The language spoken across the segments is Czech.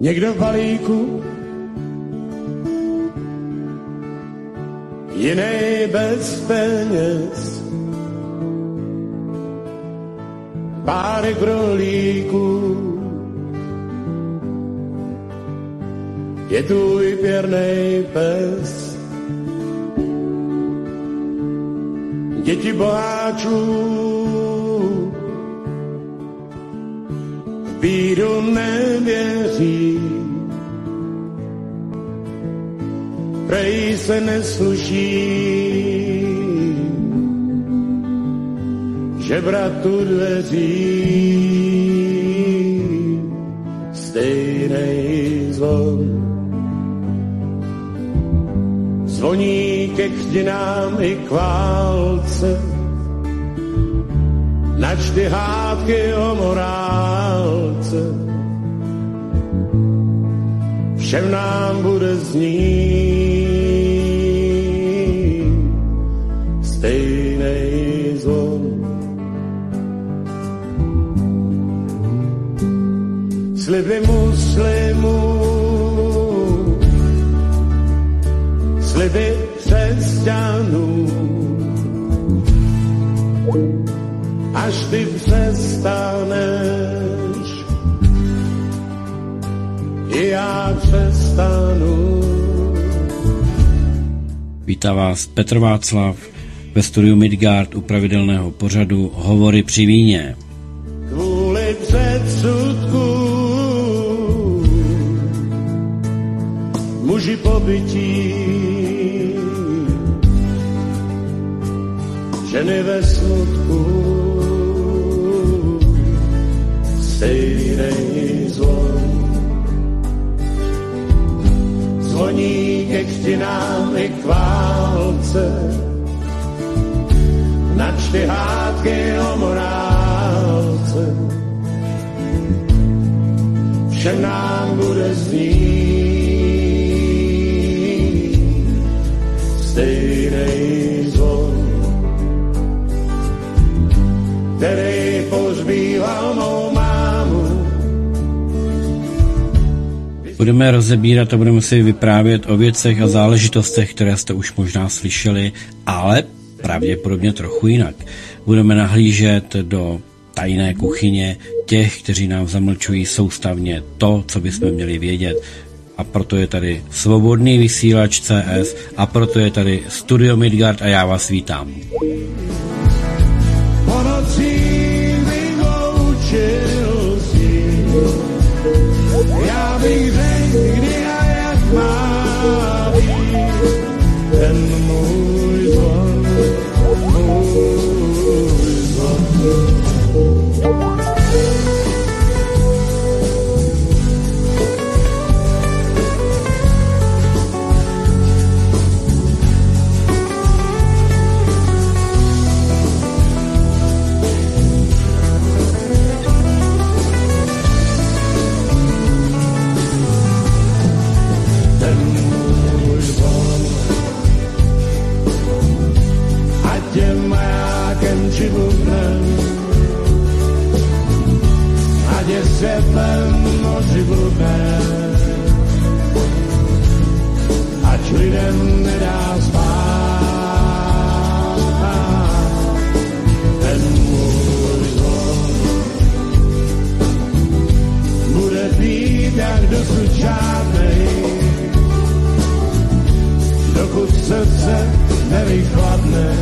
někdo v balíku, jiný bez peněz, párek rolíků, je tvůj pěrnej pes. Děti boháčů bídu nevěří, prej se nesluší žebratu dveří, stejnej zvon. Zvoní ke křtinám i k válce, načty hádky o morálce, všem nám bude znít stejnej zvon. Sliby muslimů, sliby křesťanů, až ty přestaneš, i já přestanu. Vítá vás Petr Václav ve studiu Midgard u pravidelného pořadu Hovory při víně. Kvůli předsudku muži pobytí, ženy ve smutku, stejnej zvon. Zvoní ke křtinám i k válce, načty hádky o morálce, všem nám bude znít stejnej zvon, který pohřbíval mou mámu. Budeme rozebírat a budeme si vyprávět o věcech a záležitostech, které jste už možná slyšeli, ale pravděpodobně trochu jinak. Budeme nahlížet do tajné kuchyně těch, kteří nám zamlčují soustavně to, co bychom měli vědět. A proto je tady Svobodný vysílač CS a proto je tady Studio Midgard a já vás vítám. Já bych řekl, kdy a jak má být ten můj zvon, můj zvon. Či bubnem, ať je světlem noci bludnem, ať lidem nedá spát, ten můj zvon bude být jak dosud žádnej, dokud srdce nevychladne.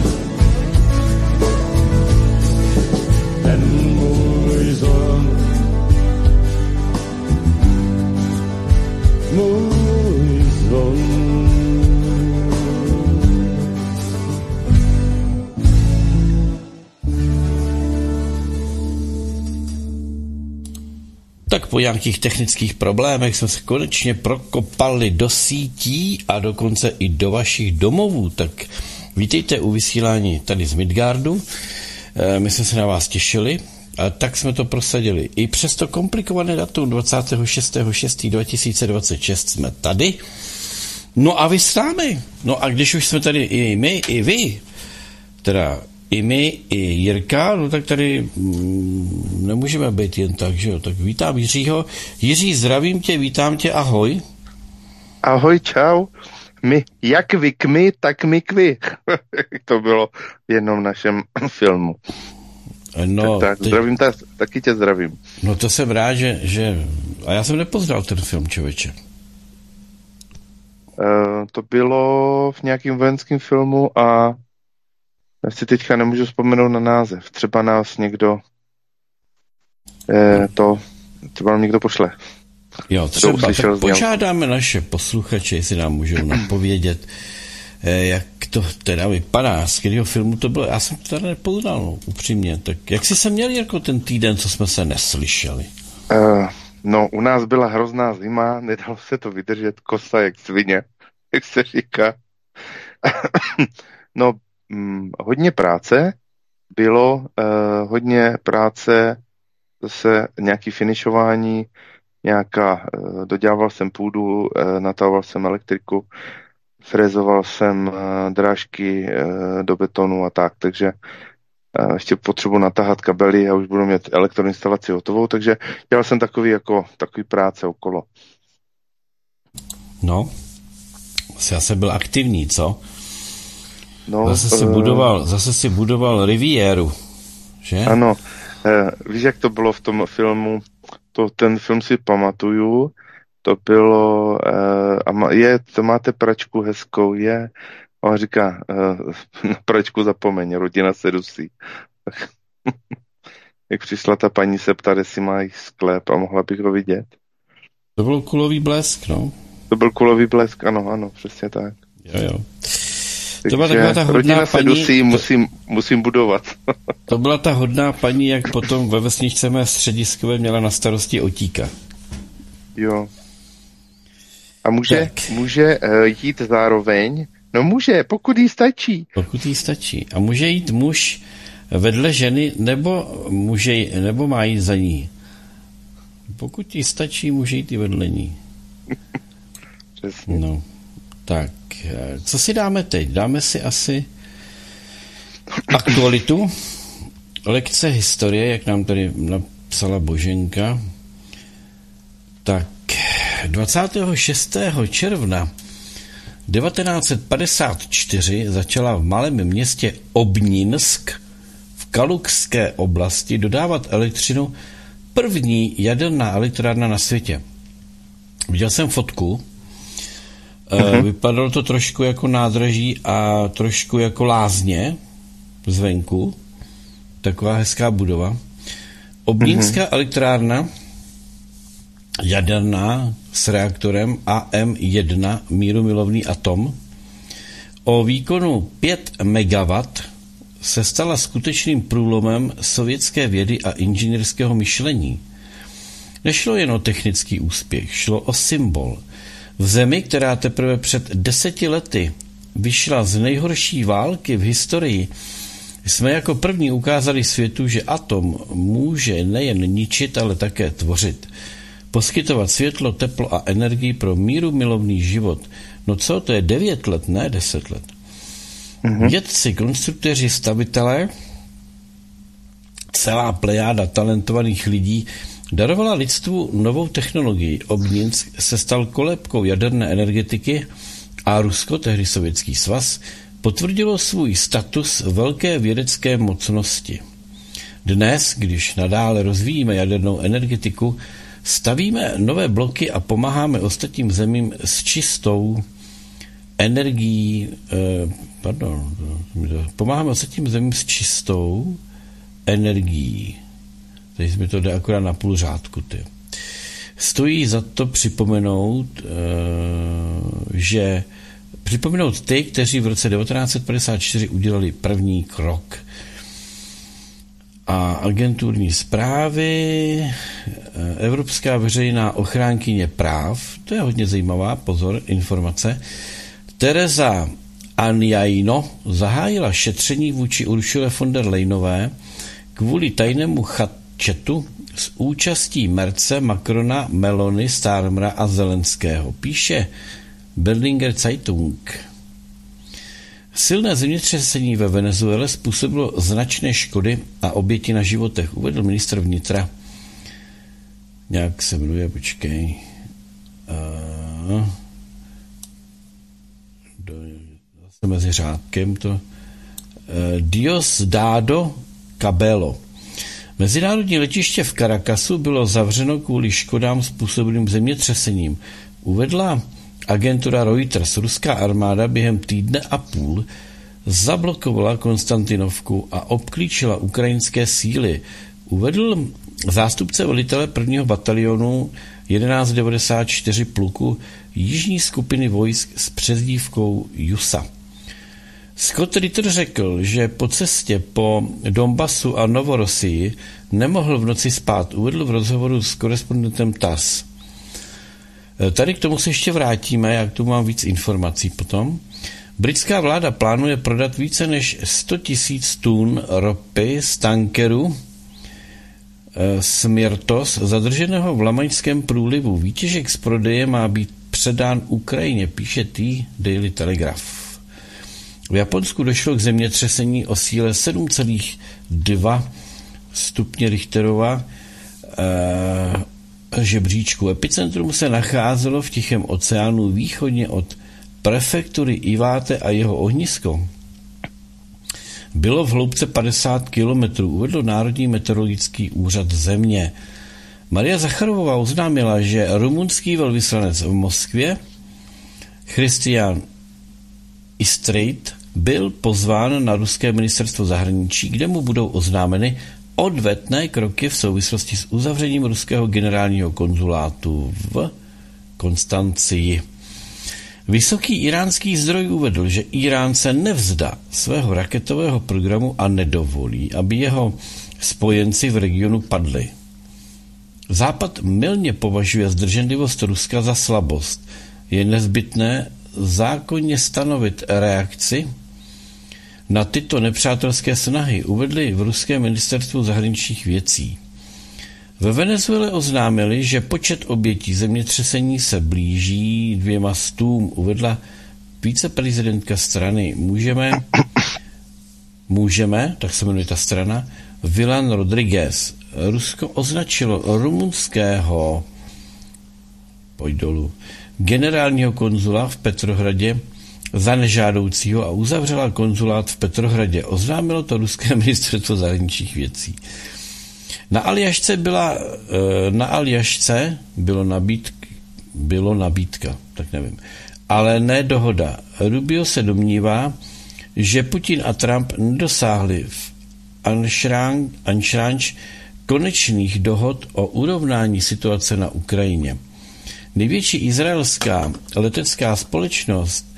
Ten můj zvon, můj zvon. Tak po nějakých technických problémech jsme se konečně prokopali do sítí a dokonce i do vašich domovů. Tak vítejte u vysílání tady z Midgardu. My jsme se na vás těšili, a tak jsme to prosadili. I přes to komplikované datum 26.6.2026 jsme tady. No a vy s námi. No a když už jsme tady i my, i vy, teda i my, i Jirka, no tak tady nemůžeme být jen tak, že jo. Tak vítám Jiřího. Jiří, zdravím tě, vítám tě, ahoj. Ahoj, čau. My, jak vy k my, tak my k vy. To bylo v jednom našem filmu. No, tak zdravím, taky tě zdravím. No to jsem rád, že... A já jsem nepoznal ten film, člověče. To bylo v nějakém vojenském filmu a já si teďka nemůžu vzpomenout na název. Třeba nás někdo třeba nám někdo pošle. Jo, třeba tak požádáme naše posluchače, jestli nám můžou napovědět, jak to teda vypadá, z kterého filmu to bylo. Já jsem to teda nepoznal, no, upřímně. Tak jak jsi se měl jako ten týden, co jsme se neslyšeli? No, u nás byla hrozná zima, nedalo se to vydržet, kosa jak svině, jak se říká. No, hodně práce bylo, zase nějaký finišování, dodělával jsem půdu, natahoval jsem elektriku, frezoval jsem drážky do betonu a tak, takže ještě potřebuji natahat kabely a už budu mít elektroinstalaci hotovou, takže dělal jsem takový práce okolo. No, já jsem byl aktivní, co? No, zase si budoval riviéru, že? Ano, víš, jak to bylo v tom filmu? Ten film si pamatuju, to bylo, to máte pračku hezkou, je, a on říká, na pračku zapomeň, rodina se dusí. Jak přišla ta paní se ptát, jestli má jich sklep a mohla bych ho vidět. To byl Kulový blesk, no? To byl Kulový blesk, ano, přesně tak. Jo. To byla taková ta hodná rodina se paní, dusí, musím budovat. To byla ta hodná paní, jak potom ve vesničce mé střediskové měla na starosti otíka. Jo. A může jít zároveň? No může, pokud jí stačí. Pokud jí stačí. A může jít muž vedle ženy, nebo má jít za ní? Pokud jí stačí, může jít i vedle ní. Přesně. No, tak, co si dáme teď? Dáme si asi aktualitu, lekce historie, jak nám tady napsala Boženka. Tak, 26. června 1954 začala v malém městě Obninsk v Kalukské oblasti dodávat elektřinu první jaderná elektrárna na světě. Viděl jsem fotku, vypadalo to trošku jako nádraží a trošku jako lázně zvenku, taková hezká budova. Obninská elektrárna jaderná s reaktorem AM1 mírumilovný atom o výkonu 5 MW se stala skutečným průlomem sovětské vědy a inženýrského myšlení. Nešlo jen o technický úspěch, šlo o symbol. V zemi, která teprve před 10 lety vyšla z nejhorší války v historii, jsme jako první ukázali světu, že atom může nejen ničit, ale také tvořit. Poskytovat světlo, teplo a energii pro mírumilovný život. No co, to je 9 let, ne 10 let. Vědci, konstruktéři, stavitelé, celá plejáda talentovaných lidí darovala lidstvu novou technologii. Obninsk se stal kolébkou jaderné energetiky a Rusko, tehdy Sovětský svaz, potvrdilo svůj status velké vědecké mocnosti. Dnes, když nadále rozvíjíme jadernou energetiku, stavíme nové bloky a pomáháme ostatním zemím s čistou energií, pomáháme ostatním zemím s čistou energií. Teď mi to jde akorát na půl řádku. Stojí za to připomenout, připomenout ty, kteří v roce 1954 udělali první krok. A agenturní zprávy, Evropská veřejná ochránkyně práv, to je hodně zajímavá, pozor, informace, Teresa Anjajno zahájila šetření vůči Ursule von der Leyenové kvůli tajnému chatu s účastí Merce, Macrona, Melony, Starmera a Zelenského. Píše Berlinger Zeitung. Silné zemětřesení ve Venezuele způsobilo značné škody a oběti na životech, uvedl ministr vnitra. Nějak se jmenuje, počkej. Zase mezi řádkem to. Diosdado Cabello. Mezinárodní letiště v Caracasu bylo zavřeno kvůli škodám způsobeným zemětřesením. Uvedla agentura Reuters. Ruská armáda během týdne a půl zablokovala Konstantinovku a obklíčila ukrajinské síly. Uvedl zástupce velitele 1. batalionu 1194 pluku jižní skupiny vojsk s přezdívkou Jusa. Scott Ritter řekl, že po cestě po Donbasu a Novorossii nemohl v noci spát. Uvedl v rozhovoru s korespondentem TASS. Tady k tomu se ještě vrátíme, jak tu mám víc informací potom. Britská vláda plánuje prodat více než 100 000 tun ropy z tankeru Smyrtos, zadrženého v Lamaňském průlivu. Výtěžek z prodeje má být předán Ukrajině, píše Daily Telegraph. V Japonsku došlo k zemětřesení o síle 7,2 stupně Richterova žebříčku. Epicentrum se nacházelo v Tichém oceánu východně od prefektury Iwate a jeho ohnisko bylo v hloubce 50 kilometrů, uvedl Národní meteorologický úřad země. Maria Zacharovová oznámila, že rumunský velvyslanec v Moskvě Christian Istreit byl pozván na ruské ministerstvo zahraničí, kde mu budou oznámeny odvetné kroky v souvislosti s uzavřením ruského generálního konzulátu v Konstancii. Vysoký iránský zdroj uvedl, že Irán se nevzdá svého raketového programu a nedovolí, aby jeho spojenci v regionu padli. Západ mylně považuje zdrženlivost Ruska za slabost. Je nezbytné zákonně stanovit reakci na tyto nepřátelské snahy, uvedli v ruském ministerstvu zahraničních věcí. Ve Venezuele oznámili, že počet obětí zemětřesení se blíží 200, uvedla viceprezidentka strany Můžeme, tak se jmenuje ta strana, Vilan Rodriguez. Rusko označilo rumunského generálního konzula v Petrohradě za nežádoucího a uzavřela konzulát v Petrohradě. Oznámilo to ruské ministerstvo zahraničních věcí. Na Aljašce bylo nabídka, tak nevím, ale ne dohoda. Rubio se domnívá, že Putin a Trump nedosáhli v Anšranč konečných dohod o urovnání situace na Ukrajině. Největší izraelská letecká společnost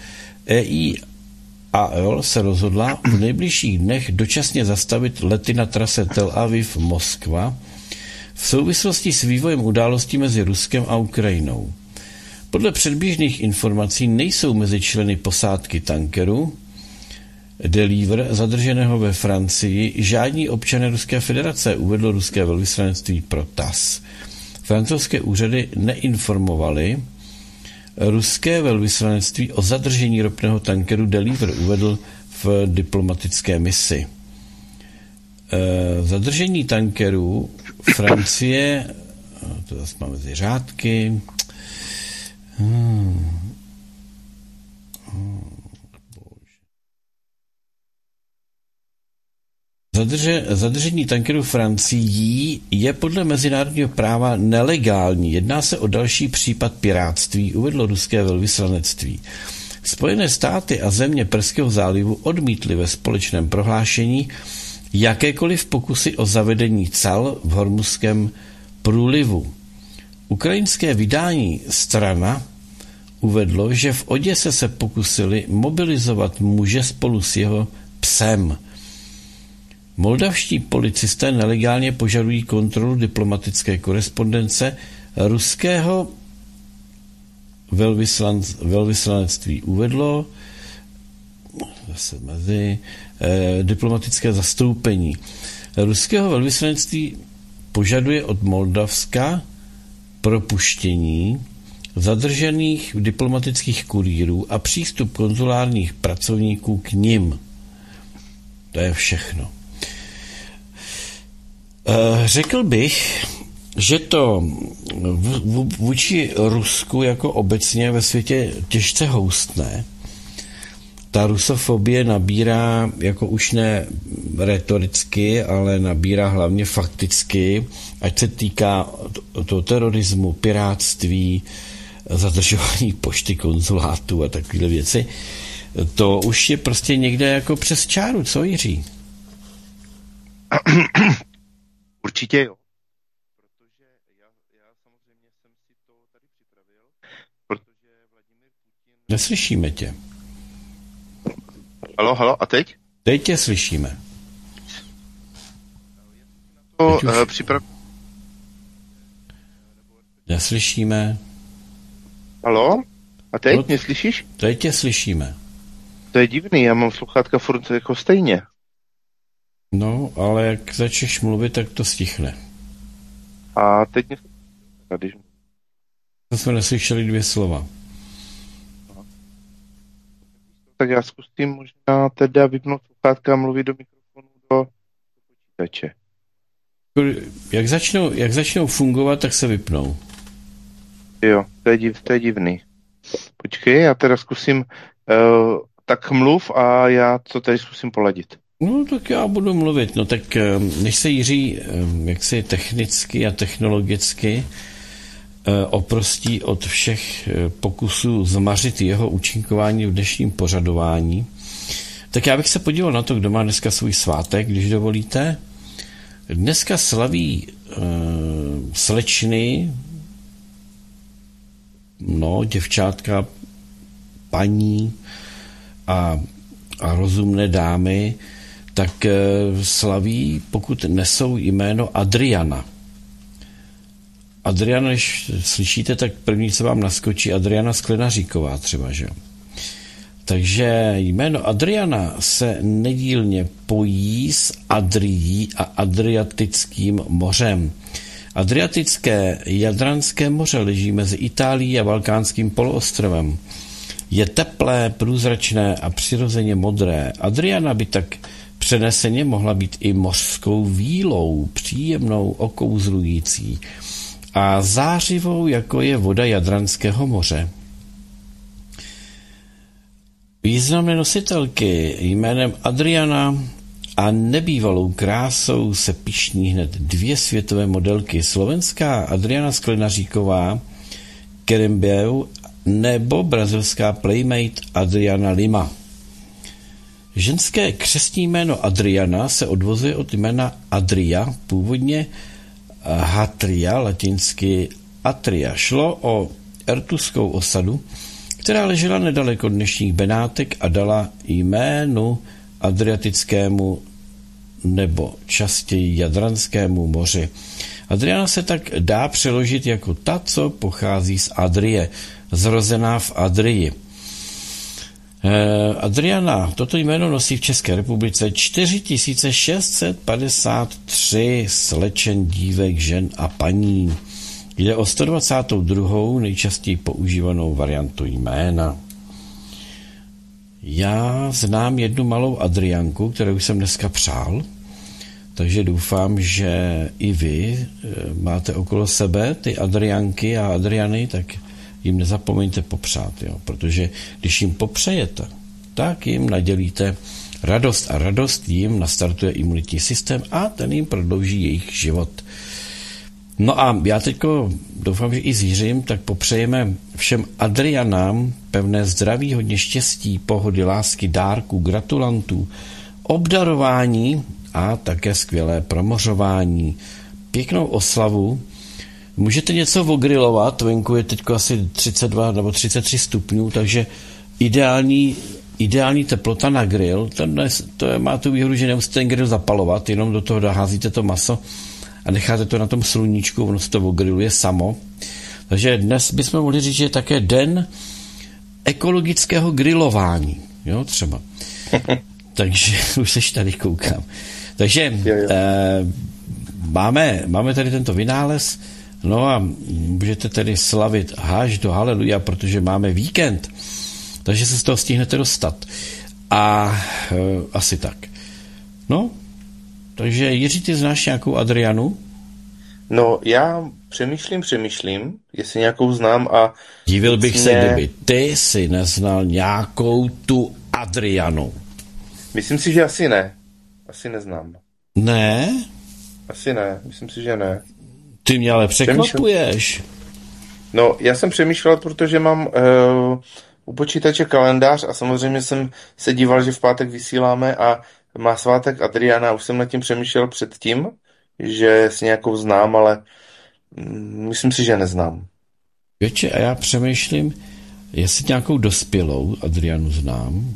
EIAL se rozhodla v nejbližších dnech dočasně zastavit lety na trase Tel Aviv-Moskva v souvislosti s vývojem událostí mezi Ruskem a Ukrajinou. Podle předběžných informací nejsou mezi členy posádky tankeru Deliver zadrženého ve Francii žádní občané Ruské federace, uvedlo ruské velvyslanectví pro TASS. Francouzské úřady neinformovaly ruské velvyslanectví o zadržení ropného tankeru Deliver, uvedl v diplomatické misi. Zadržení tankeru Francie, to zase máme mezi řádky, Zadržení tankeru Francií je podle mezinárodního práva nelegální. Jedná se o další případ pirátství, uvedlo ruské velvyslanectví. Spojené státy a země Perského zálivu odmítly ve společném prohlášení jakékoliv pokusy o zavedení cel v Hormuzském průlivu. Ukrajinské vydání Strana uvedlo, že v Oděse se pokusili mobilizovat muže spolu s jeho psem. Moldavští policisté nelegálně požadují kontrolu diplomatické korespondence ruského velvyslanectví, uvedlo zase mezi diplomatické zastoupení. Ruského velvyslanectví požaduje od Moldavska propuštění zadržených diplomatických kurýrů a přístup konzulárních pracovníků k nim. To je všechno. Řekl bych, že to vůči Rusku jako obecně ve světě těžce houstne. Ta rusofobie nabírá jako už ne retoricky, ale nabírá hlavně fakticky, ať se týká toho terorismu, pirátství, zadržování pošty, konzulátů a takové věci. To už je prostě někde jako přes čáru, co Jiří? Určitě jo. Protože já samozřejmě jsem si to tady připravil, protože Vladimír Putin... Neslyšíme tě. Halo, a teď? Teď tě slyšíme. To připravil... Neslyšíme. Halo? A teď mě slyšíš? Teď tě slyšíme. To je divný, já mám sluchátka furt jako stejně. No, ale jak začneš mluvit, tak to stichne. A teď mě... Když... To jsme neslyšeli 2 slova. Tak já zkusím možná teda vypnout sluchátka a mluvit do mikrofonu do počítače. Jak začnou fungovat, tak se vypnou. Jo, to je divný. Počkej, já teda zkusím, tak mluv a já to tady zkusím poladit. No, tak já budu mluvit. No tak než se Jiří jaksi technicky a technologicky oprostí od všech pokusů zmařit jeho účinkování v dnešním pořadování, tak já bych se podíval na to, kdo má dneska svůj svátek, když dovolíte. Dneska slaví slečny, no, děvčátka, paní a rozumné dámy, tak slaví, pokud nesou jméno Adriana. Adriana, když slyšíte, tak první, co vám naskočí, Adriana Sklenaříková třeba, že? Takže jméno Adriana se nedílně pojí s Adrií a Adriatickým mořem. Adriatické Jadranské moře leží mezi Itálií a Balkánským poloostrovem. Je teplé, průzračné a přirozeně modré. Adriana by tak přeneseně mohla být i mořskou vílou, příjemnou, okouzlující a zářivou, jako je voda Jadranského moře. Významné nositelky jménem Adriana a nebývalou krásou se pyšní hned 2 světové modelky. Slovenská Adriana Sklenaříková Kerembeu nebo brazilská playmate Adriana Lima. Ženské křestní jméno Adriana se odvozuje od jména Adria, původně Hatria, latinsky Atria. Šlo o ertuskou osadu, která ležela nedaleko dnešních Benátek a dala jménu Adriatickému nebo častěji Jadranskému moři. Adriana se tak dá přeložit jako ta, co pochází z Adrie, zrozená v Adrii. Adriana, toto jméno nosí v České republice 4653 slečen, dívek, žen a paní. Jde o 122. nejčastěji používanou variantu jména. Já znám jednu malou Adrianku, kterou jsem dneska přál, takže doufám, že i vy máte okolo sebe ty Adrianky a Adriany, tak jim nezapomeňte popřát, jo? Protože když jim popřejete, tak jim nadělíte radost a radost jim nastartuje imunitní systém a ten jim prodlouží jejich život. No a já teďko doufám, že i s Jiřím, tak popřejeme všem Adrianám pevné zdraví, hodně štěstí, pohody, lásky, dárků, gratulantů, obdarování a také skvělé promořování, pěknou oslavu. Můžete něco ogrilovat, venku je teďko asi 32 nebo 33 stupňů, takže ideální teplota na grill. To má tu výhodu, že nemusíte ten grill zapalovat, jenom do toho házíte to maso a necháte to na tom sluníčku, ono se to ogriluje samo. Takže dnes bychom mohli říct, že je také den ekologického grilování, jo, třeba. Takže už seš tady, koukám. Takže máme tady tento vynález No a můžete tedy slavit až do haleluja, protože máme víkend, takže se z toho stihnete dostat. A asi tak. No, takže Jiří, ty znáš nějakou Adrianu? No, já přemýšlím, jestli nějakou znám a... Divil bych se, kdyby ty si neznal nějakou tu Adrianu. Myslím si, že asi ne. Asi neznám. Ne? Asi ne, myslím si, že ne. Ty mě ale překvapuješ. No, já jsem přemýšlel, protože mám u počítače kalendář a samozřejmě jsem se díval, že v pátek vysíláme a má svátek Adriana. Už jsem nad tím přemýšlel předtím, že si nějakou znám, ale myslím si, že neznám. Věče, a já přemýšlím, jestli nějakou dospělou Adrianu znám.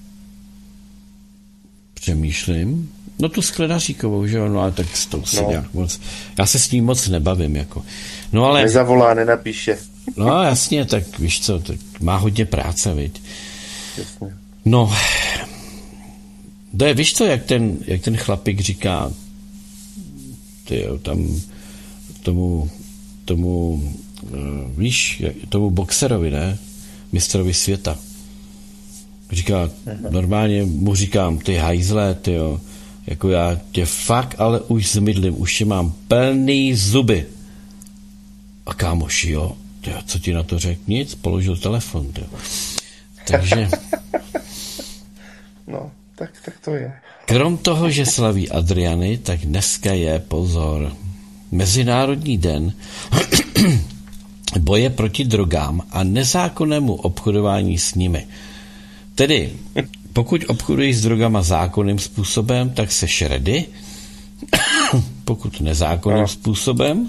Přemýšlím. No tu Sklenaříkovou, že jo, no ale tak s tou si nějak moc... Já se s ní moc nebavím, jako. No ale... Nezavolá, nenapíše. No jasně, tak víš co, tak má hodně práce, viď. Jasně. No, to je, víš co, jak ten chlapík říká, tyjo, tam tomu víš, tomu boxerovi, ne? Mistrovi světa. Říká, normálně mu říkám, ty hajzle, tyjo, jako já tě fakt, ale už zmydlím, už tě mám plný zuby. A kámoši, jo, tyjo, co ti na to řekl? Nic, položil telefon, tyjo. Takže... No, tak to je. Krom toho, že slaví Adriany, tak dneska je, pozor, Mezinárodní den boje proti drogám a nezákonnému obchodování s nimi. Tedy, pokud obchodují s drogama zákonným způsobem, tak se šredy, pokud nezákonným způsobem,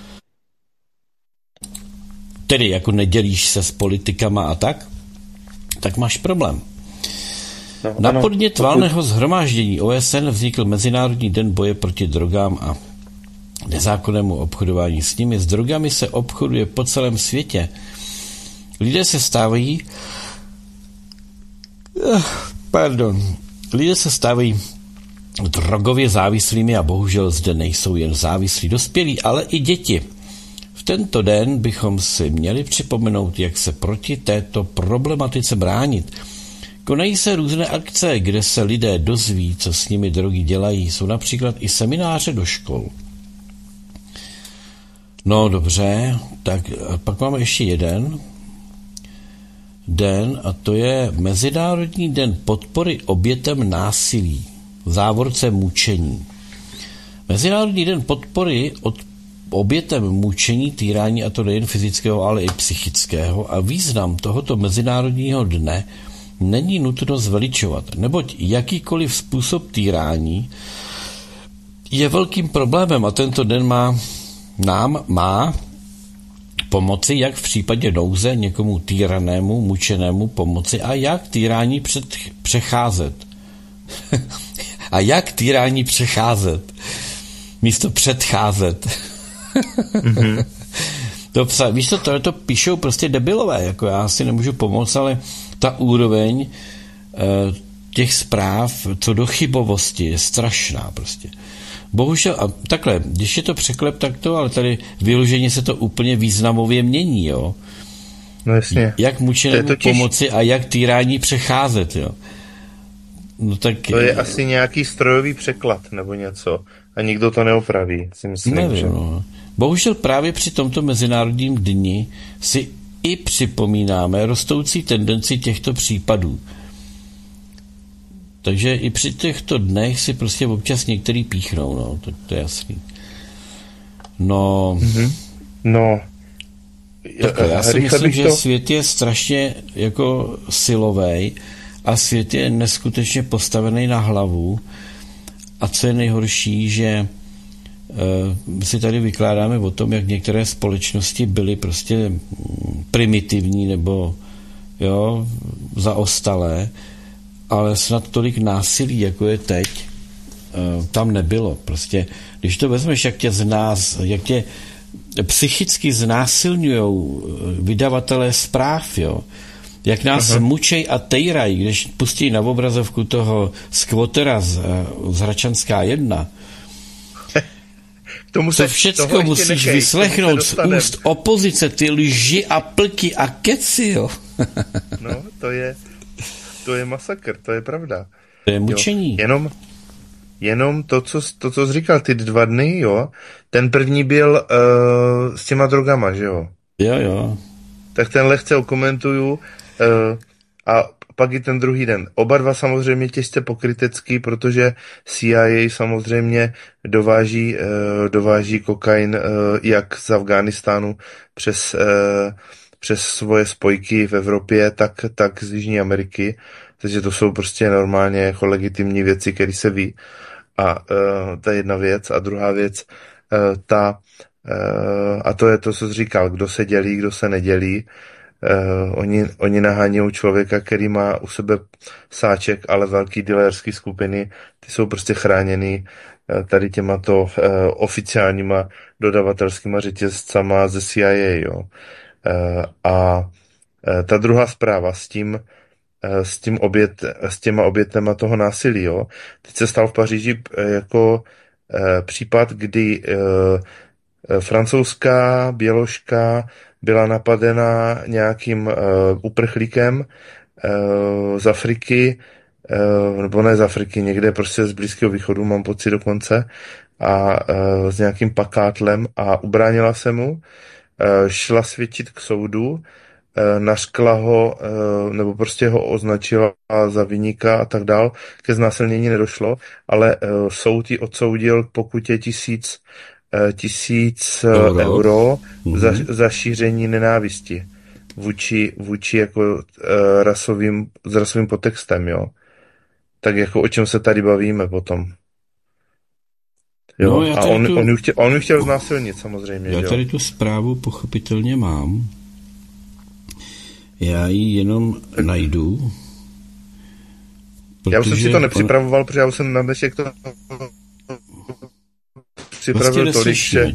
tedy jako nedělíš se s politikama a tak máš problém. Na podnět valného shromáždění OSN vznikl Mezinárodní den boje proti drogám a nezákonnému obchodování s nimi. S drogami se obchoduje po celém světě. Lidé se stávají drogově závislými a bohužel zde nejsou jen závislí dospělí, ale i děti. V tento den bychom si měli připomenout, jak se proti této problematice bránit. Konají se různé akce, kde se lidé dozví, co s nimi drogy dělají. Jsou například i semináře do škol. No dobře, tak pak máme ještě jeden den a to je Mezinárodní den podpory obětem násilí, v závorce mučení. Mezinárodní den podpory obětem mučení, týrání, a to nejen fyzického, ale i psychického, a význam tohoto mezinárodního dne není nutno zveličovat, neboť jakýkoliv způsob týrání je velkým problémem a tento den nám má pomoci, jak v případě nouze někomu týranému, mučenému pomoci a jak týrání přecházet. A jak týrání přecházet místo předcházet. Mm-hmm. Víš co, to píšou prostě debilové, jako já si nemůžu pomoct, ale ta úroveň těch zpráv co do chybovosti je strašná prostě. Bohužel, a takhle, když je to překlep, tak to, ale tady vyloženě se to úplně významově mění, jo. No jasně. Jak mučenému pomoci a jak týrání přecházet, jo. No tak... To je asi nějaký strojový překlad nebo něco a nikdo to neopraví, si myslím. Nevím, no. Bohužel právě při tomto mezinárodním dni si i připomínáme rostoucí tendenci těchto případů. Takže i při těchto dnech si prostě občas některý píchnou, no, to je jasný. No... Mm-hmm. No... Takhle, já si myslím, že svět je strašně jako silovej a svět je neskutečně postavený na hlavu a co je nejhorší, že si tady vykládáme o tom, jak některé společnosti byly prostě primitivní nebo jo, zaostalé, ale snad tolik násilí, jako je teď, tam nebylo. Prostě, když to vezmeš, jak tě psychicky znásilňujou vydavatelé zpráv, jo, jak nás mučej a tejrají, když pustí na obrazovku toho skvotera z Hračanská 1. To všecko musíš vyslechnout z úst opozice, ty lži a plky a keci, jo. No, to je masakr, to je pravda. To je mučení. Jo, jenom to, co jsi říkal, ty 2 dny, jo, ten první byl s těma drogama, že jo? Jo. Tak ten lehce okomentuju a pak i ten druhý den. Oba dva samozřejmě těžce pokrytecký, protože CIA samozřejmě dováží kokain jak z Afghánistánu přes svoje spojky v Evropě, tak z Jižní Ameriky. Takže to jsou prostě normálně jako legitimní věci, které se ví. A to je jedna věc. A druhá věc, a to je to, co jsi říkal, kdo se dělí, kdo se nedělí. Oni nahánějí člověka, který má u sebe sáček, ale velký dealerský skupiny, ty jsou prostě chráněný tady těmato oficiálníma dodavatelskýma řetězcama ze CIA, jo. A ta druhá zpráva s těma obětema toho násilí, jo. Teď se stal v Paříži jako případ, kdy francouzská běložka byla napadena nějakým uprchlíkem z Afriky, nebo ne z Afriky, někde prostě z Blízkého východu, mám pocit dokonce, a s nějakým pakátlem a ubránila se mu, šla svědčit k soudu, nařkla ho, nebo prostě ho označila za viníka a tak dál, ke znásilnění nedošlo, ale soud ji odsoudil k pokutě 1000 euro za šíření nenávisti vůči jako s rasovým podtextem, jo. Tak jako o čem se tady bavíme potom. Jo, no, a on ji chtěl znásilnit samozřejmě. Já tady tu zprávu pochopitelně mám. Já ji jenom najdu. Já už jsem si to nepřipravoval, protože já už jsem na dnešek to připravil vlastně tolik, že...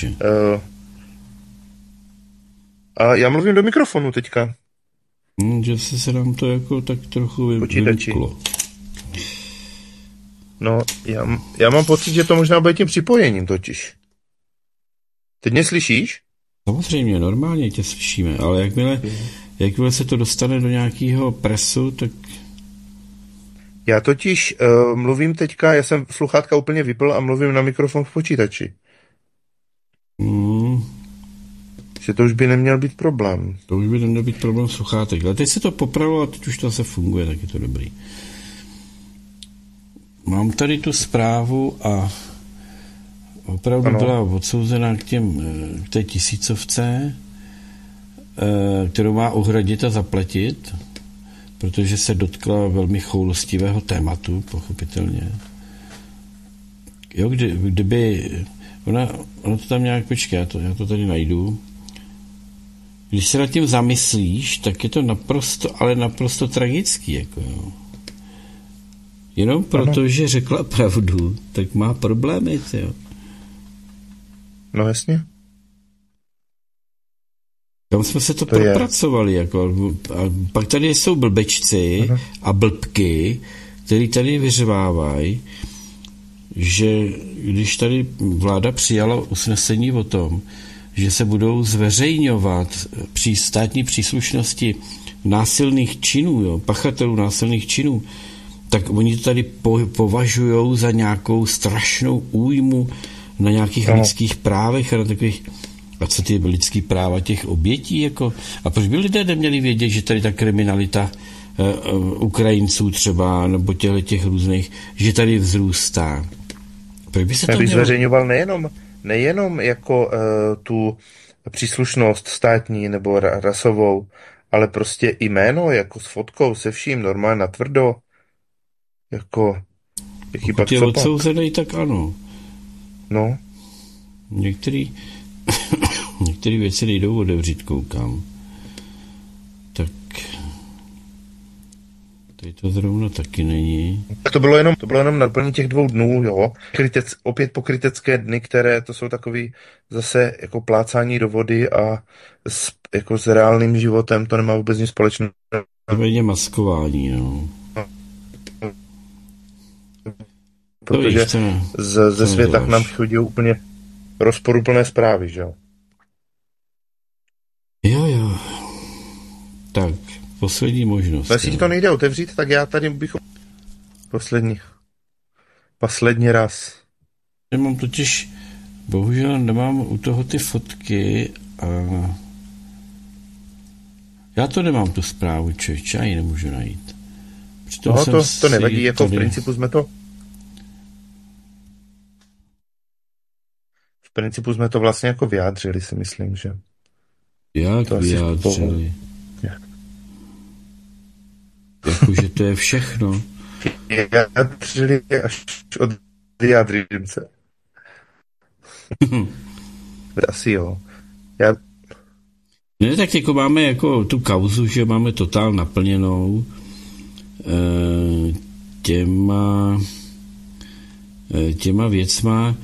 a já mluvím do mikrofonu teďka. Že se nám to jako tak trochu vymklo. No, já mám pocit, že to možná bude tím připojením totiž. Teď mě slyšíš? Samozřejmě, normálně tě slyšíme, ale jakmile se to dostane do nějakého presu, tak... Já totiž mluvím teďka, já jsem sluchátka úplně vypl a mluvím na mikrofon v počítači. Že to už by neměl být problém. To už by neměl být problém sluchátek. Ale teď se to popravilo a teď už to zase funguje, tak je to dobrý. Mám tady tu zprávu a opravdu byla odsouzená k té 1000, kterou má uhradit a zaplatit, protože se dotkla velmi choulostivého tématu, pochopitelně. Jo, kdyby... Ona to tam nějak... Počkej, já to tady najdu. Když se nad tím zamyslíš, tak je to naprosto tragický, jako jo. Jenom proto, že řekla pravdu, tak má problémy, jo. No jasně. Tam jsme se to propracovali, jako, a pak tady jsou blbečci a blbky, který tady vyřvávají, že když tady vláda přijala usnesení o tom, že se budou zveřejňovat státní příslušnosti násilných činů, jo, pachatelů násilných činů, tak oni to tady považujou za nějakou strašnou újmu na nějakých lidských právech a na takových... A co ty lidský práva těch obětí? Jako? A proč by lidé neměli vědět, že tady ta kriminalita Ukrajinců třeba, nebo těch různých, že tady vzrůstá? Proč by se to mělo... zveřejňoval nejenom jako tu příslušnost státní nebo rasovou, ale prostě jméno, jako s fotkou, se vším, normálně natvrdo. Jako... Pokud je odsouzený, tak ano. No. Některé věci nejdou otevřít, koukám. Tak tady to zrovna taky není. Tak to bylo jenom naplnění těch 2 dnů, jo. Opět pokrytecké dny, které to jsou takový zase jako plácání do vody a jako s reálným životem to nemá vůbec nic společného. To je maskování, no. Protože ze světa k nám chodí úplně rozporuplné zprávy, že jo? Jo. Tak, poslední možnost. Jestli ti to nejde otevřít, tak já tady bych... Poslední raz. Nemám totiž, bohužel nemám u toho ty fotky a já to nemám, tu zprávu, člověče, já ji nemůžu najít. No, to nevadí, jako tady... v principu jsme to vlastně jako vyjádřili, si myslím, že... Jak to vyjádřili? Jakože to je všechno. Vyjádřili až od vyjádřím se. Asi jo. Ne, tak jako máme jako tu kauzu, že máme totál naplněnou těma věcma.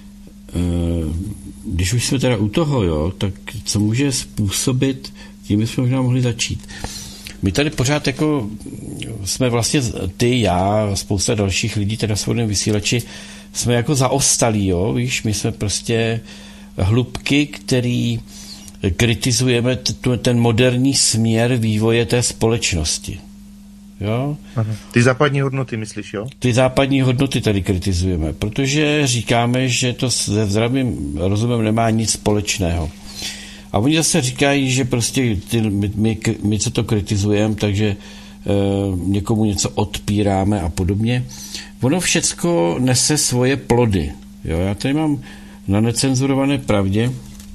Když už jsme teda u toho, jo, tak co může způsobit, tím bychom možná mohli začít. My tady pořád jako jsme vlastně ty, já, spousta dalších lidí teda v svobodném vysílači, jsme jako zaostalí, jo, víš, my jsme prostě hlubky, který kritizujeme ten moderní směr vývoje té společnosti. Jo? Aha. Ty západní hodnoty myslíš, jo? Ty západní hodnoty tady kritizujeme, protože říkáme, že to se zdravým rozumem nemá nic společného. A oni zase říkají, že prostě my co to kritizujeme, takže někomu něco odpíráme a podobně. Ono všecko nese svoje plody. Jo? Já tady mám na Necenzurované pravdě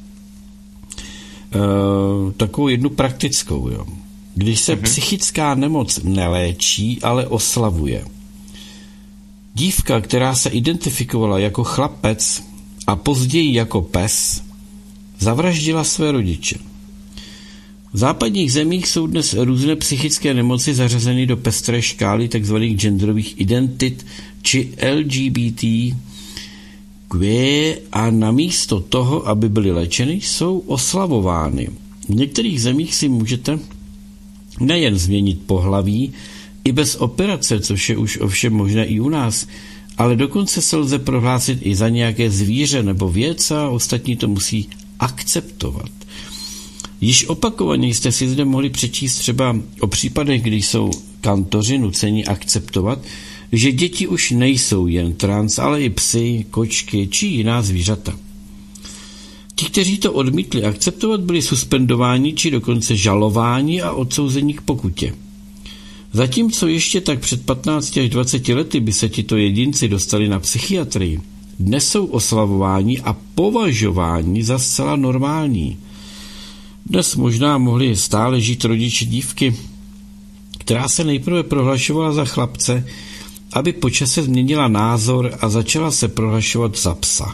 takovou jednu praktickou. Jo? Když se psychická nemoc neléčí, ale oslavuje. Dívka, která se identifikovala jako chlapec a později jako pes, zavraždila své rodiče. V západních zemích jsou dnes různé psychické nemoci zařazeny do pestré škály tzv. Genderových identit či LGBTQ a namísto toho, aby byly léčeny, jsou oslavovány. V některých zemích si můžete nejen změnit pohlaví, i bez operace, což je už ovšem možné i u nás, ale dokonce se lze prohlásit i za nějaké zvíře nebo věc a ostatní to musí akceptovat. Již opakovaně jste si zde mohli přečíst třeba o případech, kdy jsou kantoři nuceni akceptovat, že děti už nejsou jen trans, ale i psy, kočky či jiná zvířata. Ti, kteří to odmítli akceptovat, byli suspendováni či dokonce žalováni a odsouzeni k pokutě. Zatímco ještě tak před 15 až 20 lety by se tito jedinci dostali na psychiatrii, dnes jsou oslavováni a považováni za zcela normální. Dnes možná mohli stále žít rodiče dívky, která se nejprve prohlašovala za chlapce, aby po čase změnila názor a začala se prohlašovat za psa.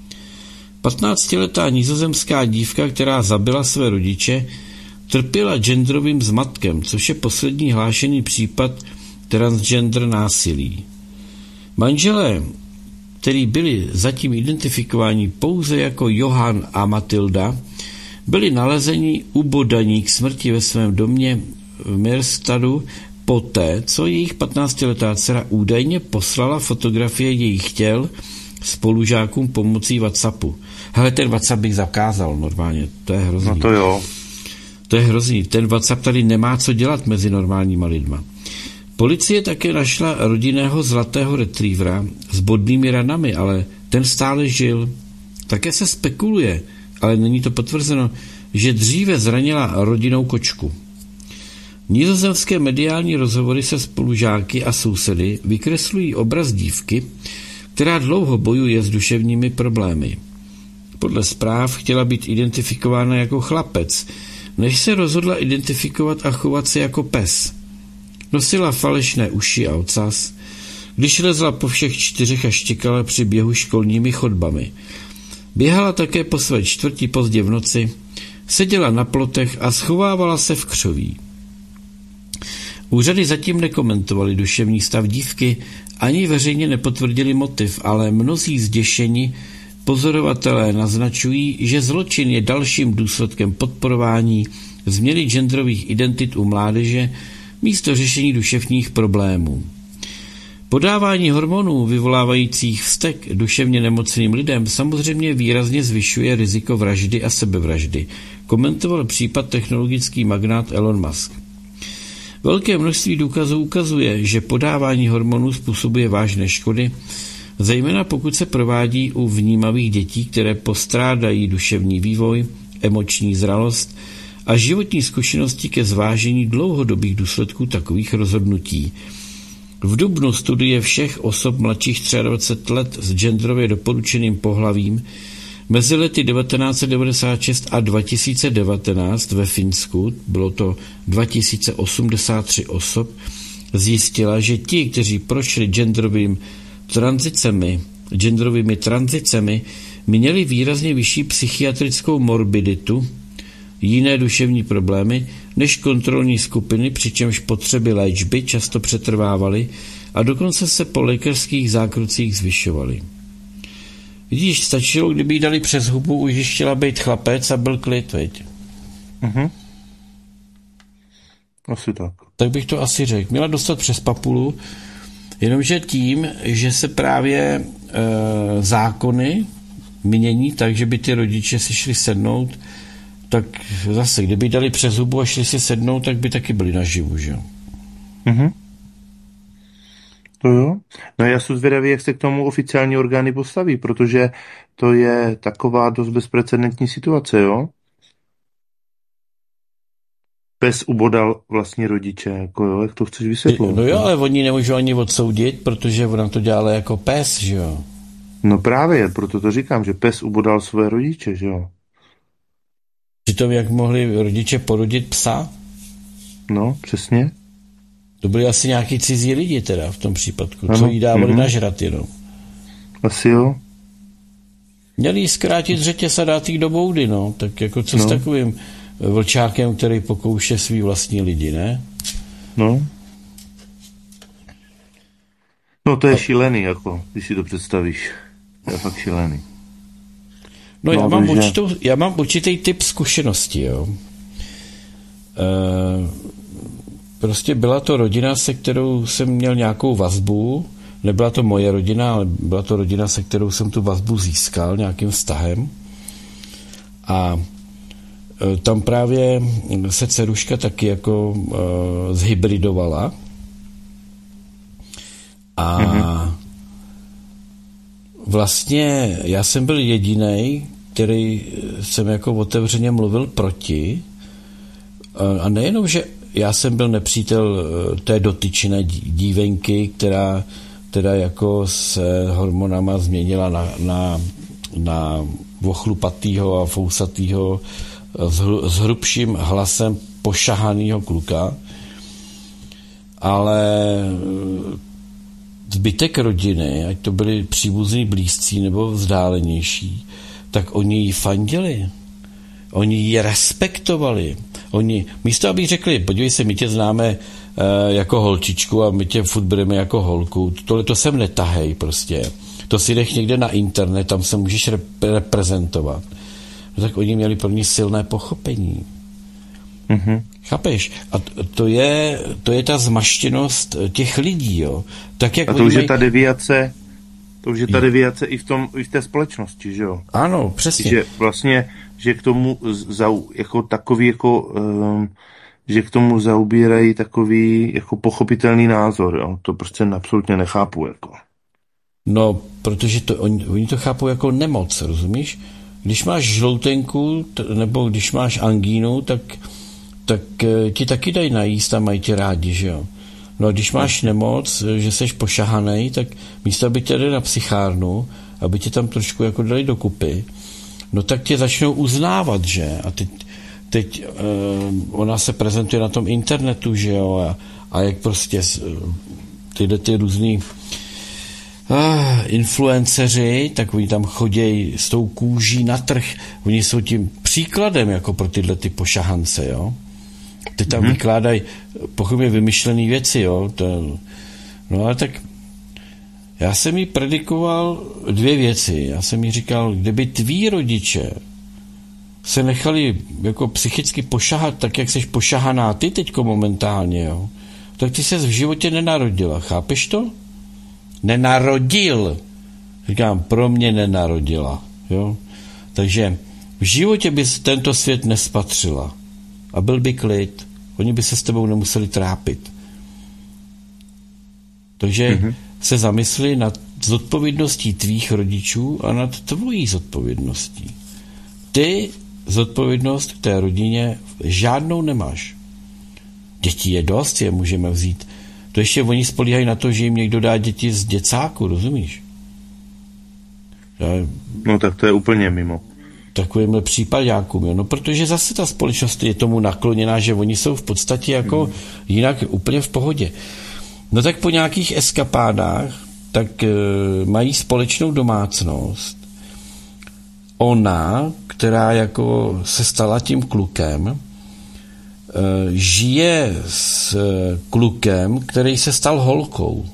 15letá nizozemská dívka, která zabila své rodiče, trpěla genderovým zmatkem, což je poslední hlášený případ transgender násilí. Manželé, kteří byli zatím identifikováni pouze jako Johann a Matilda, byli nalezeni ubodaní k smrti ve svém domě v Merstadu poté, co jejich 15letá dcera údajně poslala fotografie jejich těl spolužákům pomocí WhatsAppu. Hele, ten WhatsApp bych zakázal normálně, to je hrozný. No to jo. To je hrozný, ten WhatsApp tady nemá co dělat mezi normálníma lidma. Policie také našla rodinného zlatého retrievera s bodnými ranami, ale ten stále žil. Také se spekuluje, ale není to potvrzeno, že dříve zranila rodinnou kočku. Nizozemské mediální rozhovory se spolužáky a sousedy vykreslují obraz dívky, která dlouho bojuje s duševními problémy. Podle zpráv chtěla být identifikována jako chlapec, než se rozhodla identifikovat a chovat se jako pes. Nosila falešné uši a ocas, když lezla po všech 4 a štěkala při běhu školními chodbami. Běhala také po své čtvrti pozdě v noci, seděla na plotech a schovávala se v křoví. Úřady zatím nekomentovaly duševní stav dívky, ani veřejně nepotvrdili motiv, ale mnozí zděšení pozorovatelé naznačují, že zločin je dalším důsledkem podporování změny genderových identit u mládeže místo řešení duševních problémů. Podávání hormonů vyvolávajících vztek duševně nemocným lidem samozřejmě výrazně zvyšuje riziko vraždy a sebevraždy, komentoval případ technologický magnát Elon Musk. Velké množství důkazů ukazuje, že podávání hormonů způsobuje vážné škody, zejména pokud se provádí u vnímavých dětí, které postrádají duševní vývoj, emoční zralost a životní zkušenosti ke zvážení dlouhodobých důsledků takových rozhodnutí. V dubnu studie všech osob mladších 23 let s genderově doporučeným pohlavím mezi lety 1996 a 2019 ve Finsku, bylo to 2083 osob, zjistila, že ti, kteří prošli genderovými tranzicemi, měli výrazně vyšší psychiatrickou morbiditu, jiné duševní problémy, než kontrolní skupiny, přičemž potřeby léčby často přetrvávaly a dokonce se po lékařských zákrocích zvyšovaly. Vidíš, stačilo, kdyby jí dali přes hubu, už když chtěla být chlapec a byl klid, veď? Asi tak. Tak bych to asi řekl. Měla dostat přes papulu, jenomže tím, že se právě zákony mění tak, že by ty rodiče si šli sednout, tak zase, kdyby dali přes hubu a šli si sednout, tak by taky byli naživu, že jo? To jo. No já jsem zvědavý, jak se k tomu oficiální orgány postaví, protože to je taková dost bezprecedentní situace, jo? Pes ubodal vlastně rodiče, jako jo, jak to chceš vysvětlovat? No jo, ale oni nemůžou ani odsoudit, protože ona to dělala jako pes, že jo? No právě, proto to říkám, že pes ubodal své rodiče, že jo? Přitom jak mohli rodiče porodit psa? No, přesně. To byli asi nějaký cizí lidi teda v tom případku, co jí dávali nažrat jenom. Asi jo. Měli jí zkrátit řetěz a dát jí do boudy, no. Tak jako co s takovým vlčákem, který pokouše svý vlastní lidi, ne? No. No to je šílený, jako, když si to představíš. To je fakt šílený. No já mám určitý typ zkušenosti, jo. Prostě byla to rodina, se kterou jsem měl nějakou vazbu, nebyla to moje rodina, ale byla to rodina, se kterou jsem tu vazbu získal nějakým vztahem. A tam právě se dceruška taky jako zhybridovala. A vlastně já jsem byl jedinej, který jsem jako otevřeně mluvil proti. A nejenom, že já jsem byl nepřítel té dotyčné dívenky, která teda jako se hormonama změnila na ochlupatýho a fousatýho s hrubším hlasem pošahanýho kluka, ale zbytek rodiny, ať to byli příbuzní blízcí nebo vzdálenější, tak oni ji fandili. Oni ji respektovali. Oni, místo aby řekli, podívej se, my tě známe jako holčičku a my tě furt bereme jako holku, tohle to sem netahej prostě. To si jdeš někde na internet, tam se můžeš reprezentovat. No tak oni měli pro ní silné pochopení. Chápeš? A to je ta zmaštěnost těch lidí, jo. Tak, jak a to už je ta deviace, i v té společnosti, že jo? Ano, přesně. Že vlastně, že k tomu jako takový jako že k tomu zaubírají takový jako pochopitelný názor, jo? To prostě absolutně nechápu, jako. No, protože oni to chápou jako nemoc, rozumíš? Když máš žloutenku, nebo když máš angínu, tak ti taky dají najíst a mají tě rádi, že jo? No a když máš nemoc, že seš pošahanej, tak místo, aby tě dali na psychárnu, aby tě tam trošku jako dali dokupy, no tak tě začnou uznávat, že? A teď ona se prezentuje na tom internetu, že jo? A jak prostě tyhle ty různý influenceři, tak oni tam chodějí s tou kůží na trh. Oni jsou tím příkladem jako pro tyhle ty pošahance, jo? Ty tam vykládají pochopně vymyšlené věci, jo? No ale tak já jsem jí predikoval 2 věci. Já jsem jí říkal, kdyby tví rodiče se nechali jako psychicky pošahat, tak jak seš pošahaná ty teďko momentálně, jo? Tak ty ses v životě nenarodila, chápeš to? nenarodil. Říkám, pro mě nenarodila. Jo? Takže v životě by tento svět nespatřila. A byl by klid. Oni by se s tebou nemuseli trápit. Takže se zamysli nad zodpovědností tvých rodičů a nad tvojí zodpovědností. Ty zodpovědnost k té rodině žádnou nemáš. Dětí je dost, je můžeme vzít. To ještě oni spolíhají na to, že jim někdo dá děti z děcáku, rozumíš? No tak to je úplně mimo. Takovýmhle případákům, jo. No protože zase ta společnost je tomu nakloněná, že oni jsou v podstatě jako jinak úplně v pohodě. No tak po nějakých eskapádách tak mají společnou domácnost. Ona, která jako se stala tím klukem, žije s klukem, který se stal holkou.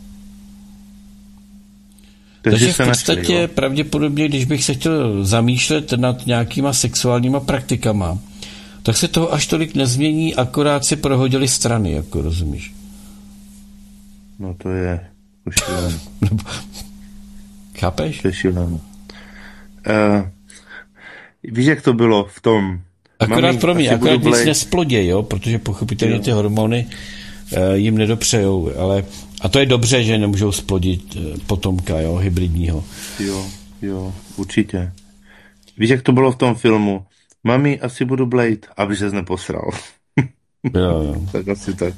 Takže v podstatě pravděpodobně, když bych se chtěl zamýšlet nad nějakýma sexuálníma praktikama, tak se toho až tolik nezmění, akorát si prohodili strany, jako rozumíš. No to je už šílené. Chápeš? To je šílené. Víš, jak to bylo v tom... Akorát pro mě, akorát nic nesplodě, jo, protože pochopitelně ty hormony jim nedopřejou, ale a to je dobře, že nemůžou splodit potomka, jo, hybridního. Jo, určitě. Víš, jak to bylo v tom filmu? Mami, asi budu Blade, aby ses neposral. Jo. Tak asi tak.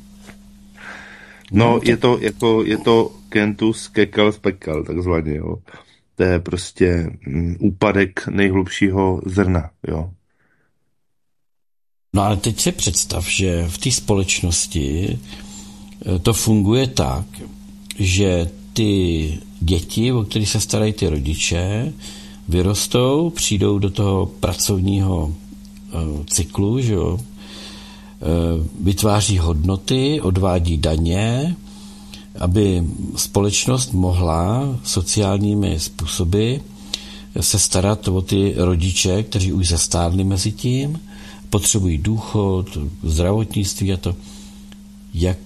No, je to Kentus kekel spekal, takzvaně, jo. To je prostě úpadek nejhlubšího zrna, jo. No ale teď si představ, že v té společnosti to funguje tak, že ty děti, o které se starají ty rodiče, vyrostou, přijdou do toho pracovního cyklu, že jo, vytváří hodnoty, odvádí daně, aby společnost mohla sociálními způsoby se starat o ty rodiče, kteří už zestárli mezi tím, potřebují důchod, zdravotnictví a to. Jak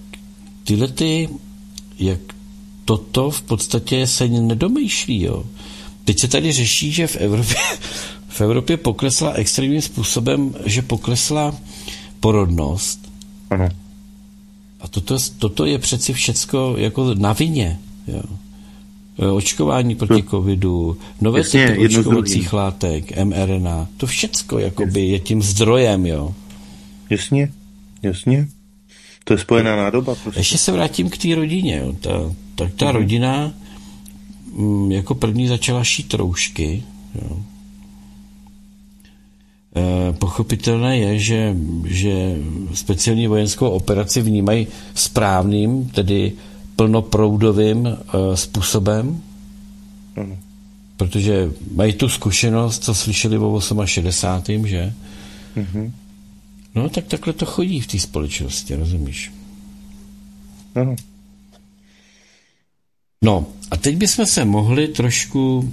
toto v podstatě se nedomýšlí, jo. Teď se tady řeší, že v Evropě poklesla extrémním způsobem, že poklesla porodnost. Ano. A toto je přeci všecko jako na vině, jo. Očkování proti covidu, nové typy očkovacích látek, mRNA, to všecko jakoby je tím zdrojem, jo. Jasně. To je spojená nádoba. Prostě. Ještě se vrátím k té rodině, jo. Ta rodina jako první začala šít roušky, jo. Pochopitelné je, že speciální vojenskou operaci vnímají správným, tedy plnoproudovým způsobem, protože mají tu zkušenost, co slyšeli o 68. že? No, tak takhle to chodí v té společnosti, rozumíš? Ano. No, a teď bychom se mohli trošku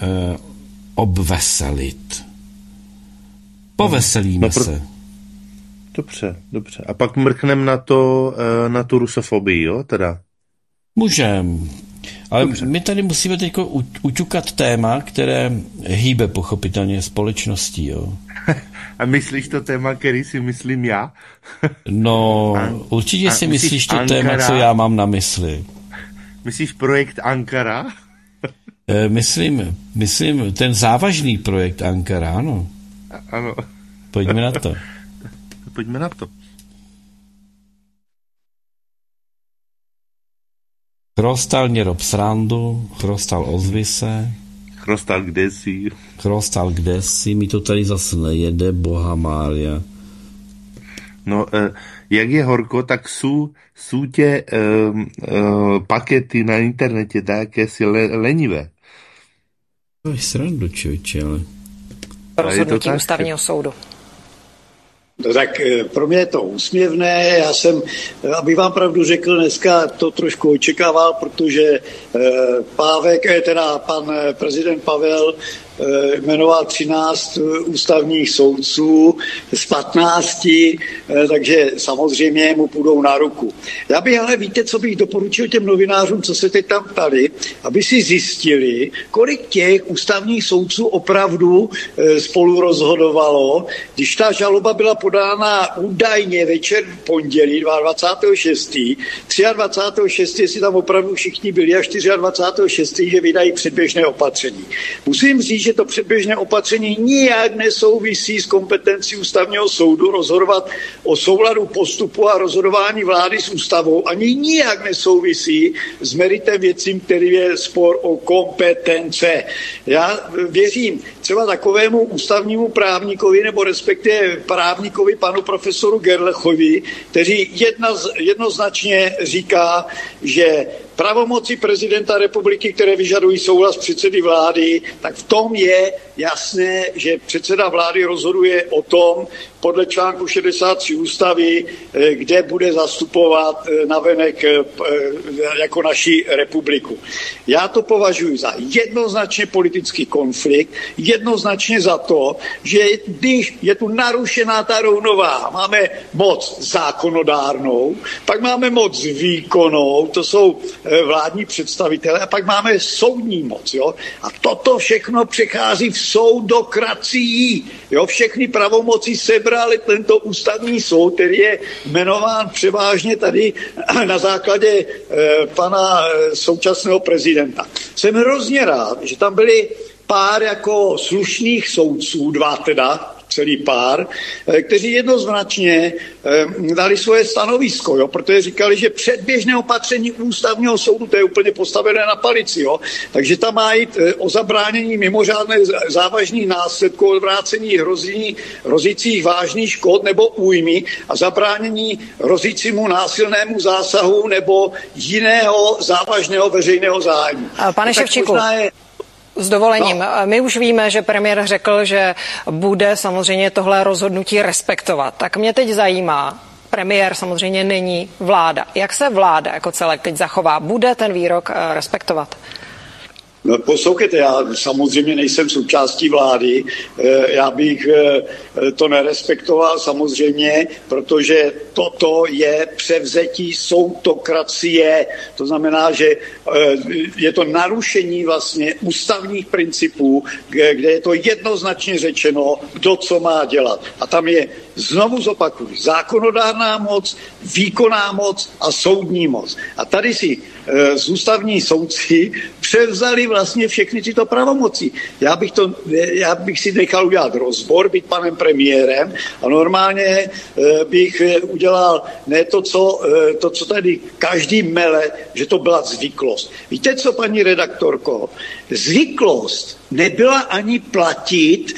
obveselit. Poveselíme se. Dobře. A pak mrkneme na tu rusofobii, jo, teda? Můžem. Ale my tady musíme teď uťukat téma, které hýbe pochopitelně společností, jo. A myslíš to téma, který si myslím já? No, určitě si myslíš to téma, co já mám na mysli. Myslíš projekt Ankara? Myslím ten závažný projekt Ankara, ano. Ano. Pojďme na to. Chrostal něrob srandu, chrostal ozvi se. Chrostal kdesi, mi to tady zase nejede, boha Mária. No, jak je horko, tak jsou tě pakety na internetě také si lenivé. To je srandu, člověče, ale... Rozhodnutí ústavního soudu. No tak pro mě je to úsměvné, já jsem, abych vám pravdu řekl, dneska to trošku očekával, protože pan prezident Pavel jmenoval 13 ústavních soudců z 15, takže samozřejmě mu půjdou na ruku. Já bych ale, víte, co bych doporučil těm novinářům, co se teď tam ptali, aby si zjistili, kolik těch ústavních soudců opravdu spolu rozhodovalo, když ta žaloba byla podána údajně večer v pondělí 22.6., 23.6., jestli tam opravdu všichni byli, a 24.6., že vydají předběžné opatření. Musím říct, že to předběžné opatření nijak nesouvisí s kompetencí ústavního soudu rozhodovat o souladu postupu a rozhodování vlády s ústavou, ani nijak nesouvisí s meritem věcí, který je spor o kompetence. Já věřím třeba takovému ústavnímu právníkovi nebo respektive právníkovi panu profesoru Gerlechovi, který jednoznačně říká, že pravomoci prezidenta republiky, které vyžadují souhlas předsedy vlády, tak v tom je jasné, že předseda vlády rozhoduje o tom, podle článku 63 ústavy, kde bude zastupovat navenek jako naši republiku. Já to považuji za jednoznačně politický konflikt, jednoznačně za to, že když je tu narušená ta rovnováha, máme moc zákonodárnou, pak máme moc výkonnou, to jsou vládní představitelé, a pak máme soudní moc. Jo? A toto všechno přechází v soudokracii. Jo? Všechny pravomoci sebrali tento ústavní soud, který je jmenován převážně tady na základě pana současného prezidenta. Jsem hrozně rád, že tam byli pár jako slušných soudců, dva teda, celý pár, kteří jednoznačně dali svoje stanovisko, jo, protože říkali, že předběžné opatření ústavního soudu, to je úplně postavené na palici, jo, takže tam má jít o zabránění mimořádné závažných následků, odvrácení hrozících vážných škod nebo újmy a zabránění hrozícímu násilnému zásahu nebo jiného závažného veřejného zájmu. Pane Ševčíku, s dovolením. My už víme, že premiér řekl, že bude samozřejmě tohle rozhodnutí respektovat. Tak mě teď zajímá, premiér samozřejmě není vláda. Jak se vláda jako celek teď zachová? Bude ten výrok respektovat? No, poslouchejte, já samozřejmě nejsem součástí vlády, já bych to nerespektoval samozřejmě, protože toto je převzetí soudokracie, to znamená, že je to narušení vlastně ústavních principů, kde je to jednoznačně řečeno, kdo co má dělat. A tam je, znovu zopakuju, zákonodárná moc, výkonná moc a soudní moc. A tady si z ústavní soudci převzali vlastně všechny tyto pravomoci. Já bych si nechal udělat rozbor, být panem premiérem a normálně bych udělal ne to, co tady každý mele, že to byla zvyklost. Víte co, paní redaktorko? Zvyklost nebyla ani platit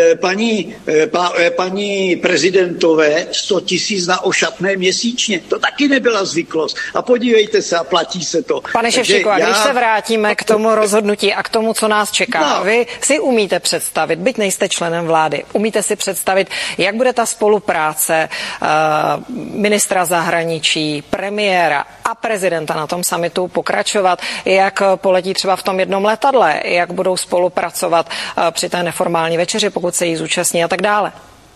paní prezidentové 100 000 na ošatné měsíčně. To taky nebyla zvyklost. A podívejte se, a platí se to. Pane Ševčíku, a když se vrátíme k tomu rozhodnutí a k tomu, co nás čeká, vy si umíte představit, byť nejste členem vlády, umíte si představit, jak bude ta spolupráce ministra zahraničí, premiéra a prezidenta na tom summitu pokračovat, jak poletí třeba v tom jednom letadle, jak budou spolupracovat při té neformální večeři, pokud se jí zúčastní a tak dále.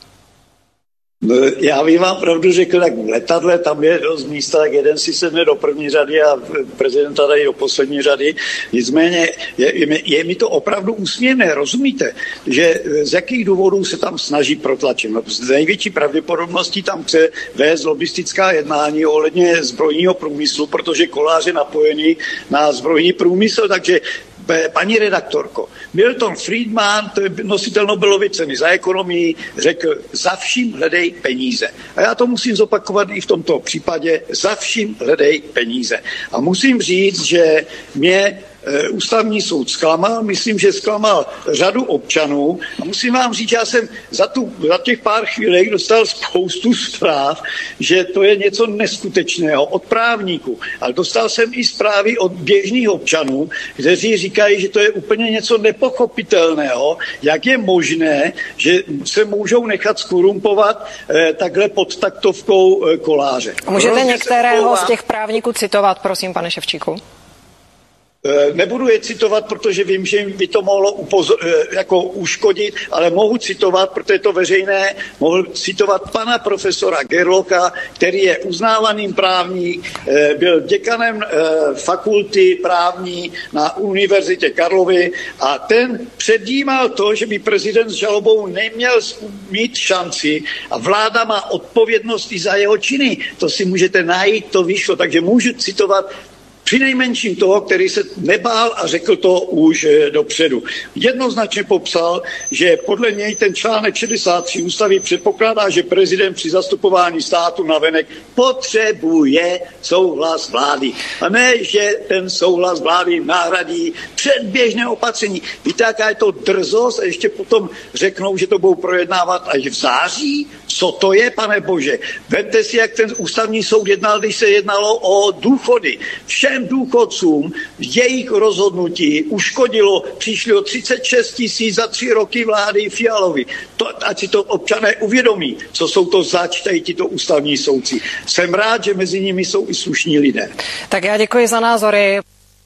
Já bych vám pravdu řekl, tak v letadle tam je dost místa, tak jeden si sedne do první řady a prezidenta dají do poslední řady. Nicméně je mi to opravdu úsměvné, rozumíte, že z jakých důvodů se tam snaží protlačit. No, z největší pravděpodobností tam chce vést lobistická jednání ohledně zbrojního průmyslu, protože Kolář je napojený na zbrojní průmysl, takže paní redaktorko, Milton Friedman, to je nositel Nobelovy ceny za ekonomii, řekl, za vším hledej peníze. A já to musím zopakovat i v tomto případě, za vším hledej peníze. A musím říct, že mě ústavní soud zklamal, myslím, že zklamal řadu občanů a musím vám říct, já jsem za těch pár chvílek dostal spoustu zpráv, že to je něco neskutečného od právníků, ale dostal jsem i zprávy od běžných občanů, kteří říkají, že to je úplně něco nepochopitelného, jak je možné, že se můžou nechat skorumpovat takhle pod taktovkou Koláře. A můžete některého z těch právníků citovat, prosím, pane Ševčíku? Nebudu je citovat, protože vím, že by to mohlo jako uškodit, ale mohu citovat, protože je to veřejné, mohu citovat pana profesora Gerlocha, který je uznávaným právník, byl děkanem fakulty právní na Univerzitě Karlovy a ten předjímal to, že by prezident s žalobou neměl mít šanci a vláda má odpovědnost i za jeho činy. To si můžete najít, to vyšlo, takže můžu citovat přinejmenším toho, který se nebál a řekl to už dopředu. Jednoznačně popsal, že podle něj ten článek 63 ústavy předpokládá, že prezident při zastupování státu navenek potřebuje souhlas vlády. A ne, že ten souhlas vlády nahradí předběžné opatření. Víte, jaká je to drzost? A ještě potom řeknou, že to budou projednávat až v září? Co to je, pane Bože? Vemte si, jak ten ústavní soud jednal, když se jednalo o důchody. Všem důchodcům jejich rozhodnutí uškodilo, přišli o 36 000 za 3 roky vlády Fialovy. Ať si to občané uvědomí, co jsou to zač, tady tito ústavní soudci. Jsem rád, že mezi nimi jsou i slušní lidé. Tak já děkuji za názory.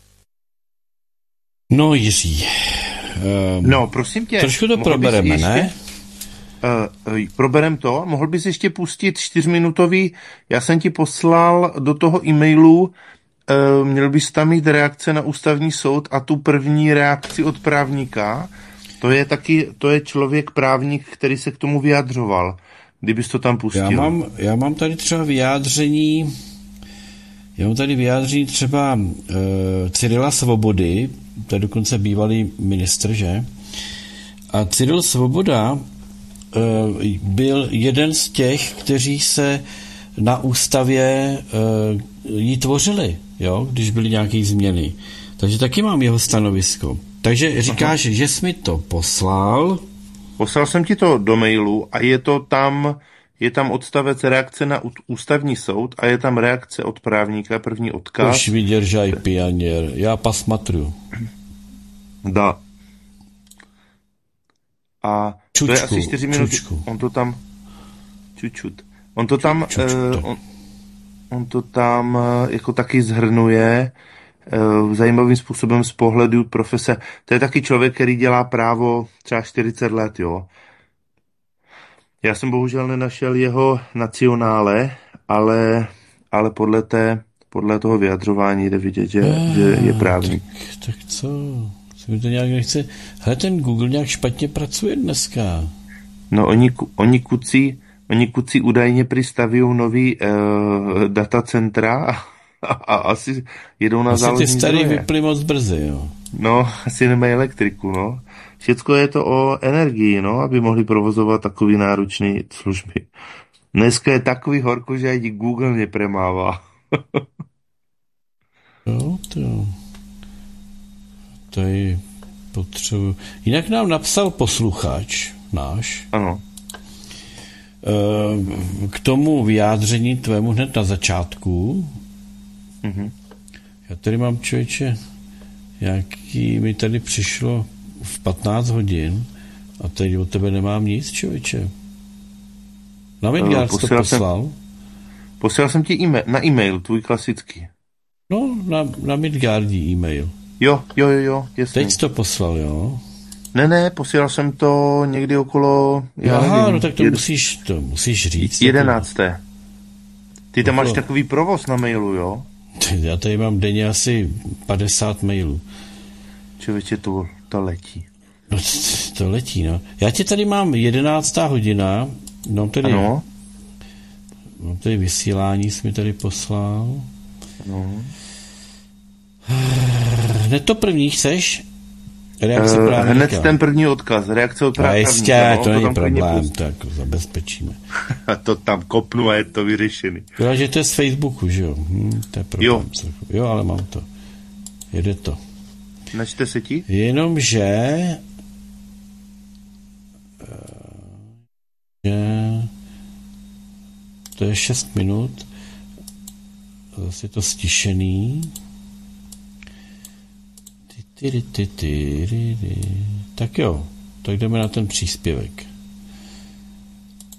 No, Jiří. No, prosím tě. Trošku to probereme, ne? Proberem to. Mohl bys ještě pustit 4minutový, já jsem ti poslal do toho e-mailu, měl bys tam mít reakce na ústavní soud a tu první reakci od právníka. To je člověk právník, který se k tomu vyjadřoval. Kdybys to tam pustil. Já mám tady třeba vyjádření třeba Cyrila Svobody, to je dokonce bývalý ministr, že? A Cyril Svoboda byl jeden z těch, kteří se na ústavě jí tvořili, jo, když byly nějaké změny. Takže taky mám jeho stanovisko. Takže říkáš, že jsi mi to poslal. Poslal jsem ti to do mailu a je tam odstavec reakce na ústavní soud a je tam reakce od právníka, první odkaz. Už vydržaj, pioněr, já pasmatruju. Da. A čučku, to je asi 4 minuty. Čučku. On to tam jako taky zhrnuje zajímavým způsobem z pohledu profese. To je taky člověk, který dělá právo třeba 40 let, jo. Já jsem bohužel nenašel jeho nacionále, ale podle toho vyjadřování jde vidět, že je právník. Tak co? Mi to nějak nechce. Hele, ten Google nějak špatně pracuje dneska. No, oni kucí údajně přistavují nový datacentra a asi jedou na záložní zdroje. Ty starý vyply moc brzy, jo. No, asi nemají elektriku, no. Všecko je to o energii, no, aby mohli provozovat takový náročné služby. Dneska je takový horko, že ani Google nepremává. Jo, to tady potřebuji. Jinak nám napsal posluchač náš. Ano. K tomu vyjádření tvému hned na začátku. Mhm. Já tady mám, člověče, jaký mi tady přišlo v 15 hodin a teď od tebe nemám nic, člověče. Na Midgard to poslal? Poslal jsem ti na e-mail, tvůj klasický. No, na Midgardí e-mail. Jo, jasně. Teď jsi to poslal, jo? Ne, posílal jsem to někdy okolo... No tak to musíš říct. 11. Ty tam máš takový provoz na mailu, jo? Já tady mám denně asi 50 mailů. Člověče, to letí. No, to letí, no. Já ti tady mám 11. hodina, no tedy... Ano. No tady vysílání jsi mi tady poslal. No. Hned to první chceš? Reakce právníka. Hned ten první odkaz. Reakce od právníka. Jistě, to není problém, tak zabezpečíme. A to tam kopnu a je to vyřešený. Takže to je z Facebooku, že jo? To je problém. Jo, ale mám to. Jede to. Načte se ti? Jenomže to je 6 minut. Zase je to stišený. Tak jo, tak jdeme na ten příspěvek.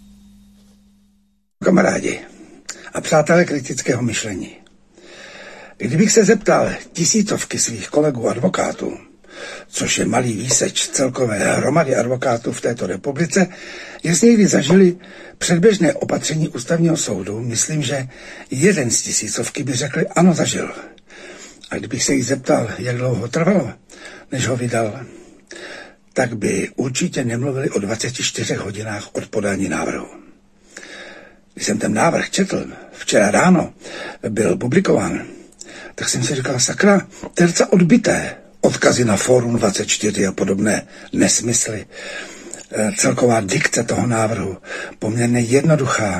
Kamarádi a přátelé kritického myšlení. Kdybych se zeptal tisícovky svých kolegů advokátů, což je malý výseč celkové hromady advokátů v této republice, jestli někdy zažili předběžné opatření ústavního soudu, myslím, že jeden z tisícovky by řekli, ano, zažil. A kdybych se jich zeptal, jak dlouho trvalo, než ho vydal, tak by určitě nemluvili o 24 hodinách od podání návrhu. Když jsem ten návrh četl, včera ráno byl publikován, tak jsem si říkal, sakra, to je docela odbité. Odkazy na Fórum 24 a podobné nesmysly. Celková dikce toho návrhu, poměrně jednoduchá.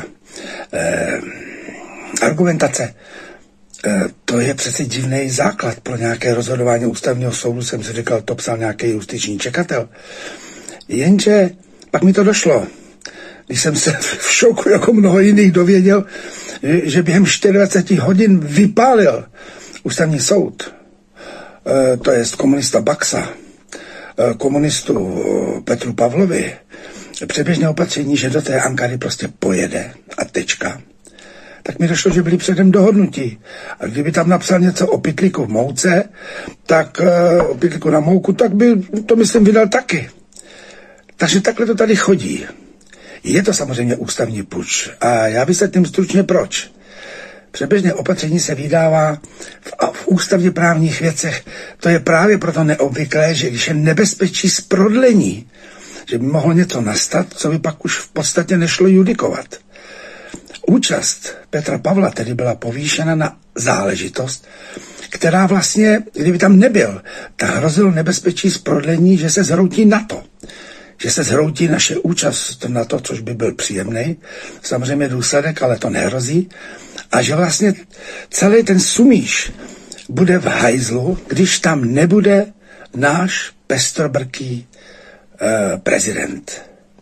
Argumentace, to je přece divný základ pro nějaké rozhodování ústavního soudu, jsem si říkal, to psal nějaký justiční čekatel. Jenže pak mi to došlo, když jsem se v šoku jako mnoho jiných dověděl, že během 24 hodin vypálil ústavní soud, to je komunista Baxa, komunistu Petru Pavlovi, předběžné opatření, že do té Ankary prostě pojede a tečka, tak mi došlo, že byli předem dohodnutí. A kdyby tam napsal něco o pytlíku v mouce, tak o pytlíku na mouku, tak by to, myslím, vydal taky. Takže takhle to tady chodí. Je to samozřejmě ústavní puč. A já vysvětlím stručně proč. Předběžné opatření se vydává v ústavně právních věcech. To je právě proto neobvyklé, že když je nebezpečí z prodlení, že by mohlo něco nastat, co by pak už v podstatě nešlo judikovat. Účast Petra Pavla tedy byla povýšena na záležitost, která vlastně, kdyby tam nebyl, tak hrozilo nebezpečí z prodlení, že se zhroutí NATO. Že se zhroutí naše účast na to, což by byl příjemný, samozřejmě důsledek, ale to nehrozí. A že vlastně celý ten sumíš bude v hajzlu, když tam nebude náš pestrobrký prezident.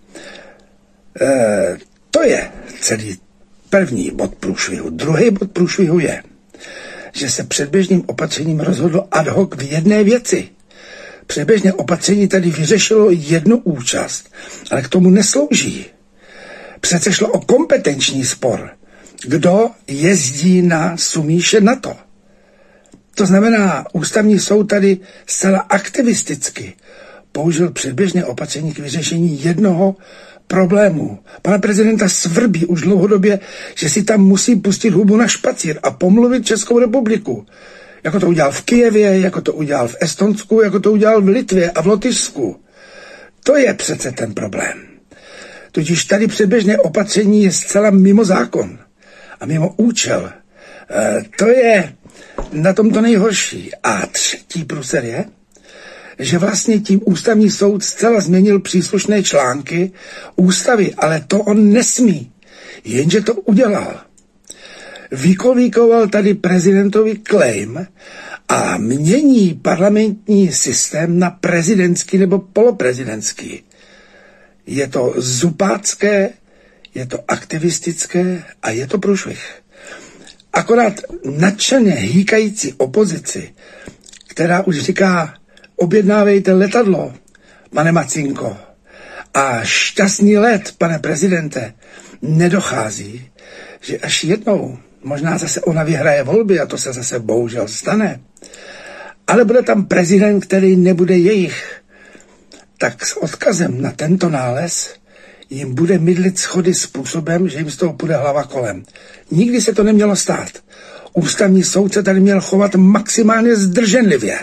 To je celý první bod průšvihu. Druhý bod průšvihu je, že se předběžným opatřením rozhodlo ad hoc v jedné věci. Předběžné opatření tady vyřešilo jednu účast, ale k tomu neslouží. Přece šlo o kompetenční spor. Kdo jezdí na sumíše NATO? To znamená, ústavní soud tady zcela aktivisticky použil předběžné opatření k vyřešení jednoho problému. Pana prezidenta svrbí už dlouhodobě, že si tam musí pustit hubu na špacír a pomluvit Českou republiku. Jako to udělal v Kyjevě, jako to udělal v Estonsku, jako to udělal v Litvě a v Lotyšsku. To je přece ten problém. Tudíž tady předběžné opatření je zcela mimo zákon a mimo účel. To je na tom to nejhorší. A třetí průser je, že vlastně tím ústavní soud zcela změnil příslušné články ústavy, ale to on nesmí. Jenže to udělal. Vykolíkoval tady prezidentovi claim a mění parlamentní systém na prezidentský nebo poloprezidentský. Je to zupácké, je to aktivistické a je to průšvih. Akorát nadšeně hýkající opozici, která už říká, objednávejte letadlo, pane Macinko, a šťastný let, pane prezidente, nedochází, že až jednou, možná zase ona vyhraje volby a to se zase bohužel stane, ale bude tam prezident, který nebude jejich, tak s odkazem na tento nález jim bude mydlit schody způsobem, že jim z toho půjde hlava kolem. Nikdy se to nemělo stát. Ústavní soud se tady měl chovat maximálně zdrženlivě.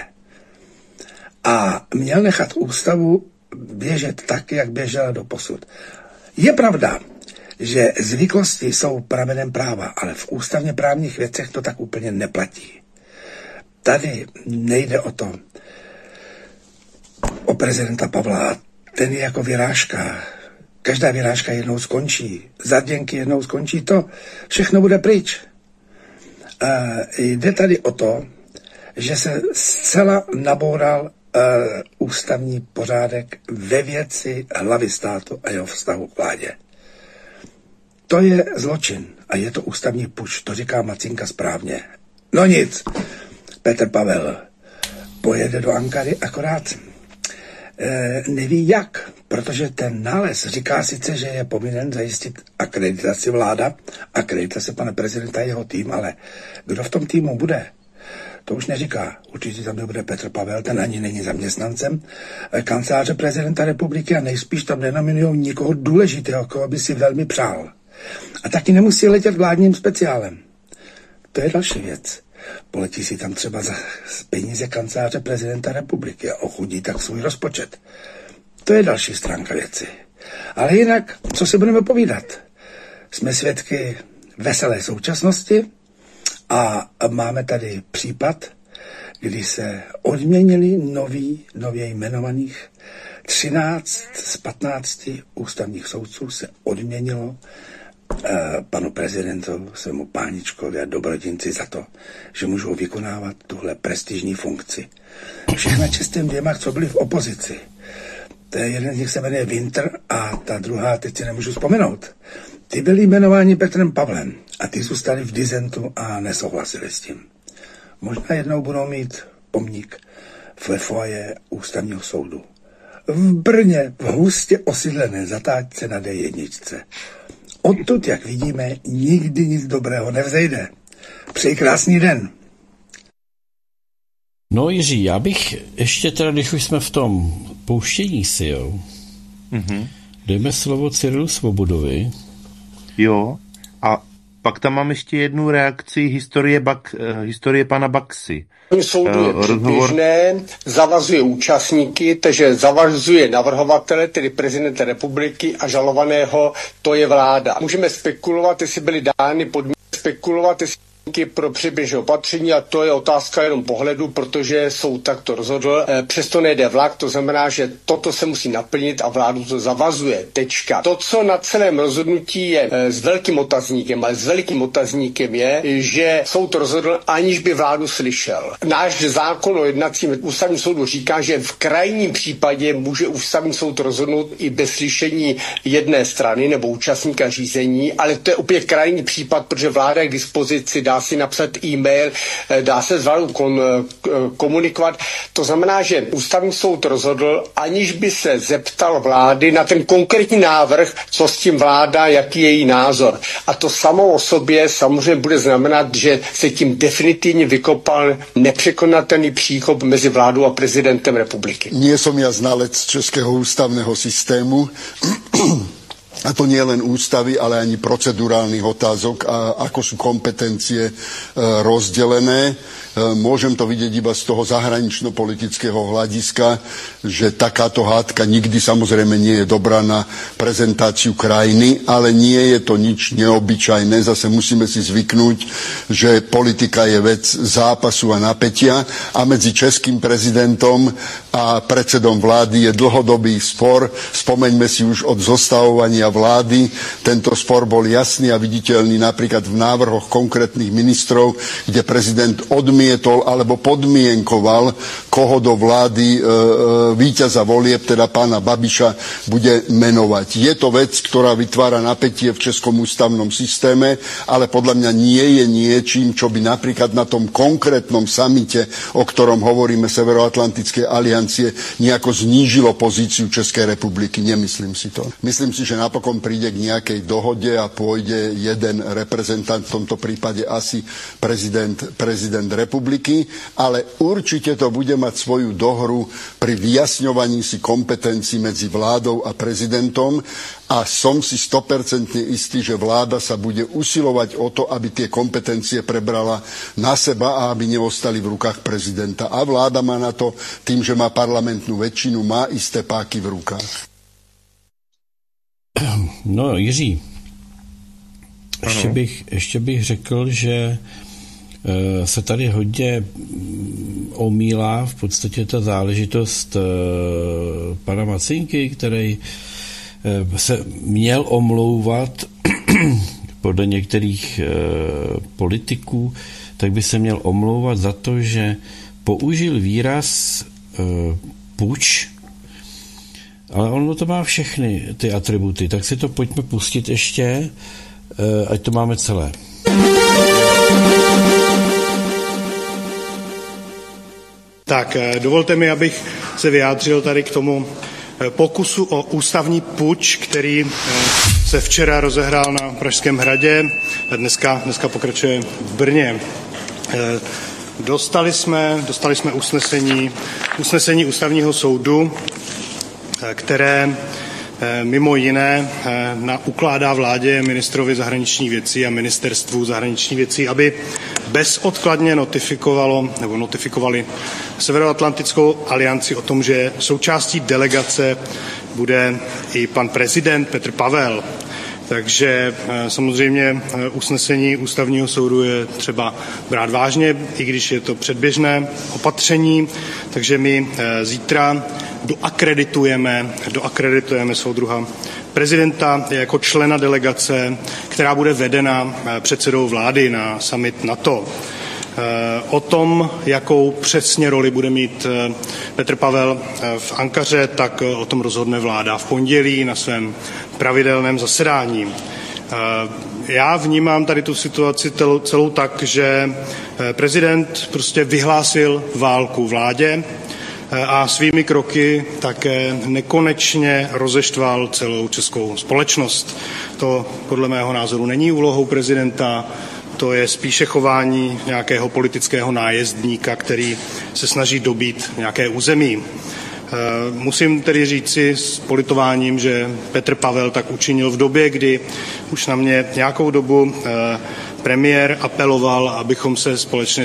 A měl nechat ústavu běžet tak, jak běžela doposud. Je pravda, že zvyklosti jsou pramenem práva, ale v ústavně právních věcech to tak úplně neplatí. Tady nejde o prezidenta Pavla. Ten je jako vyrážka. Každá vyrážka jednou skončí. Zaděnky jednou skončí. To všechno bude pryč. Jde tady o to, že se zcela naboural ústavní pořádek ve věci hlavy státu a jeho vztahu k vládě. To je zločin a je to ústavní puč, to říká Macinka správně. No nic, Petr Pavel pojede do Ankary, akorát neví jak, protože ten nález říká sice, že je povinen zajistit akreditaci vláda, akreditaci pana prezidenta a jeho tým, ale kdo v tom týmu bude? To už neříká. Určitě tam nebude Petr Pavel, ten ani není zaměstnancem kanceláře prezidenta republiky a nejspíš tam nenominují nikoho důležitého, koho by si velmi přál. A taky nemusí letět vládním speciálem. To je další věc. Poletí si tam třeba za peníze kanceláře prezidenta republiky a ochudí tak svůj rozpočet. To je další stránka věci. Ale jinak, co si budeme povídat? Jsme svědky veselé současnosti a máme tady případ, kdy se odměnili nově jmenovaných 13 z 15 ústavních soudců se odměnilo panu prezidentu, svému páničkovi a dobrodinci za to, že můžou vykonávat tuhle prestižní funkci. Všechna čestým dvěma, co byli v opozici. To je jeden z nich se jmenuje Winter a ta druhá, teď si nemůžu vzpomenout. Ty byli jmenováni Petrem Pavlem a ty zůstali v disentu a nesouhlasili s tím. Možná jednou budou mít pomník ve foaje ústavního soudu. V Brně, v hustě osídlené zatáčce na D1. Odtud, jak vidíme, nikdy nic dobrého nevzejde. Přeji krásný den. No Jiří, já bych ještě teda, když už jsme v tom pouštění si, jo, dejme slovo Cyrilu Svobodovi. Jo, a pak tam mám ještě jednu reakci historie pana Baxy. Soudu je předběžné, zavazuje účastníky, takže zavazuje navrhovatele, tedy prezidenta republiky a žalovaného, to je vláda. Můžeme spekulovat, jestli byly dány podmínky, pro předběžné opatření a to je otázka jenom pohledu, protože soud takto rozhodl. Přesto nejde vlak, to znamená, že toto se musí naplnit a vládu to zavazuje. Tečka. To, co na celém rozhodnutí je s velkým otazníkem, ale s velikým otazníkem je, že soud rozhodl, aniž by vládu slyšel. Náš zákon o jednacím ústavním soudu říká, že v krajním případě může ústavní soud rozhodnout i bez slyšení jedné strany nebo účastníka řízení, ale to je opět krajní případ, protože vláda je k dispozici, dá si napsat e-mail, dá se s vládou komunikovat. To znamená, že ústavní soud rozhodl, aniž by se zeptal vlády na ten konkrétní návrh, co s tím vláda, jaký je její názor. A to samo o sobě samozřejmě bude znamenat, že se tím definitivně vykopal nepřekonatelný příkop mezi vládou a prezidentem republiky. Nie som ja znalec českého ústavného systému, a to nie len ústavy, ale ani procedurálnych otázok a ako sú kompetencie rozdelené. Môžem to vidieť iba z toho zahranično-politického hľadiska, že takáto hádka nikdy samozrejme nie je dobrá na prezentáciu krajiny, ale nie je to nič neobyčajné. Zase musíme si zvyknúť, že politika je vec zápasu a napätia a medzi českým prezidentom a predsedom vlády je dlhodobý spor. Spomeňme si už od zostavovania vlády. Tento spor bol jasný a viditeľný napríklad v návrhoch konkrétnych ministrov, kde prezident odmietol alebo podmienkoval, koho do vlády víťaza volieb, teda pána Babiša, bude menovať. Je to vec, ktorá vytvára napätie v českom ústavnom systéme, ale podľa mňa nie je niečím, čo by napríklad na tom konkrétnom samite, o ktorom hovoríme Severoatlantickej aliancie, nejako znížilo pozíciu Českej republiky. Nemyslím si to. Myslím si, že napokon príde k nejakej dohode a pôjde jeden reprezentant, v tomto prípade asi prezident republiky, ale určite to bude mať svoju dohru pri vyjasňovaní si kompetencií medzi vládou a prezidentom a som si 100% istý, že vláda sa bude usilovať o to, aby tie kompetencie prebrala na seba a aby neostali v rukách prezidenta. A vláda má na to, tým, že má parlamentnú väčšinu, má isté páky v rukách. No, Jiří, ještě bych řekl, že se tady hodně omílá v podstatě ta záležitost pana Macinky, který se měl omlouvat podle některých politiků, tak by se měl omlouvat za to, že použil výraz puč, ale ono to má všechny ty atributy, tak si to pojďme pustit ještě, ať to máme celé. Tak, dovolte mi, abych se vyjádřil tady k tomu pokusu o ústavní puč, který se včera rozehrál na Pražském hradě a dneska pokračuje v Brně. Dostali jsme usnesení Ústavního soudu, které mimo jiné ukládá vládě, ministrovi zahraničních věcí a ministerstvu zahraničních věcí, aby bezodkladně notifikovali Severoatlantickou alianci o tom, že součástí delegace bude i pan prezident Petr Pavel. Takže samozřejmě usnesení Ústavního soudu je třeba brát vážně, i když je to předběžné opatření, takže my zítra doakreditujeme soudruha prezidenta jako člena delegace, která bude vedena předsedou vlády na summit NATO. O tom, jakou přesně roli bude mít Petr Pavel v Ankaře, tak o tom rozhodne vláda v pondělí na svém pravidelném zasedání. Já vnímám tady tu situaci celou tak, že prezident prostě vyhlásil válku vládě a svými kroky také nekonečně rozeštval celou českou společnost. To podle mého názoru není úlohou prezidenta, to je spíše chování nějakého politického nájezdníka, který se snaží dobít nějaké území. Musím tedy říci s politováním, že Petr Pavel tak učinil v době, kdy už na mě nějakou dobu premiér apeloval, abychom se společně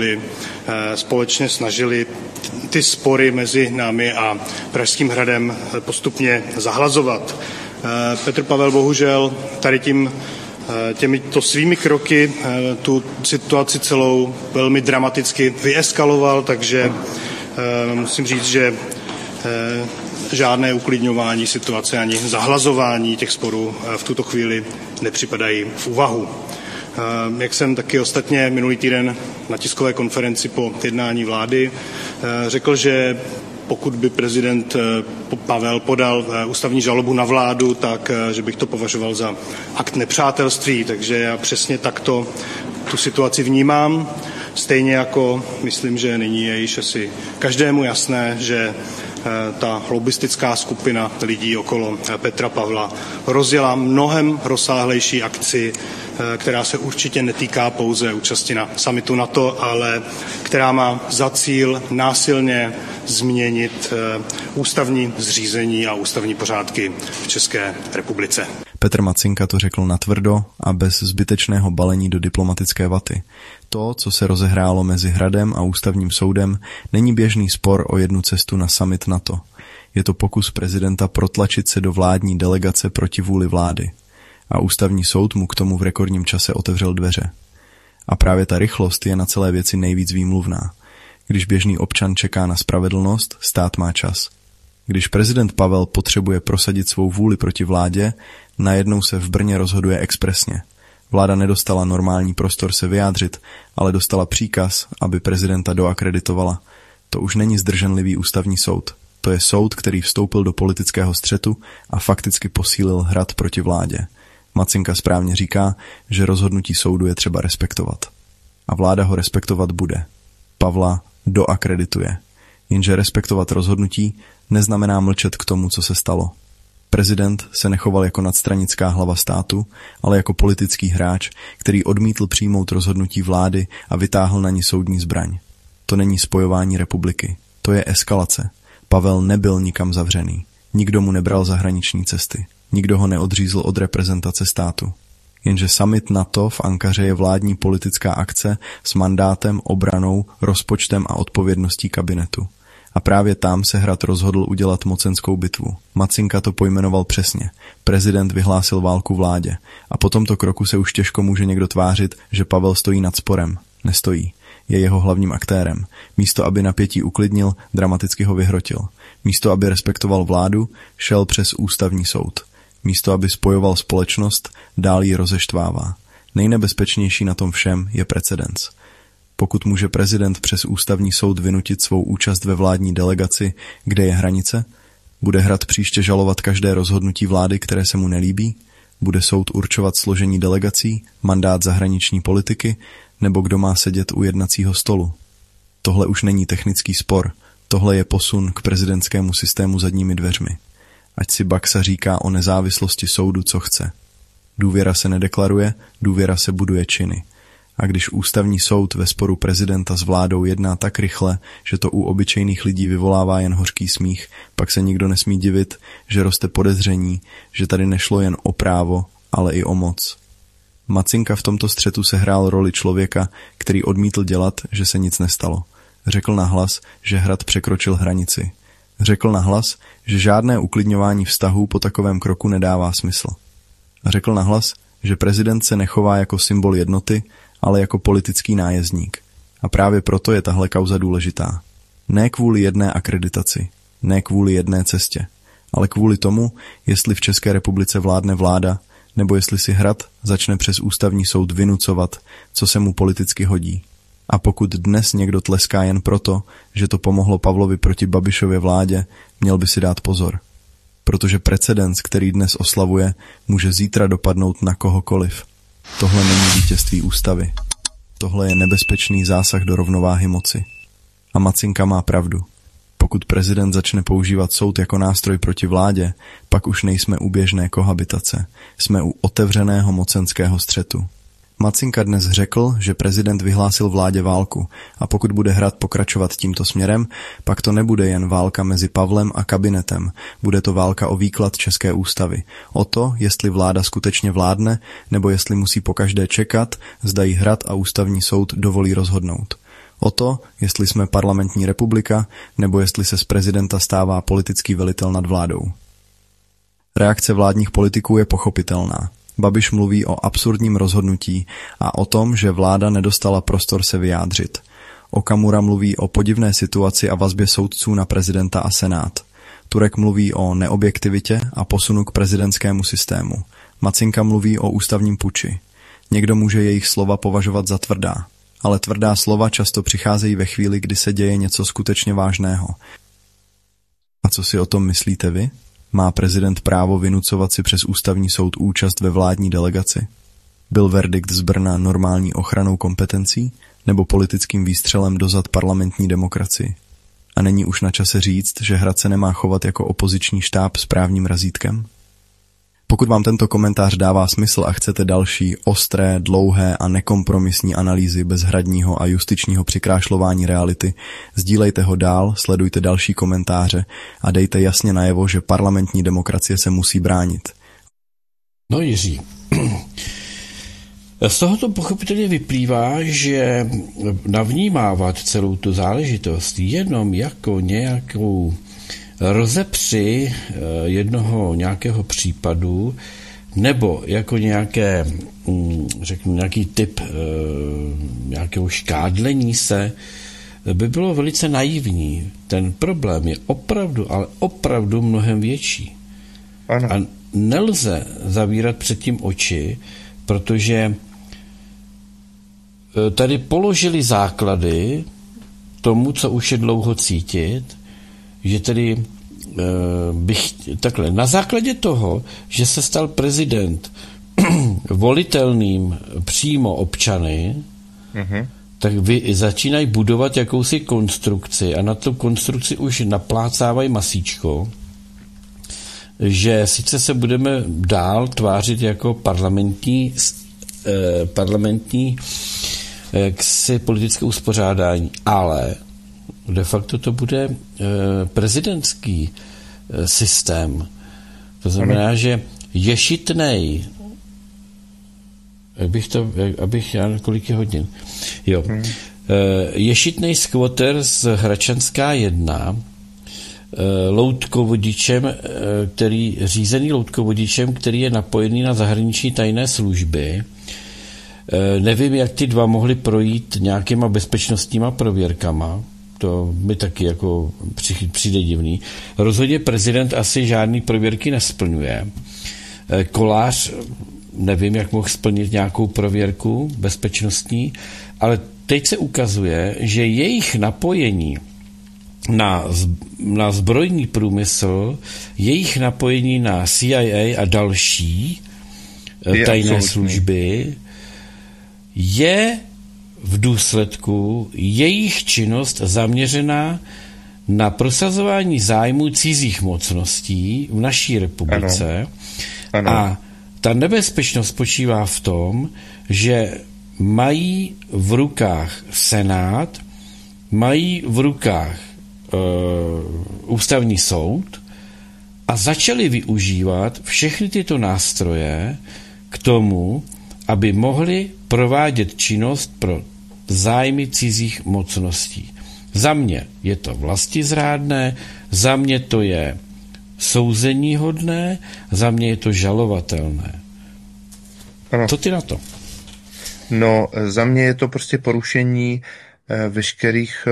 snažili ty spory mezi námi a Pražským hradem postupně zahlazovat. Petr Pavel bohužel tady těmito svými kroky tu situaci celou velmi dramaticky vyeskaloval, takže musím říct, že žádné uklidňování situace ani zahlazování těch sporů v tuto chvíli nepřipadají v úvahu. Jak jsem taky ostatně minulý týden na tiskové konferenci po jednání vlády řekl, že pokud by prezident Pavel podal ústavní žalobu na vládu, tak že bych to považoval za akt nepřátelství, takže já přesně takto tu situaci vnímám. Stejně jako myslím, že nyní je již asi každému jasné, že ta lobbystická skupina lidí okolo Petra Pavla rozjela mnohem rozsáhlejší akci, která se určitě netýká pouze účasti na summitu NATO, ale která má za cíl násilně změnit ústavní zřízení a ústavní pořádky v České republice. Petr Macinka to řekl natvrdo a bez zbytečného balení do diplomatické vaty. To, co se rozehrálo mezi Hradem a Ústavním soudem, není běžný spor o jednu cestu na summit NATO. Je to pokus prezidenta protlačit se do vládní delegace proti vůli vlády. A Ústavní soud mu k tomu v rekordním čase otevřel dveře. A právě ta rychlost je na celé věci nejvíc výmluvná. Když běžný občan čeká na spravedlnost, stát má čas. Když prezident Pavel potřebuje prosadit svou vůli proti vládě, najednou se v Brně rozhoduje expresně. Vláda nedostala normální prostor se vyjádřit, ale dostala příkaz, aby prezidenta doakreditovala. To už není zdrženlivý ústavní soud. To je soud, který vstoupil do politického střetu a fakticky posílil Hrad proti vládě. Macinka správně říká, že rozhodnutí soudu je třeba respektovat. A vláda ho respektovat bude. Pavla doakredituje. Jenže respektovat rozhodnutí neznamená mlčet k tomu, co se stalo. Prezident se nechoval jako nadstranická hlava státu, ale jako politický hráč, který odmítl přijmout rozhodnutí vlády a vytáhl na ní soudní zbraň. To není spojování republiky, to je eskalace. Pavel nebyl nikam zavřený, nikdo mu nebral zahraniční cesty, nikdo ho neodřízl od reprezentace státu. Jenže summit NATO v Ankaře je vládní politická akce s mandátem, obranou, rozpočtem a odpovědností kabinetu. A právě tam se Hrad rozhodl udělat mocenskou bitvu. Macinka to pojmenoval přesně. Prezident vyhlásil válku vládě. A po tomto kroku se už těžko může někdo tvářit, že Pavel stojí nad sporem. Nestojí. Je jeho hlavním aktérem. Místo, aby napětí uklidnil, dramaticky ho vyhrotil. Místo, aby respektoval vládu, šel přes Ústavní soud. Místo, aby spojoval společnost, dál ji rozeštvává. Nejnebezpečnější na tom všem je precedens. Pokud může prezident přes Ústavní soud vynutit svou účast ve vládní delegaci, kde je hranice, bude Hrad příště žalovat každé rozhodnutí vlády, které se mu nelíbí, bude soud určovat složení delegací, mandát zahraniční politiky, nebo kdo má sedět u jednacího stolu. Tohle už není technický spor, tohle je posun k prezidentskému systému zadními dveřmi. Ať si Baxa říká o nezávislosti soudu, co chce. Důvěra se nedeklaruje, důvěra se buduje činy. A když ústavní soud ve sporu prezidenta s vládou jedná tak rychle, že to u obyčejných lidí vyvolává jen hořký smích, pak se nikdo nesmí divit, že roste podezření, že tady nešlo jen o právo, ale i o moc. Macinka v tomto střetu sehrál roli člověka, který odmítl dělat, že se nic nestalo. Řekl nahlas, že Hrad překročil hranici. Řekl nahlas, že žádné uklidňování vztahů po takovém kroku nedává smysl. Řekl nahlas, že prezident se nechová jako symbol jednoty, ale jako politický nájezdník. A právě proto je tahle kauza důležitá. Ne kvůli jedné akreditaci, ne kvůli jedné cestě, ale kvůli tomu, jestli v České republice vládne vláda, nebo jestli si Hrad začne přes ústavní soud vynucovat, co se mu politicky hodí. A pokud dnes někdo tleská jen proto, že to pomohlo Pavlovi proti Babišově vládě, měl by si dát pozor. Protože precedens, který dnes oslavuje, může zítra dopadnout na kohokoliv. Tohle není vítězství ústavy. Tohle je nebezpečný zásah do rovnováhy moci. A Macinka má pravdu. Pokud prezident začne používat soud jako nástroj proti vládě, pak už nejsme u běžné kohabitace. Jsme u otevřeného mocenského střetu. Macinka dnes řekl, že prezident vyhlásil vládě válku a pokud bude Hrad pokračovat tímto směrem, pak to nebude jen válka mezi Pavlem a kabinetem, bude to válka o výklad české ústavy, o to, jestli vláda skutečně vládne, nebo jestli musí pokaždé čekat, zda jí Hrad a ústavní soud dovolí rozhodnout. O to, jestli jsme parlamentní republika, nebo jestli se z prezidenta stává politický velitel nad vládou. Reakce vládních politiků je pochopitelná. Babiš mluví o absurdním rozhodnutí a o tom, že vláda nedostala prostor se vyjádřit. Okamura mluví o podivné situaci a vazbě soudců na prezidenta a senát. Turek mluví o neobjektivitě a posunu k prezidentskému systému. Macinka mluví o ústavním puči. Někdo může jejich slova považovat za tvrdá, ale tvrdá slova často přicházejí ve chvíli, kdy se děje něco skutečně vážného. A co si o tom myslíte vy? Má prezident právo vynucovat si přes ústavní soud účast ve vládní delegaci? Byl verdikt z Brna normální ochranou kompetencí nebo politickým výstřelem do zad parlamentní demokracii? A není už na čase říct, že Hrad se nemá chovat jako opoziční štáb s právním razítkem? Pokud vám tento komentář dává smysl a chcete další ostré, dlouhé a nekompromisní analýzy bez hradního a justičního přikrášlování reality, sdílejte ho dál, sledujte další komentáře a dejte jasně najevo, že parlamentní demokracie se musí bránit. No Jiří, z tohoto pochopitelně vyplývá, že navnímávat celou tu záležitost jenom jako nějakou rozepři jednoho nějakého případu nebo jako nějaký typ nějakého škádlení se by bylo velice naivní. Ten problém je opravdu, ale opravdu mnohem větší. Ano. A nelze zavírat před tím oči, protože tady položili základy tomu, co už je dlouho cítit, že tedy takhle, na základě toho, že se stal prezident volitelným přímo občany, tak vy začínají budovat jakousi konstrukci a na tu konstrukci už naplácávají masíčko, že sice se budeme dál tvářit jako parlamentní politické uspořádání, ale de facto to bude prezidentský systém. To znamená, že ješitnej, kolik je hodin? Jo. Ješitnej squatter z Hračanská 1, řízený loutkovodičem, který je napojený na zahraniční tajné služby. Nevím, jak ty dva mohli projít nějakýma bezpečnostníma prověrkama. To mi taky jako přijde divný. Rozhodně prezident asi žádný prověrky nesplňuje. Kolář, nevím, jak mohl splnit nějakou prověrku bezpečnostní, ale teď se ukazuje, že jejich napojení na zbrojní průmysl, jejich napojení na CIA a další tajné služby je v důsledku jejich činnost zaměřená na prosazování zájmů cizích mocností v naší republice. Ano. A ta nebezpečnost spočívá v tom, že mají v rukách Senát, mají v rukách ústavní soud a začali využívat všechny tyto nástroje k tomu, aby mohli provádět činnost pro zájmy cizích mocností. Za mě je to vlastizrádné, za mě to je souzeníhodné, za mě je to žalovatelné. Ano. Co ty na to? No, za mě je to prostě porušení veškerých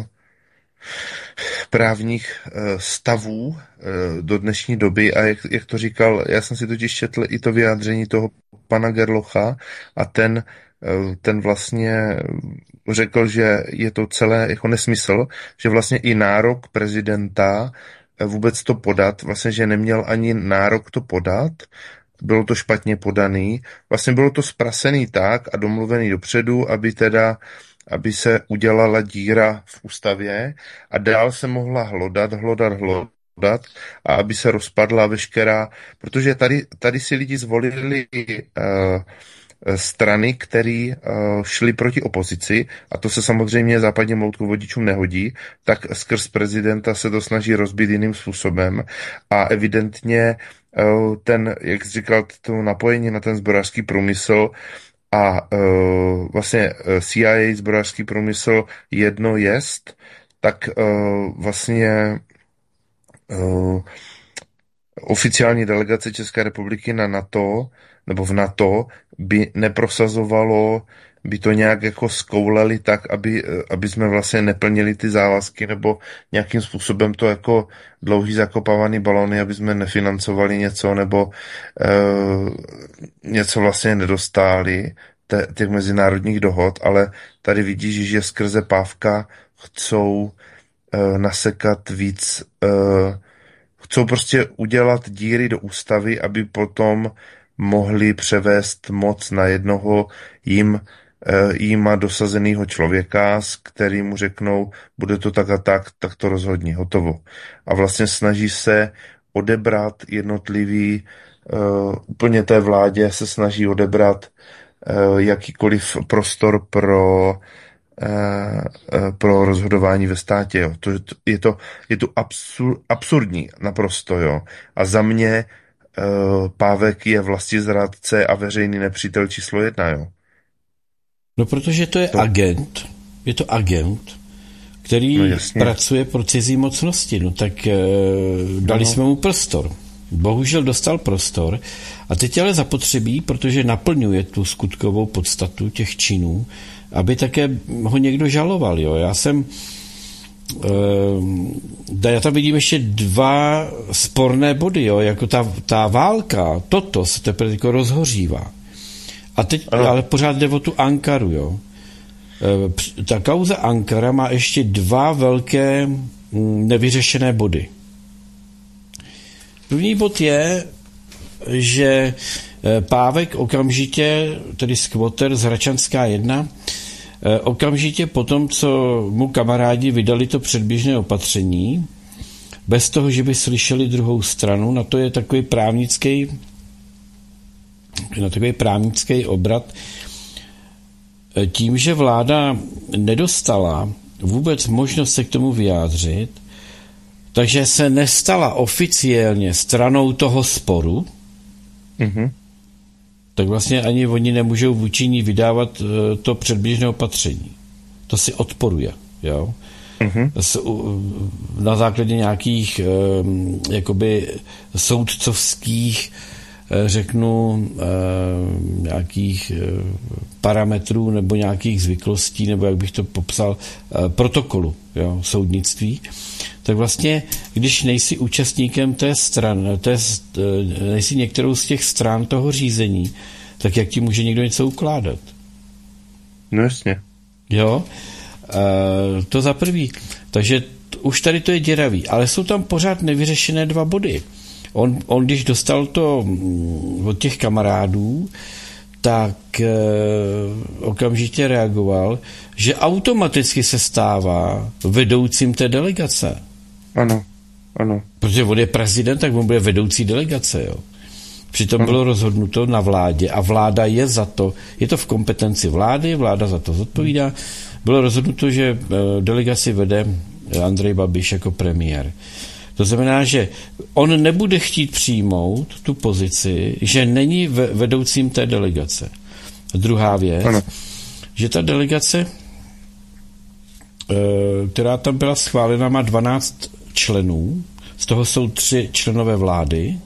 právních stavů do dnešní doby a jak to říkal, já jsem si totiž četl i to vyjádření toho pana Gerlocha a ten vlastně řekl, že je to celé jako nesmysl, že vlastně i nárok prezidenta vůbec to podat, vlastně, že neměl ani nárok to podat, bylo to špatně podaný, vlastně bylo to zprasený tak a domluvený dopředu, aby se udělala díra v ústavě a dál se mohla hlodat a aby se rozpadla veškerá, protože tady si lidi zvolili strany, které šly proti opozici a to se samozřejmě západním loutkovodičům nehodí, tak skrz prezidenta se to snaží rozbít jiným způsobem a evidentně jak jsi říkal, to napojení na ten zbrojařský průmysl a vlastně CIA zbrojařský průmysl jedno jest, tak vlastně oficiální delegace České republiky na NATO nebo v NATO by neprosazovalo, by to nějak jako zkouleli tak, aby jsme vlastně neplnili ty závazky nebo nějakým způsobem to jako dlouhý zakopávaný balony, aby jsme nefinancovali něco nebo něco vlastně nedostáli těch mezinárodních dohod, ale tady vidíš, že skrze Pávka chcou nasekat víc, chcou prostě udělat díry do ústavy, aby potom mohli převést moc na jednoho jima dosazeného člověka, s kterým mu řeknou, bude to tak a tak to rozhodně, hotovo. A vlastně snaží se odebrat jednotlivý, úplně té vládě se snaží odebrat jakýkoliv prostor pro rozhodování ve státě. Jo. Je to absurdní naprosto. Jo. A za mě Pávek je vlastizrádce a veřejný nepřítel číslo 1. Jo. No protože to je agent. Je to agent, který pracuje pro cizí mocnosti. No tak dali jsme mu prostor. Bohužel dostal prostor a teď ale zapotřebí, protože naplňuje tu skutkovou podstatu těch činů, aby také ho někdo žaloval. Jo. Já tam vidím ještě 2 sporné body, jo, jako ta válka, toto se teprve jako rozhořívá. A teď ale pořád jde o tu Ankaru, jo. Ta kauza Ankara má ještě 2 velké nevyřešené body. První bod je, že Pávek okamžitě, tedy squatter z Hračanská 1, okamžitě potom, co mu kamarádi vydali to předběžné opatření, bez toho, že by slyšeli druhou stranu, na to je takový právnický obrat, tím, že vláda nedostala vůbec možnost se k tomu vyjádřit, takže se nestala oficiálně stranou toho sporu, tak vlastně ani oni nemůžou vůči ní vydávat to předběžné opatření. To si odporuje. Jo? Na základě nějakých jakoby soudcovských řeknu nějakých parametrů nebo nějakých zvyklostí, nebo jak bych to popsal, protokolu, jo, soudnictví, tak vlastně, když nejsi účastníkem té strany, nejsi některou z těch stran toho řízení, tak jak ti může někdo něco ukládat? No jasně. Jo, to za prvý. Takže už tady to je děravý, ale jsou tam pořád nevyřešené 2 body. On když dostal to od těch kamarádů, tak okamžitě reagoval, že automaticky se stává vedoucím té delegace. Ano. Protože on je prezident, tak on bude vedoucí delegace, jo. Přitom bylo rozhodnuto na vládě a vláda je za to, je to v kompetenci vlády, vláda za to zodpovídá. Bylo rozhodnuto, že delegaci vede Andrej Babiš jako premiér. To znamená, že on nebude chtít přijmout tu pozici, že není vedoucím té delegace. A druhá věc, že ta delegace, která tam byla schválena, má 12 členů, z toho jsou 3 členové vlády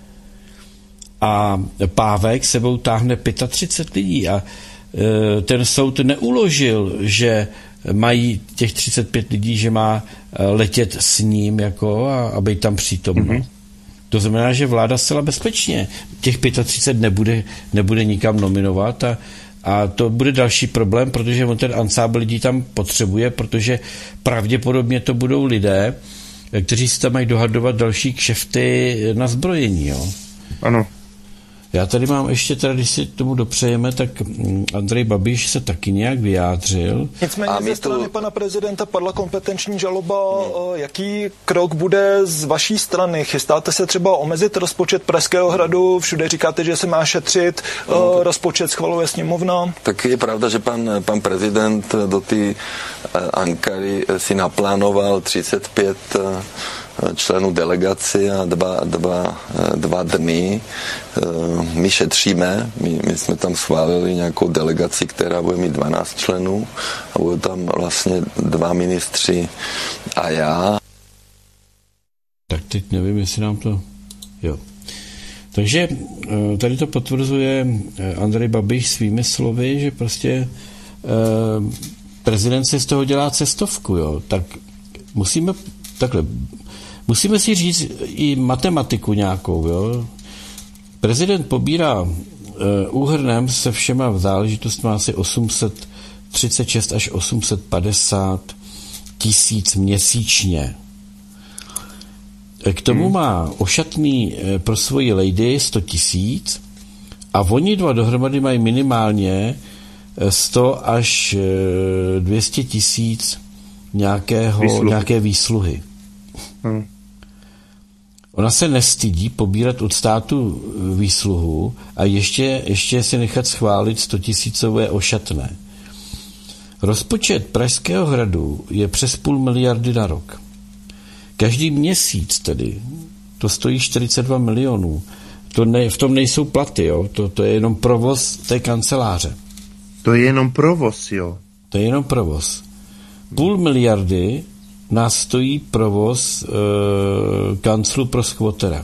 a Pávek sebou táhne 35 lidí a ten soud neuložil, že mají těch 35 lidí, že má letět s ním jako a být tam přítomno. To znamená, že vláda zcela bezpečně těch 35 nebude nikam nominovat a to bude další problém, protože on ten ansábl lidí tam potřebuje, protože pravděpodobně to budou lidé, kteří si tam mají dohadovat další kšefty na zbrojení. Jo? Ano. Já tady mám ještě, když si tomu dopřejeme, tak Andrej Babiš se taky nějak vyjádřil. Nicméně ze strany pana prezidenta padla kompetenční žaloba. Jaký krok bude z vaší strany? Chystáte se třeba omezit rozpočet Pražského hradu? Všude říkáte, že se má šetřit, rozpočet schvaluje sněmovna. Tak je pravda, že pan prezident do té Ankary si naplánoval 35 členů delegaci a dva dny. My šetříme, my jsme tam schválili nějakou delegaci, která bude mít 12 členů a budou tam vlastně 2 ministři a já. Tak teď nevím, jestli nám to... Jo. Takže tady to potvrzuje Andrej Babiš svými slovy, že prostě prezident si z toho dělá cestovku, jo. Tak musíme si říct i matematiku nějakou, jo. Prezident pobírá úhrnem se všema záležitostmi asi 836 až 850 tisíc měsíčně. K tomu má ošatný pro svoji lady 100 tisíc a oni dva dohromady mají minimálně 100 až 200 tisíc nějaké výsluhy. Ona se nestydí pobírat od státu výsluhu a ještě si nechat schválit 100 tisícové ošatné. Rozpočet Pražského hradu je přes 500 miliardy na rok. Každý měsíc tedy to stojí 42 milionů. V tom nejsou platy, jo? To je jenom provoz té kanceláře. To je jenom provoz, jo? To je jenom provoz. 500 miliardy nás stojí provoz kanclu pro skvotera.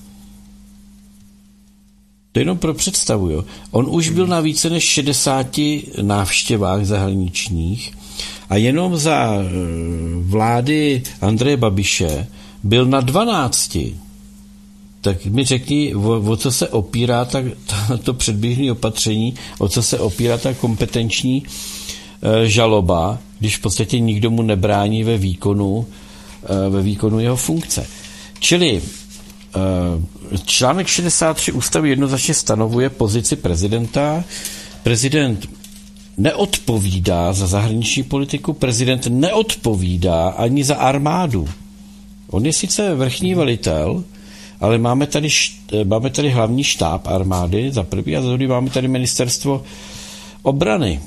To je jenom pro představu, jo. On už byl na více než 60 návštěvách zahraničních a jenom za vlády Andreje Babiše byl na 12. Tak mi řekni, o co se opírá to předběžné opatření, o co se opírá ta kompetenční žaloba, když v podstatě nikdo mu nebrání ve výkonu jeho funkce. Čili článek 63 ústavy jednoznačně stanovuje pozici prezidenta. Prezident neodpovídá za zahraniční politiku, prezident neodpovídá ani za armádu. On je sice vrchní velitel, ale máme tady hlavní štáb armády za první a za druhý máme tady ministerstvo obrany.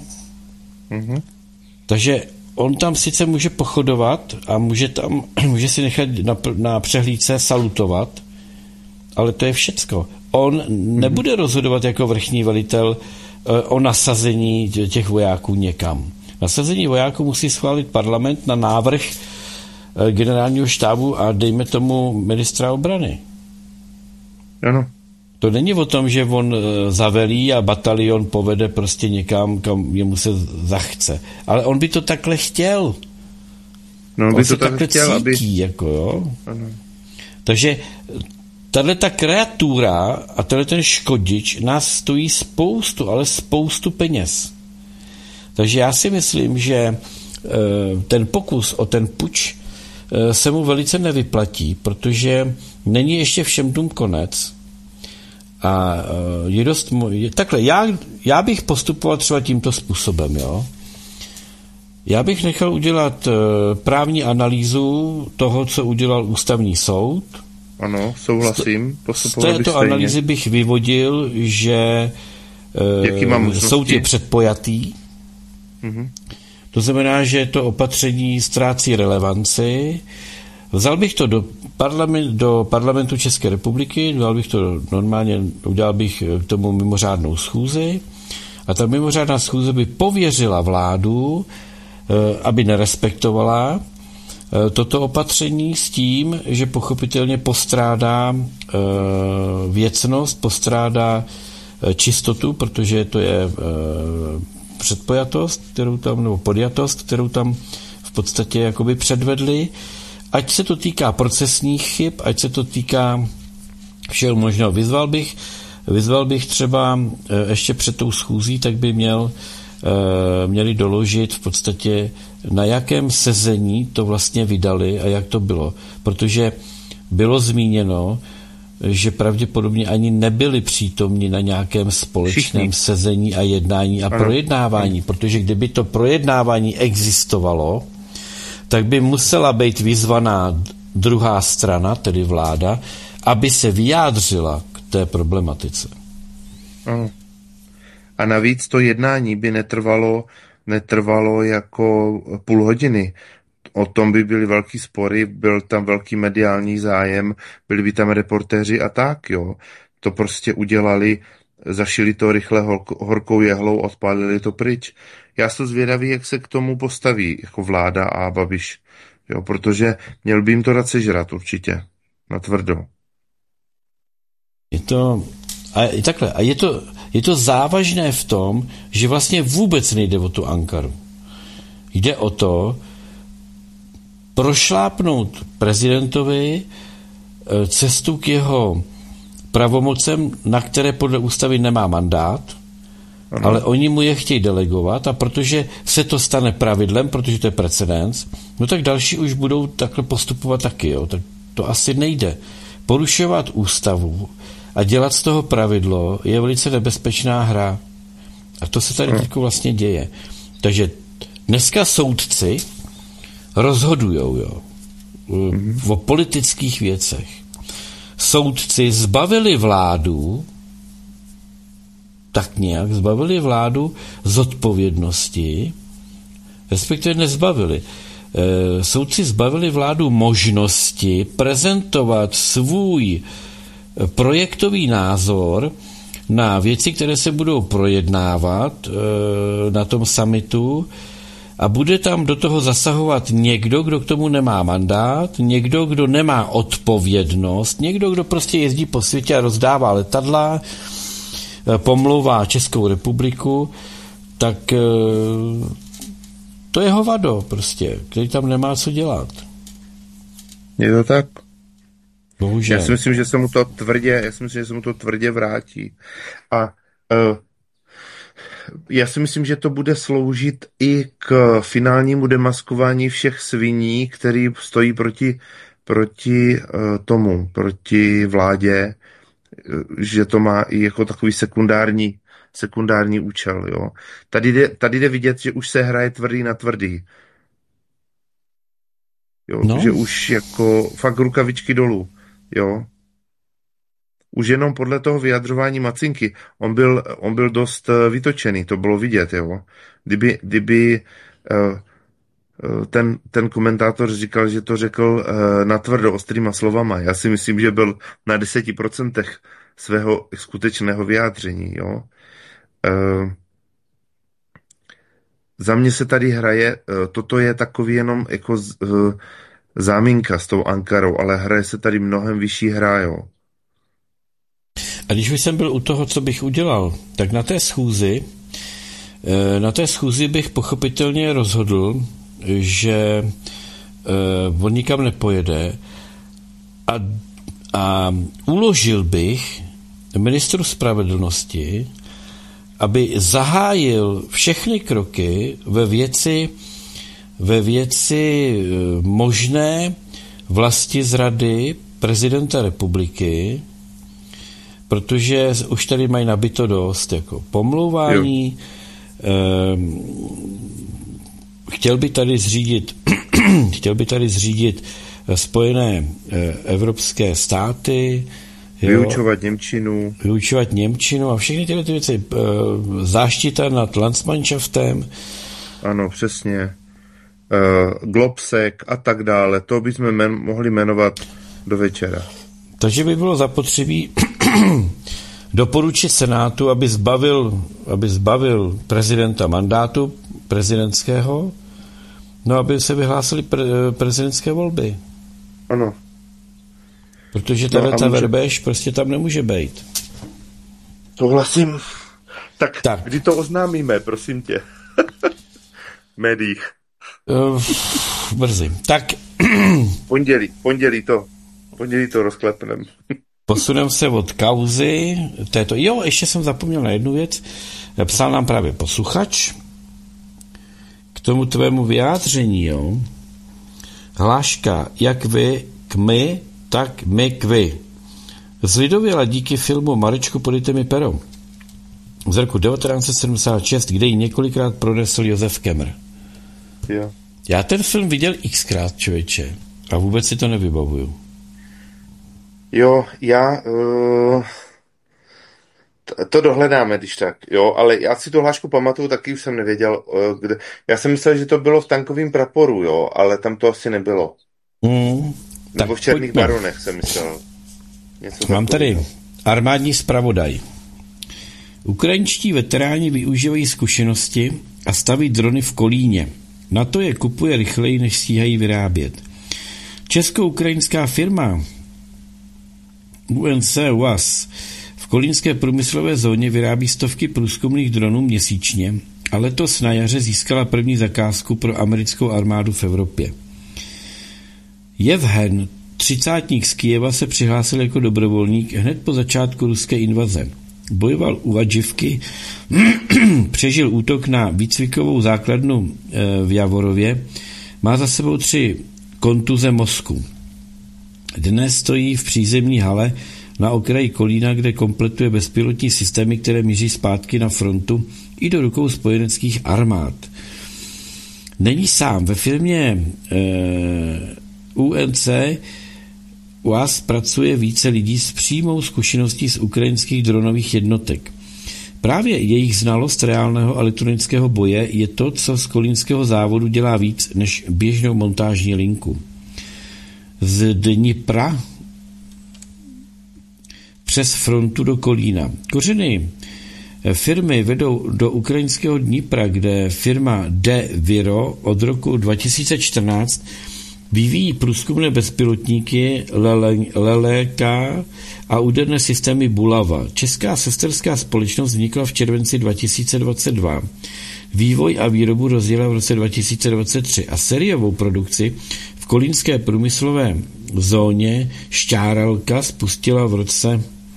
Takže on tam sice může pochodovat a může si nechat na přehlídce salutovat, ale to je všecko. On nebude rozhodovat jako vrchní velitel o nasazení těch vojáků někam. Nasazení vojáků musí schválit parlament na návrh generálního štábu a dejme tomu ministra obrany. Ano. To není o tom, že on zavelí a batalion povede prostě někam, kam jemu se zachce. Ale on by to takhle chtěl. No, on by to takhle chtěl, cítí, jako jo. Ano. Takže tato kreatura a ten škodič nás stojí spoustu peněz. Takže já si myslím, že ten pokus o ten puč se mu velice nevyplatí, protože není ještě všem dům konec. A je dost... Takhle, já bych postupoval třeba tímto způsobem, jo. Já bych nechal udělat právní analýzu toho, co udělal ústavní soud. Ano, souhlasím. Z této analýzy bych vyvodil, že soud je předpojatý. Mm-hmm. To znamená, že to opatření ztrácí relevanci. Vzal bych to do parlamentu České republiky, udělal bych k tomu mimořádnou schůzi a ta mimořádná schůze by pověřila vládu, aby nerespektovala toto opatření s tím, že pochopitelně postrádá věcnost, postrádá čistotu, protože to je předpojatost, nebo podjatost, kterou tam v podstatě jakoby předvedli. Ať se to týká procesních chyb, ať se to týká všeho možného. Vyzval bych třeba ještě před tou schůzí, tak by měli doložit v podstatě, na jakém sezení to vlastně vydali a jak to bylo. Protože bylo zmíněno, že pravděpodobně ani nebyli přítomni na nějakém společném sezení a jednání a projednávání, protože kdyby to projednávání existovalo, tak by musela být vyzvaná druhá strana, tedy vláda, aby se vyjádřila k té problematice. A navíc to jednání by netrvalo jako půl hodiny. O tom by byly velký spory, byl tam velký mediální zájem, byli by tam reportéři a tak, jo. To prostě udělali, zašili to rychle horkou jehlou, odpálili to pryč. Já jsem zvědavý, jak se k tomu postaví jako vláda a Babiš, jo, protože měl by jim to dát sežrat určitě, natvrdo. Je to závažné v tom, že vlastně vůbec nejde o tu Ankaru. Jde o to, prošlápnout prezidentovi cestu k jeho pravomocem, na které podle ústavy nemá mandát, ale oni mu je chtějí delegovat a protože se to stane pravidlem, protože to je precedens, no tak další už budou takhle postupovat taky, jo. Tak to asi nejde. Porušovat ústavu a dělat z toho pravidlo je velice nebezpečná hra. A to se tady teď vlastně děje. Takže dneska soudci rozhodujou, jo, o politických věcech. Soudci zbavili vládu zodpovědnosti, respektive nezbavili. Soudci zbavili vládu možnosti prezentovat svůj projektový názor na věci, které se budou projednávat na tom summitu a bude tam do toho zasahovat někdo, kdo k tomu nemá mandát, někdo, kdo nemá odpovědnost, někdo, kdo prostě jezdí po světě a rozdává letadla, pomlouvá Českou republiku, tak to je hovado prostě, který tam nemá co dělat. Je to tak? Bohužel. Já si myslím, že se mu to tvrdě vrátí. A já si myslím, že to bude sloužit i k finálnímu demaskování všech sviní, který stojí proti vládě, že to má i jako takový sekundární účel. Jo. Tady jde vidět, že už se hraje tvrdý na tvrdý. Jo, no. Že už jako fakt rukavičky dolů. Jo. Už jenom podle toho vyjadřování Macinky, on byl dost vytočený, to bylo vidět, jo. Kdyby ten komentátor říkal, že to řekl natvrdo, ostrýma slovama, já si myslím, že byl na 10% svého skutečného vyjádření, jo. Za mě se tady hraje, toto je takový jenom jako záminka s tou Ankarou, ale hraje se tady mnohem vyšší hra, jo. A když jsem byl u toho, co bych udělal, tak na té schůzi bych pochopitelně rozhodl, že on nikam nepojede a uložil bych ministru spravedlnosti, aby zahájil všechny kroky ve věci možné vlastizrady prezidenta republiky, protože už tady mají nabito dost jako pomlouvání. Chtěl by tady zřídit Spojené evropské státy, vyučovat němčinu a všechny tyhle věci. Záštita nad Landsmannschaftem. Ano, přesně. Globsek a tak dále. To bychom mohli jmenovat do večera. Takže by bylo zapotřebí doporučit Senátu, aby zbavil prezidenta mandátu prezidentského, no aby se vyhlásily prezidentské volby. Ano. Protože ta verbež prostě tam nemůže být. Souhlasím. Tak, kdy to oznámíme, prosím tě? V médiích. Brzy. Tak. Pondělí to rozklepneme. Posuneme se od kauzy této. Jo, ještě jsem zapomněl na jednu věc. Psal nám právě posluchač k tomu tvému vyjádření, jo. Hláška, jak vy k my, tak my k vy. Zlidověla díky filmu Marečku, podejte mi pero z roku 1976, kde ji několikrát pronesl Josef Kemr. Jo. Já ten film viděl xkrát, člověče, a vůbec si to nevybavuju. Jo, to dohledáme, když tak, jo, ale já si tu hlášku pamatuju, taky už jsem nevěděl, kde. Já jsem myslel, že to bylo v Tankovým praporu, jo, ale tam to asi nebylo. Nebo v Černých baronech jsem myslel. Mám tady armádní zpravodaj. Ukrajinští veteráni využívají zkušenosti a staví drony v Kolíně. NATO je kupuje rychleji, než stíhají vyrábět. Česko-ukrajinská firma UNC UAS v kolínské průmyslové zóně vyrábí stovky průzkumných dronů měsíčně a letos na jaře získala první zakázku pro americkou armádu v Evropě. Jevhen, 30-tník z Kyjeva, se přihlásil jako dobrovolník hned po začátku ruské invaze. Bojoval u Adživky, přežil útok na výcvikovou základnu v Javorově, má za sebou 3 kontuze mozku. Dnes stojí v přízemní hale na okraji Kolína, kde kompletuje bezpilotní systémy, které míří zpátky na frontu i do rukou spojeneckých armád. Není sám. Ve firmě UNC UAS pracuje více lidí s přímou zkušeností z ukrajinských dronových jednotek. Právě jejich znalost reálného elektronického boje je to, co z kolínského závodu dělá víc než běžnou montážní linku. Z Dnipra přes frontu do Kolína. Kořeny firmy vedou do ukrajinského Dnipra, kde firma DeViro od roku 2014 vyvíjí průzkumné bezpilotníky Leleka a úderné systémy Bulava. Česká sesterská společnost vznikla v červenci 2022. Vývoj a výrobu rozjela v roce 2023 a sériovou produkci v kolínské průmyslové zóně Šťáralka spustila v roce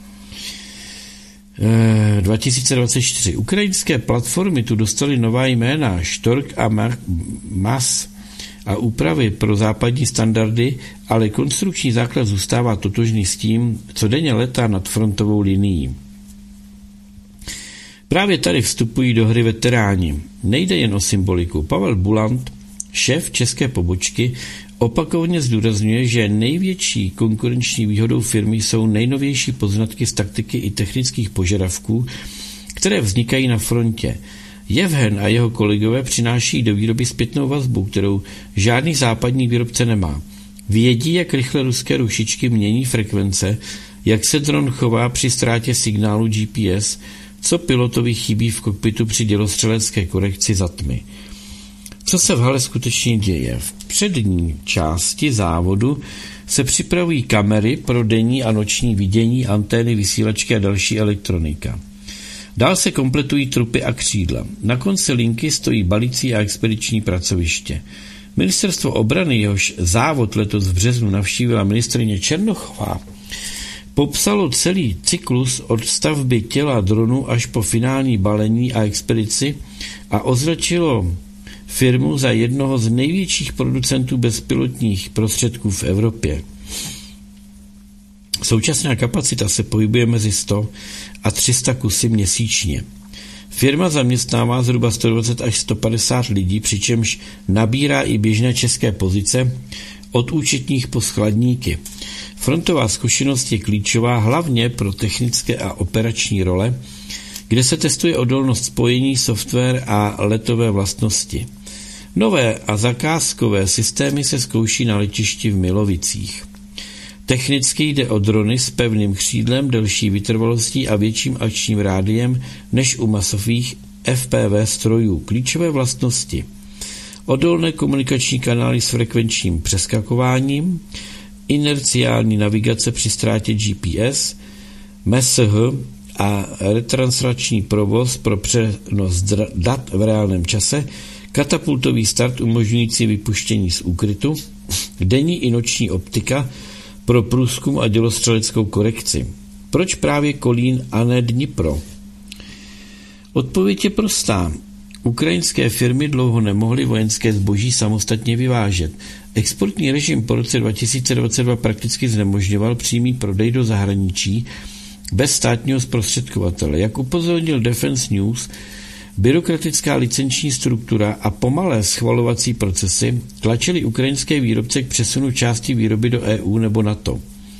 2024. Ukrajinské platformy tu dostaly nová jména Štork a MAS a úpravy pro západní standardy, ale konstrukční základ zůstává totožný s tím, co denně letá nad frontovou linií. Právě tady vstupují do hry veteráni. Nejde jen o symboliku. Pavel Bulant, šéf české pobočky, opakovaně zdůrazňuje, že největší konkurenční výhodou firmy jsou nejnovější poznatky z taktiky i technických požadavků, které vznikají na frontě. Jevhen a jeho kolegové přináší do výroby zpětnou vazbu, kterou žádný západní výrobce nemá. Vědí, jak rychle ruské rušičky mění frekvence, jak se dron chová při ztrátě signálu GPS, co pilotovi chybí v kokpitu při dělostřelecké korekci za tmy. Co se v hale skutečně děje? V přední části závodu se připravují kamery pro denní a noční vidění, antény, vysílačky a další elektronika. Dál se kompletují trupy a křídla. Na konci linky stojí balící a expediční pracoviště. Ministerstvo obrany, jehož závod letos v březnu navštívila ministryně Černochová, popsalo celý cyklus od stavby těla dronu až po finální balení a expedici a označilo firmu za jednoho z největších producentů bezpilotních prostředků v Evropě. Současná kapacita se pohybuje mezi 100 a 300 kusy měsíčně. Firma zaměstnává zhruba 120 až 150 lidí, přičemž nabírá i běžné české pozice od účetních po skladníky. Frontová zkušenost je klíčová hlavně pro technické a operační role, kde se testuje odolnost spojení, software a letové vlastnosti. Nové a zakázkové systémy se zkouší na letišti v Milovicích. Technicky jde o drony s pevným křídlem, delší vytrvalostí a větším akčním rádiem než u masových FPV strojů. Klíčové vlastnosti: odolné komunikační kanály s frekvenčním přeskakováním, inerciální navigace při ztrátě GPS, MSH a retranslační provoz pro přenos dat v reálném čase, katapultový start umožňující vypuštění z úkrytu, denní i noční optika pro průzkum a dělostřeleckou korekci. Proč právě Kolín a ne Dnipro? Odpověď je prostá. Ukrajinské firmy dlouho nemohly vojenské zboží samostatně vyvážet. Exportní režim po roce 2022 prakticky znemožňoval přímý prodej do zahraničí bez státního zprostředkovatele. Jak upozornil Defense News, byrokratická licenční struktura a pomalé schvalovací procesy tlačily ukrajinské výrobce k přesunu části výroby do EU nebo NATO.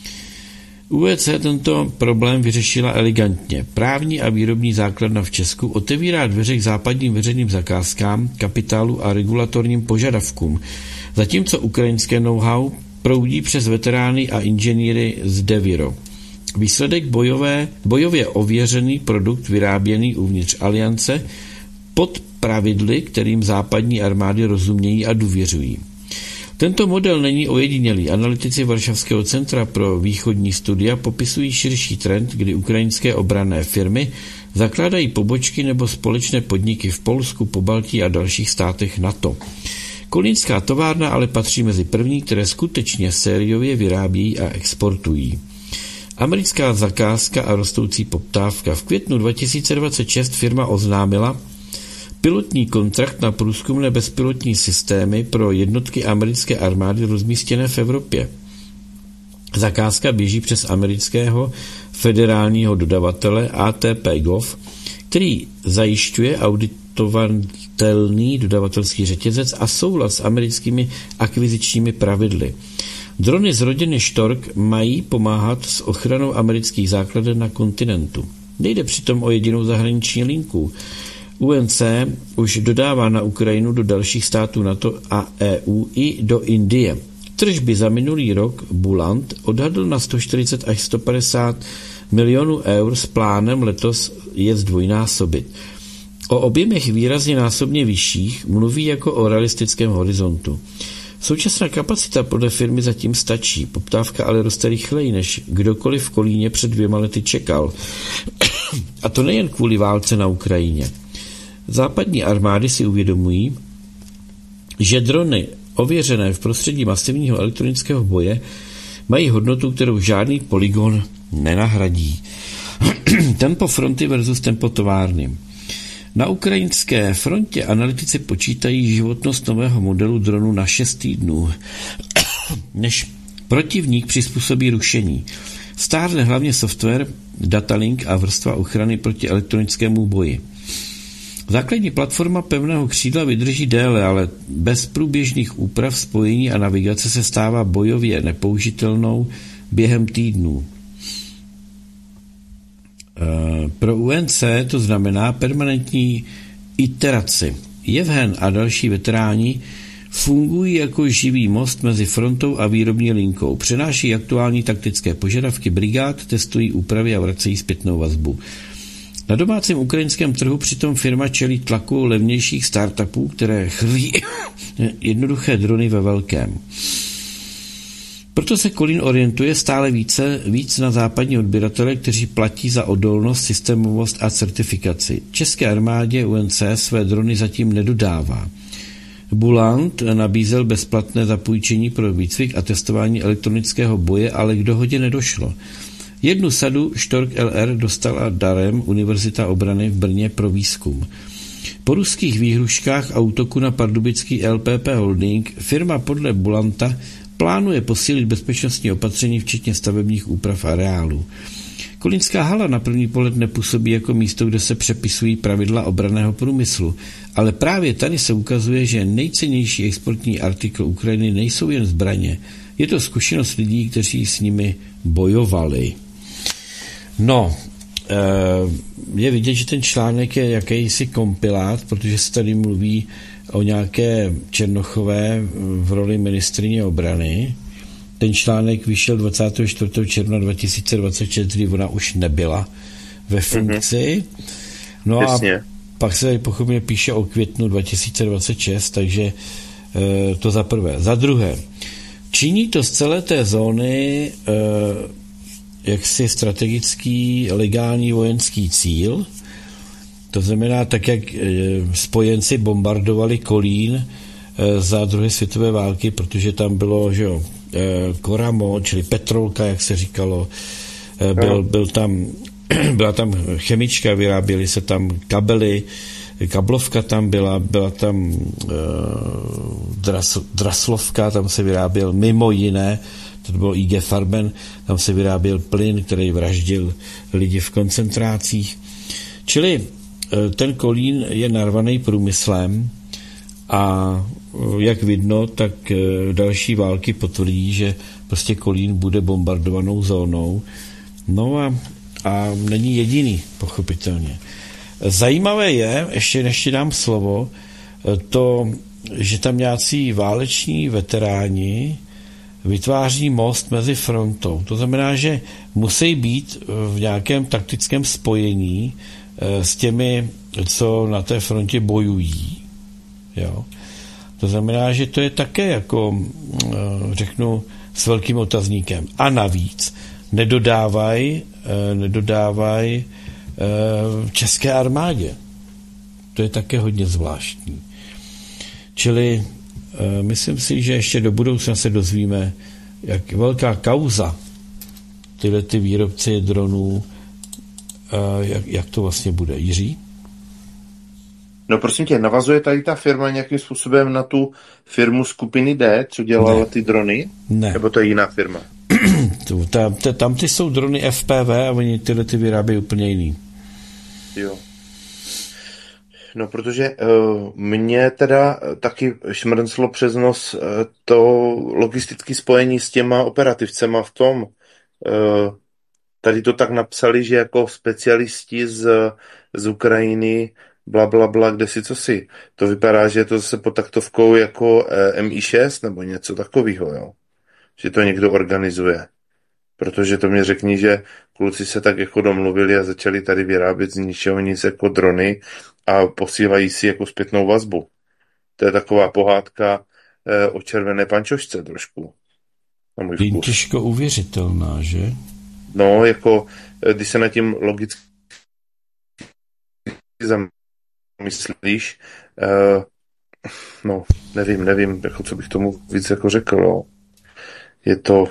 UEC tento problém vyřešila elegantně. Právní a výrobní základna v Česku otevírá dveře k západním veřejným zakázkám, kapitálu a regulatorním požadavkům, zatímco ukrajinské know-how proudí přes veterány a inženýry z Deviro. Výsledek bojově ověřený produkt vyráběný uvnitř aliance pod pravidly, kterým západní armády rozumějí a důvěřují. Tento model není ojedinělý. Analytici Varšavského centra pro východní studia popisují širší trend, kdy ukrajinské obranné firmy zakládají pobočky nebo společné podniky v Polsku, Pobaltí a dalších státech NATO. Kolínská továrna ale patří mezi první, které skutečně sériově vyrábí a exportují. Americká zakázka a rostoucí poptávka. V květnu 2026 firma oznámila pilotní kontrakt na průzkumné bezpilotní systémy pro jednotky americké armády rozmístěné v Evropě. Zakázka běží přes amerického federálního dodavatele ATP-GOV, který zajišťuje auditovatelný dodavatelský řetězec a souhlas s americkými akvizičními pravidly. Drony z rodiny Stork mají pomáhat s ochranou amerických základen na kontinentu. Nejde přitom o jedinou zahraniční linku. UNC už dodává na Ukrajinu, do dalších států NATO a EU i do Indie. Tržby za minulý rok Bulant odhadl na 140 až 150 milionů eur s plánem letos je zdvojnásobit. O objemech výrazně násobně vyšších mluví jako o realistickém horizontu. Současná kapacita podle firmy zatím stačí, poptávka ale roste rychleji, než kdokoliv v Kolíně před 2 lety čekal. A to nejen kvůli válce na Ukrajině. Západní armády si uvědomují, že drony ověřené v prostředí masivního elektronického boje mají hodnotu, kterou žádný polygon nenahradí. Tempo fronty versus tempo továrny. Na ukrajinské frontě analytici počítají životnost nového modelu dronu na 6 týdnů, než protivník přizpůsobí rušení. Stárne hlavně software, datalink a vrstva ochrany proti elektronickému boji. Základní platforma pevného křídla vydrží déle, ale bez průběžných úprav spojení a navigace se stává bojově nepoužitelnou během týdnů. Pro UNC to znamená permanentní iteraci. Jevhen a další veteráni fungují jako živý most mezi frontou a výrobní linkou. Přenáší aktuální taktické požadavky brigád, testují úpravy a vracejí zpětnou vazbu. Na domácím ukrajinském trhu přitom firma čelí tlaku levnějších startupů, které chrlí jednoduché drony ve velkém. Proto se Kolín orientuje stále víc na západní odběratele, kteří platí za odolnost, systémovost a certifikaci. České armádě UNC své drony zatím nedodává. Bulant nabízel bezplatné zapůjčení pro výcvik a testování elektronického boje, ale k dohodě nedošlo. Jednu sadu Stork LR dostala darem Univerzita obrany v Brně pro výzkum. Po ruských výhruškách a útoku na pardubický LPP Holding firma podle Bulanta plánuje posílit bezpečnostní opatření včetně stavebních úprav areálů. Kolínská hala na první pohled nepůsobí jako místo, kde se přepisují pravidla obranného průmyslu, ale právě tady se ukazuje, že nejcennější exportní artikl Ukrajiny nejsou jen zbraně. Je to zkušenost lidí, kteří s nimi bojovali. No, je vidět, že ten článek je jakýsi kompilát, protože se tady mluví o nějaké Černochové v roli ministryně obrany. Ten článek vyšel 24. června 2026, kdy ona už nebyla ve funkci. No Jasně. a pak se tady pochopně píše o květnu 2026, takže to za prvé. Za druhé, činí to z celé té zóny jaksi strategický legální vojenský cíl. To znamená, tak jak spojenci bombardovali Kolín za druhé světové války, protože tam bylo, že jo, Koramo, čili petrolka, jak se říkalo, byla tam chemička, vyráběly se tam kabely, kablovka tam byla tam draslovka, tam se vyráběl mimo jiné, to bylo IG Farben, tam se vyráběl plyn, který vraždil lidi v koncentrácích. Čili ten Kolín je narvaný průmyslem a jak vidno, tak další války potvrdí, že prostě Kolín bude bombardovanou zónou. No a není jediný, pochopitelně. Zajímavé je, ještě než ti dám slovo, to, že tam nějací váleční veteráni vytváří most mezi frontou. To znamená, že musí být v nějakém taktickém spojení s těmi, co na té frontě bojují. Jo. To znamená, že to je také jako, řeknu, s velkým otazníkem. A navíc nedodávají české armádě. To je také hodně zvláštní. Čili myslím si, že ještě do budoucna se dozvíme, jak velká kauza tyhle ty výrobci dronů, jak to vlastně bude. Jiří? No prosím tě, navazuje tady ta firma nějakým způsobem na tu firmu skupiny D, co dělala ty drony? Ne. Nebo to je jiná firma? Tam ty jsou drony FPV a oni tyhle ty vyrábějí úplně jiný. Jo. No, protože mě teda taky šmrnclo přes nos to logistické spojení s těma operativcema v tom. Tady to tak napsali, že jako specialisti z Ukrajiny blablabla, kde si co si. To vypadá, že je to zase pod taktovkou jako MI6 nebo něco takového, jo. Že to někdo organizuje. Protože to mě řekni, že kluci se tak jako domluvili a začali tady vyrábět z ničeho nic jako drony a posílají si jako zpětnou vazbu. To je taková pohádka o červené pančošce trošku. Těžko uvěřitelná, že? No, jako když se nad tím logicky zamyslíš, no, nevím, jako co bych tomu víc jako řekl, no. Je to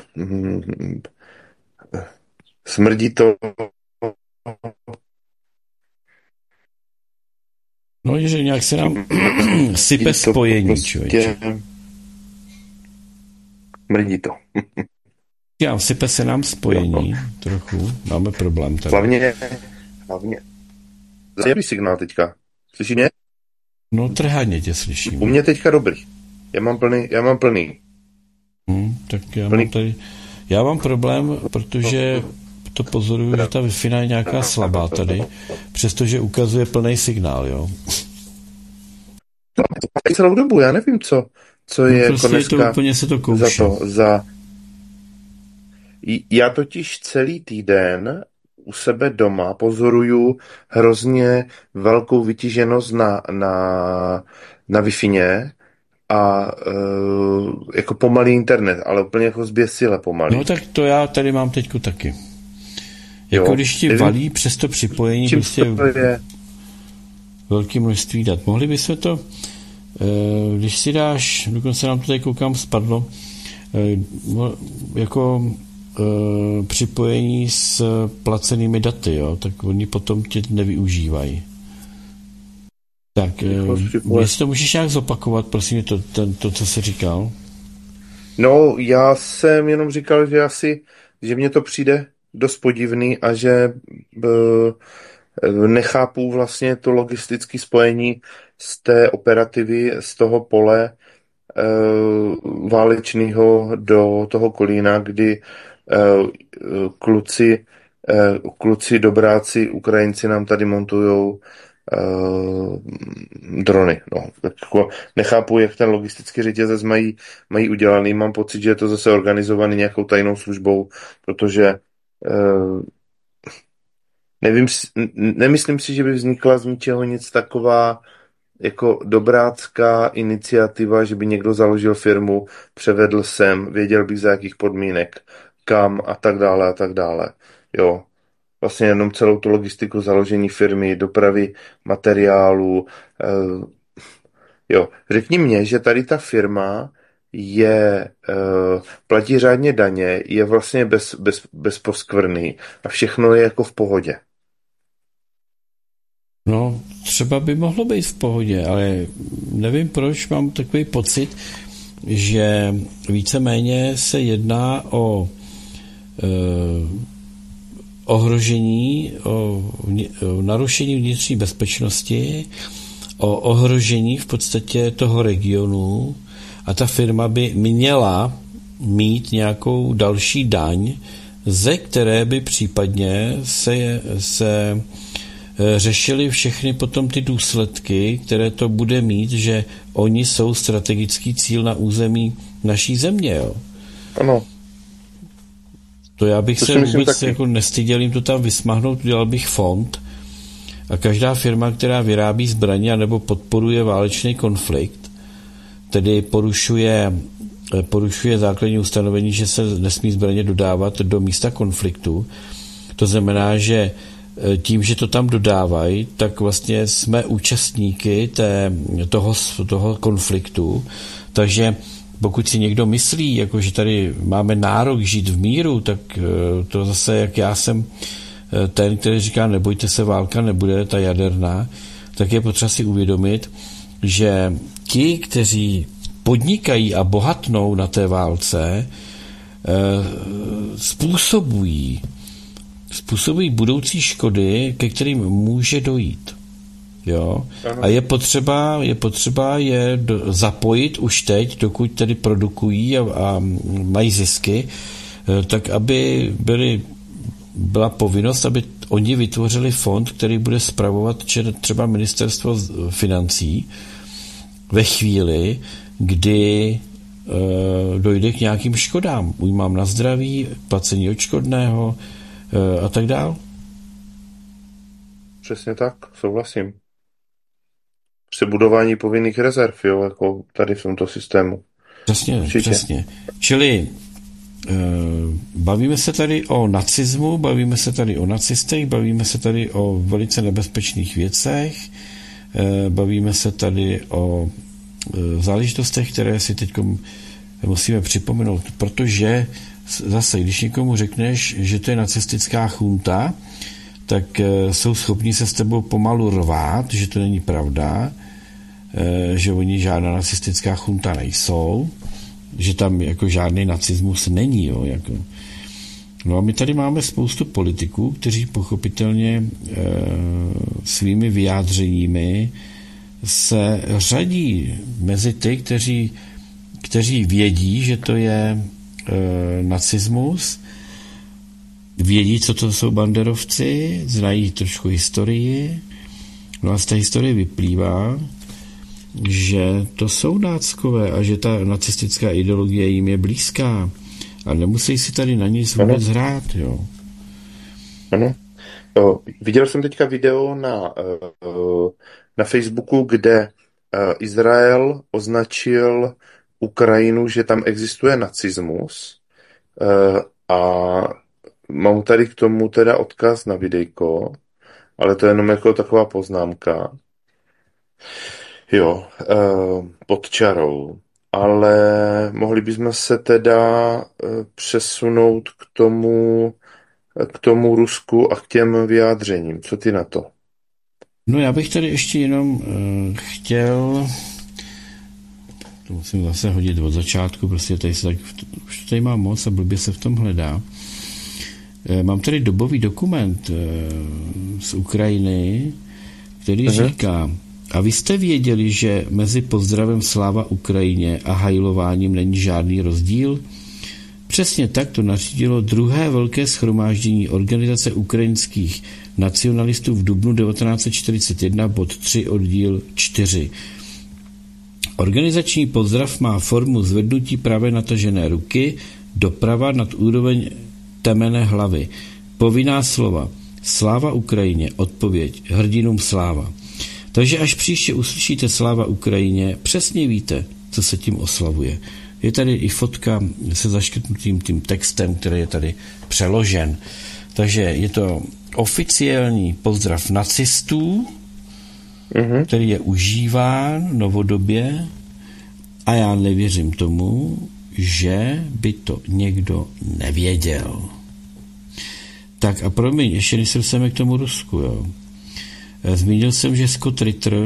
smrdí to. No, že nějak se nám sype spojení, prostě, člověče. Smrdí to. Já, sype se nám spojení trochu, máme problém tady. Hlavně. Zajímavý signál teďka. Slyší mě? No, trháně tě slyším. U mě teďka dobrý. Já mám plný. Tak já mám problém, protože to pozoruju, že ta Wi-Fi je nějaká slabá tady, přestože ukazuje plný signál, jo. Celou dobu, já nevím, co je prostě dneska to úplně se to kouší. Já totiž celý týden u sebe doma pozoruju hrozně velkou vytíženost na Wi-Fi a jako pomalý internet, ale úplně jako zběsile pomalý. No tak to já tady mám teďku taky. Jako jo, když ti valí přes to připojení prostě velké množství dat. Mohli bychom to, když si dáš, dokonce nám to tady koukám spadlo, jako připojení s placenými daty, jo, tak oni potom tě nevyužívají. Tak, jestli to můžeš nějak zopakovat, prosím, to, co jsi říkal? No, já jsem jenom říkal, že mě to přijde dost podivný a že nechápu vlastně to logistické spojení z té operativy, z toho pole válečného do toho Kolína, kdy kluci dobráci Ukrajinci nám tady montujou drony. No, tak jako nechápu, jak ten logistický řetězec mají udělaný. Mám pocit, že je to zase organizovaný nějakou tajnou službou, protože nemyslím si, že by vznikla z ničeho nic taková jako dobrácká iniciativa, že by někdo založil firmu, převedl sem, věděl bych za jakých podmínek, kam a tak dále a tak dále. Jo. Vlastně jenom celou tu logistiku založení firmy, dopravy materiálů. Jo. Řekni mně, že tady ta firma platí řádně daně, je vlastně bez poskvrny a všechno je jako v pohodě. No, třeba by mohlo být v pohodě, ale nevím, proč mám takový pocit, že víceméně se jedná o ohrožení, o narušení vnitřní bezpečnosti, o ohrožení v podstatě toho regionu a ta firma by měla mít nějakou další daň, ze které by případně se řešili všechny potom ty důsledky, které to bude mít, že oni jsou strategický cíl na území naší země. Jo. Ano. To já bych se vůbec jako nestyděl jim to tam vysmahnout, udělal bych fond a každá firma, která vyrábí zbraně nebo podporuje válečný konflikt, tedy porušuje základní ustanovení, že se nesmí zbraně dodávat do místa konfliktu, to znamená, že tím, že to tam dodávají, tak vlastně jsme účastníky toho konfliktu. Takže pokud si někdo myslí, jako že tady máme nárok žít v míru, tak to zase, jak já jsem ten, který říká, nebojte se, válka nebude, ta jaderná, tak je potřeba si uvědomit, že ti, kteří podnikají a bohatnou na té válce, způsobují budoucí škody, ke kterým může dojít. Jo? A je potřeba je zapojit už teď, dokud tedy produkují a mají zisky, tak aby byla povinnost, aby oni vytvořili fond, který bude spravovat třeba ministerstvo financí ve chvíli, kdy dojde k nějakým škodám. Újmám na zdraví, placení odškodného a tak dál. Přesně tak, souhlasím. Přebudování povinných rezerv, jo, jako tady v tomto systému. Přesně. Čili bavíme se tady o nacismu, bavíme se tady o nacistech, bavíme se tady o velice nebezpečných věcech, bavíme se tady o záležitostech, které si teď musíme připomenout, protože zase, když někomu řekneš, že to je nacistická chunta, tak jsou schopni se s tebou pomalu rvát, že to není pravda, že oni žádná nacistická chunta nejsou, že tam jako žádný nacismus není. Jo, jako. No a my tady máme spoustu politiků, kteří pochopitelně svými vyjádřeními se řadí mezi ty, kteří vědí, že to je nacismus, vědí, co to jsou banderovci, znají trošku historii, no a z té historie vyplývá, že to jsou náckové a že ta nacistická ideologie jim je blízká a nemusí si tady na nic vůbec hrát, jo. Ano. Viděl jsem teďka video na Facebooku, kde Izrael označil Ukrajinu, že tam existuje nacismus a mám tady k tomu teda odkaz na videjko, ale to je jenom jako taková poznámka. Jo, pod čarou. Ale mohli bychom se teda přesunout k tomu Rusku a k těm vyjádřením. Co ty na to? No já bych tady ještě jenom chtěl, to musím zase hodit od začátku, prostě tady se tak, už tady mám moc a blbě se v tom hledá. Mám tady dobový dokument z Ukrajiny, který říká, a vy jste věděli, že mezi pozdravem Sláva Ukrajině a hajlováním není žádný rozdíl? Přesně tak to nařídilo druhé velké shromáždění Organizace ukrajinských nacionalistů v dubnu 1941, bod 3, oddíl 4. Organizační pozdrav má formu zvednutí pravé natažené ruky doprava nad úroveň temené hlavy. Povinná slova Sláva Ukrajině, odpověď hrdinům sláva. Takže až příště uslyšíte Sláva Ukrajině, přesně víte, co se tím oslavuje. Je tady i fotka se zaškrtnutým tím textem, který je tady přeložen. Takže je to oficiální pozdrav nacistů, který je užíván novodobě a já nevěřím tomu, že by to někdo nevěděl. Tak a promiň, ještě než jsem k tomu Rusku, jo. Zmínil jsem, že Scott Ritter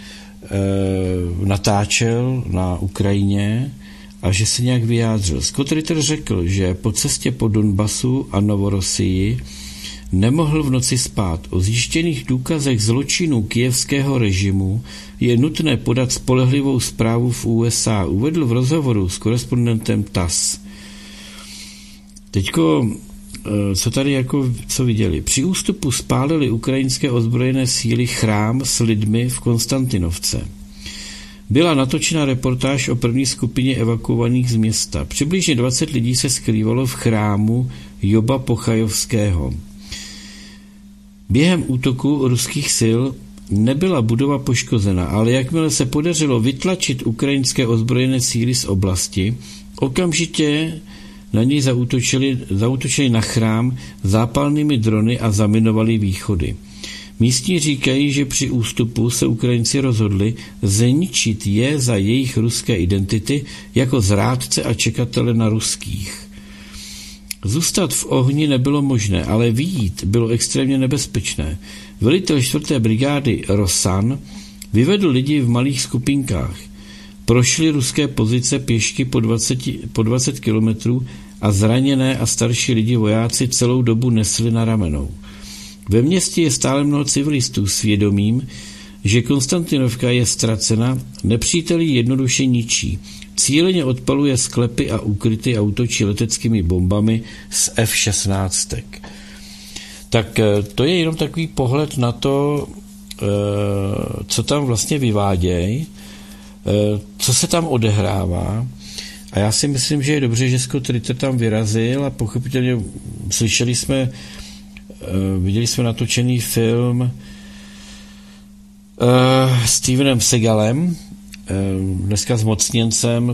natáčel na Ukrajině a že se nějak vyjádřil. Scott Ritter řekl, že po cestě po Donbasu a Novorossii nemohl v noci spát. O zjištěných důkazech zločinů kyjevského režimu je nutné podat spolehlivou zprávu v USA. Uvedl v rozhovoru s korespondentem TASS. Teďko, co tady co viděli? Při ústupu spálili ukrajinské ozbrojené síly chrám s lidmi v Konstantinovce. Byla natočena reportáž o první skupině evakuovaných z města. Přibližně 20 lidí se skrývalo v chrámu Joba Pochajovského. Během útoku ruských sil nebyla budova poškozena, ale jakmile se podařilo vytlačit ukrajinské ozbrojené síly z oblasti, okamžitě na něj zaútočili na chrám zápalnými drony a zaminovali východy. Místní říkají, že při ústupu se Ukrajinci rozhodli zničit je za jejich ruské identity jako zrádce a čekatele na ruských. Zůstat v ohni nebylo možné, ale vyjít bylo extrémně nebezpečné. Velitel 4. brigády Rosan vyvedl lidi v malých skupinkách. Prošli ruské pozice pěšky po 20 kilometrů a zraněné a starší lidi vojáci celou dobu nesli na ramenou. Ve městě je stále mnoho civilistů s vědomím, že Konstantinovka je ztracena, nepřítel ji jednoduše ničí. Cíleně odpaluje sklepy a úkryty a útočí leteckými bombami z F-16. Tak to je jenom takový pohled na to, co tam vlastně vyvádějí, co se tam odehrává. A já si myslím, že je dobře, že Scott Ritter tam vyrazil a pochopitelně viděli jsme natočený film Stevenem Segalem, dneska zmocněncem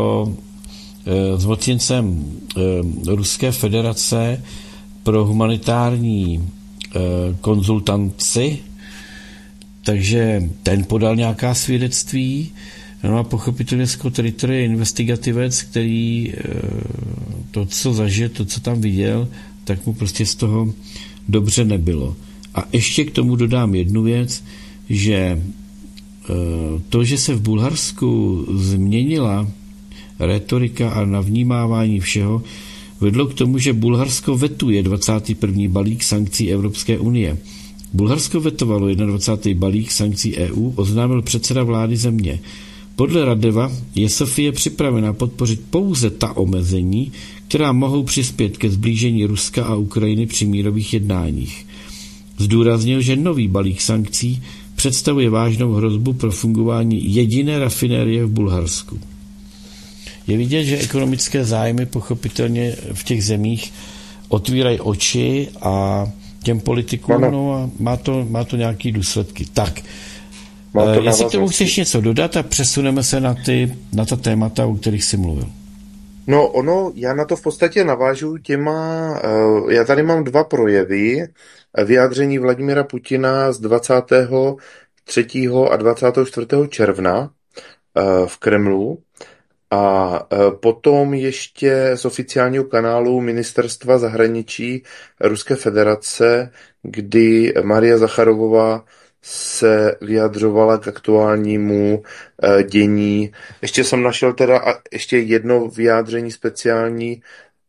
Ruské federace pro humanitární konzultanci, takže ten podal nějaká svědectví. No a pochopitelně Scott Ritter je investigativec, který to, co zažil, to, co tam viděl, tak mu prostě z toho dobře nebylo. A ještě k tomu dodám jednu věc, že to, že se v Bulharsku změnila retorika a navnímávání všeho, vedlo k tomu, že Bulharsko vetuje 21. balík sankcí Evropské unie. Bulharsko vetovalo 21. balík sankcí EU, oznámil předseda vlády země. Podle Radeva je Sofie připravena podpořit pouze ta omezení, která mohou přispět ke zblížení Ruska a Ukrajiny při mírových jednáních. Zdůraznil, že nový balík sankcí představuje vážnou hrozbu pro fungování jediné rafinérie v Bulharsku. Je vidět, že ekonomické zájmy pochopitelně v těch zemích otvírají oči a těm politikům a má to nějaké důsledky. Tak, jestli k tomu chceš něco dodat a přesuneme se na ta témata, o kterých jsi mluvil. No, já na to v podstatě navážu já tady mám 2 projevy, vyjádření Vladimira Putina z 23. a 24. června v Kremlu a potom ještě z oficiálního kanálu Ministerstva zahraničí Ruské federace, kdy Maria Zacharovová se vyjadřovala k aktuálnímu dění. Ještě jsem našel ještě jedno vyjádření speciální od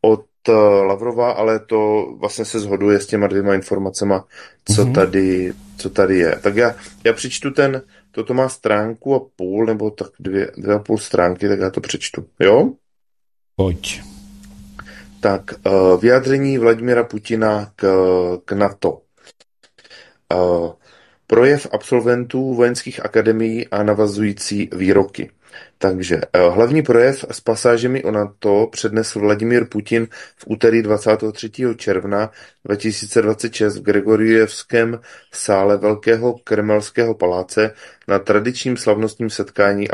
Lavrova, ale to vlastně se shoduje s těma dvěma informacema, co tady je. Tak já přečtu toto má stránku a půl, nebo tak dvě a půl stránky, tak já to přečtu. Jo? Pojď. Tak, vyjádření Vladimira Putina k NATO. Projev absolventů vojenských akademií a navazující výroky. Takže hlavní projev s pasážemi o NATO přednesl Vladimír Putin v úterý 23. června 2026 v Gregorievském sále Velkého kremelského paláce na tradičním slavnostním setkání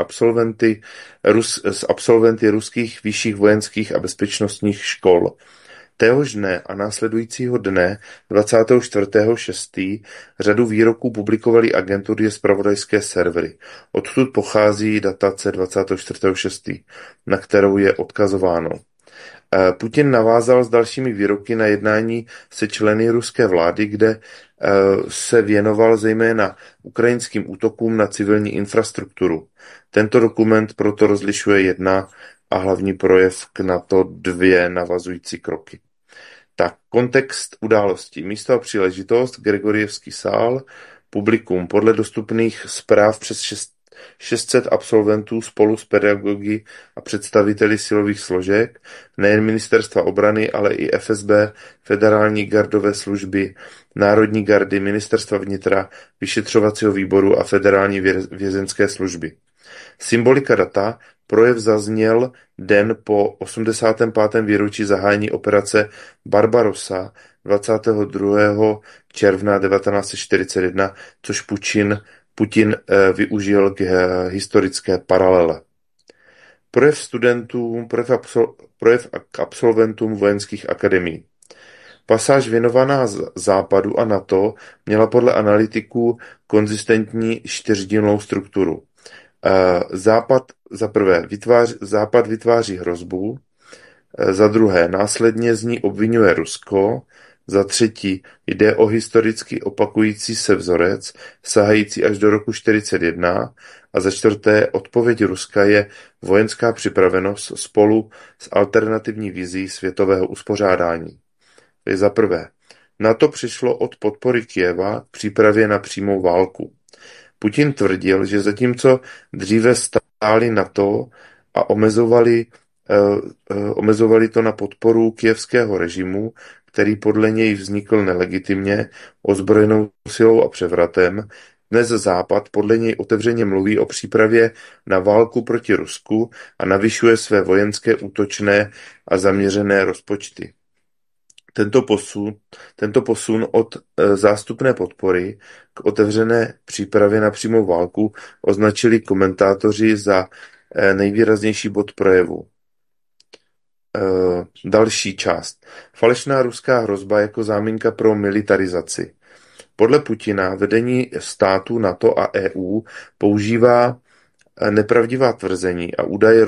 s absolventy ruských vyšších vojenských a bezpečnostních škol. Téhož dne a následujícího dne 24.6. řadu výroků publikovaly agentury zpravodajské servery. Odtud pochází datace 24.6., na kterou je odkazováno. Putin navázal s dalšími výroky na jednání se členy ruské vlády, kde se věnoval zejména ukrajinským útokům na civilní infrastrukturu. Tento dokument proto rozlišuje jedna a hlavní projev k NATO dvě navazující kroky. Tak, kontext událostí. Místo a příležitost, Gregorievský sál, publikum. Podle dostupných zpráv přes 600 absolventů spolu s pedagogy a představiteli silových složek, nejen ministerstva obrany, ale i FSB, Federální gardové služby, Národní gardy, ministerstva vnitra, vyšetřovacího výboru a Federální vězeňské služby. Symbolika data. Projev zazněl den po 85. výročí zahájení operace Barbarossa 22. června 1941, což Putin využil k historické paralele. Projev k absolventům vojenských akademií. Pasáž věnovaná Západu a NATO měla podle analytiků konzistentní čtyřdílnou strukturu. Západ vytváří hrozbu, za druhé následně z ní obvinuje Rusko, za třetí jde o historicky opakující se vzorec, sahající až do roku 1941 a za čtvrté odpověď Ruska je vojenská připravenost spolu s alternativní vizí světového uspořádání. Za prvé, NATO přišlo od podpory Kyjeva k přípravě na přímou válku. Putin tvrdil, že zatímco dříve stáli NATO a omezovali to na podporu kyjevského režimu, který podle něj vznikl nelegitimně, ozbrojenou silou a převratem, dnes Západ podle něj otevřeně mluví o přípravě na válku proti Rusku a navyšuje své vojenské útočné a zaměřené rozpočty. Tento posun od zástupné podpory k otevřené přípravě na přímou válku označili komentátoři za nejvýraznější bod projevu. Další část. Falešná ruská hrozba jako záminka pro militarizaci. Podle Putina vedení států NATO a EU používá nepravdivá tvrzení a údajné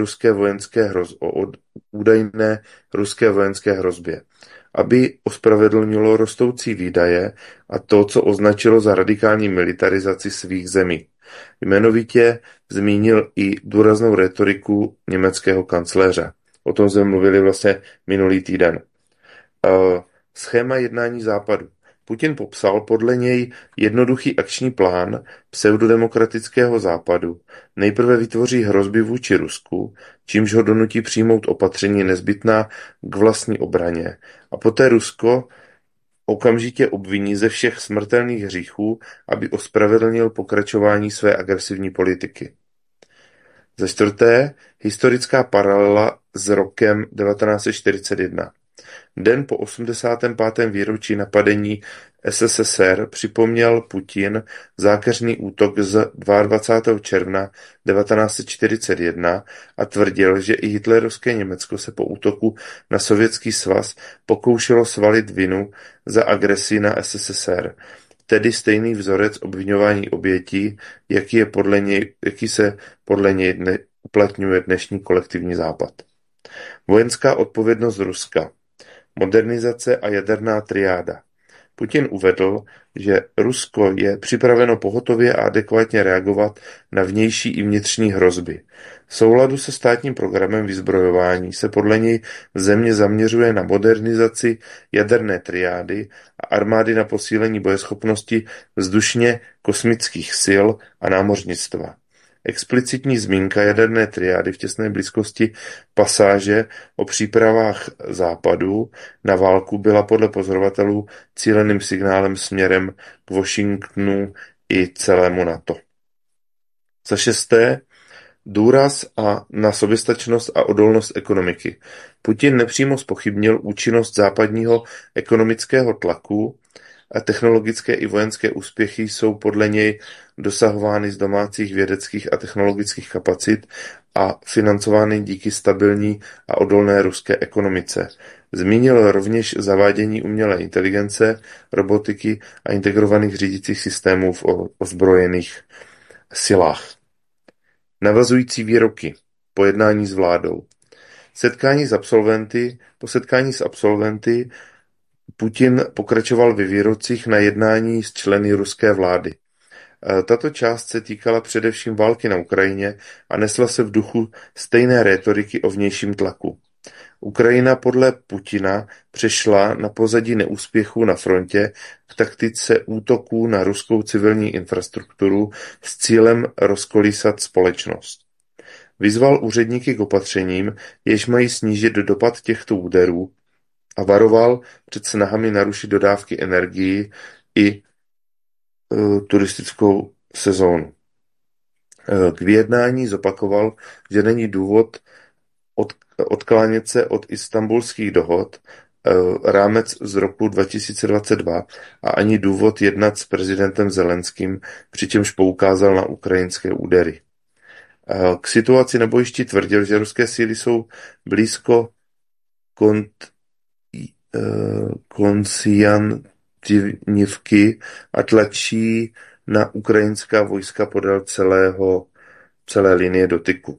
ruské vojenské hrozbě, aby ospravedlnilo rostoucí výdaje a to, co označilo za radikální militarizaci svých zemí. Jmenovitě zmínil i důraznou retoriku německého kancléře. O tom jsme mluvili vlastně minulý týden. Schéma jednání Západu. Putin popsal podle něj jednoduchý akční plán pseudodemokratického Západu. Nejprve vytvoří hrozby vůči Rusku, čímž ho donutí přijmout opatření nezbytná k vlastní obraně. A poté Rusko okamžitě obviní ze všech smrtelných hříchů, aby ospravedlnil pokračování své agresivní politiky. Za čtvrté, historická paralela s rokem 1941. Den po 85. výročí napadení SSSR připomněl Putin zákeřný útok z 22. června 1941 a tvrdil, že i hitlerovské Německo se po útoku na Sovětský svaz pokoušelo svalit vinu za agresi na SSSR, tedy stejný vzorec obviňování obětí, jaký se podle něj uplatňuje dnešní kolektivní Západ. Vojenská odpovědnost Ruska. Modernizace a jaderná triáda. Putin uvedl, že Rusko je připraveno pohotově a adekvátně reagovat na vnější i vnitřní hrozby. V souladu se státním programem vyzbrojování se podle něj země zaměřuje na modernizaci jaderné triády a armády na posílení bojeschopnosti vzdušně kosmických sil a námořnictva. Explicitní zmínka jaderné triády v těsné blízkosti pasáže o přípravách Západu na válku byla podle pozorovatelů cíleným signálem směrem k Washingtonu i celému NATO. Za šesté, důraz na soběstačnost a odolnost ekonomiky. Putin nepřímo zpochybnil účinnost západního ekonomického tlaku a technologické i vojenské úspěchy jsou podle něj dosahovány z domácích vědeckých a technologických kapacit a financovány díky stabilní a odolné ruské ekonomice. Zmínil rovněž zavádění umělé inteligence, robotiky a integrovaných řídících systémů v ozbrojených silách. Navazující výroky po jednání s vládou. Po setkání s absolventy Putin pokračoval ve výrocích na jednání s členy ruské vlády. Tato část se týkala především války na Ukrajině a nesla se v duchu stejné rétoriky o vnějším tlaku. Ukrajina podle Putina přešla na pozadí neúspěchů na frontě k taktice útoků na ruskou civilní infrastrukturu s cílem rozkolísat společnost. Vyzval úředníky k opatřením, jež mají snížit dopad těchto úderů a varoval před snahami narušit dodávky energií i turistickou sezónu. K vyjednání zopakoval, že není důvod odklánět se od istanbulských dohod, rámec z roku 2022 a ani důvod jednat s prezidentem Zelenským, přičemž poukázal na ukrajinské údery. K situaci na bojišti tvrdil, že ruské síly jsou blízko Konstantinivky a tlačí na ukrajinská vojska podél celé linie dotyku.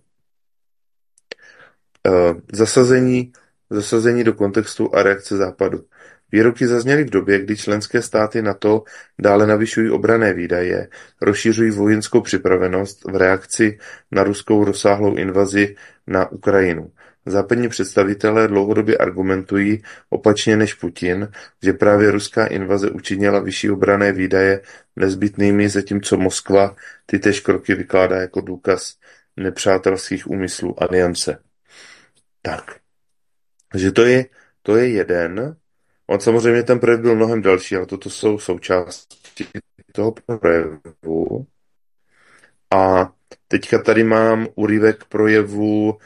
Zasazení do kontextu a reakce Západu. Výroky zazněly v době, kdy členské státy NATO dále navyšují obranné výdaje, rozšiřují vojenskou připravenost v reakci na ruskou rozsáhlou invazi na Ukrajinu. Západní představitelé dlouhodobě argumentují, opačně než Putin, že právě ruská invaze učinila vyšší obranné výdaje nezbytnými, zatímco Moskva tytéž kroky vykládá jako důkaz nepřátelských úmyslů aliance. Tak. Takže to je jeden. On samozřejmě ten projev byl mnohem další, ale toto jsou součásti toho projevu. A teďka tady mám úryvek projevu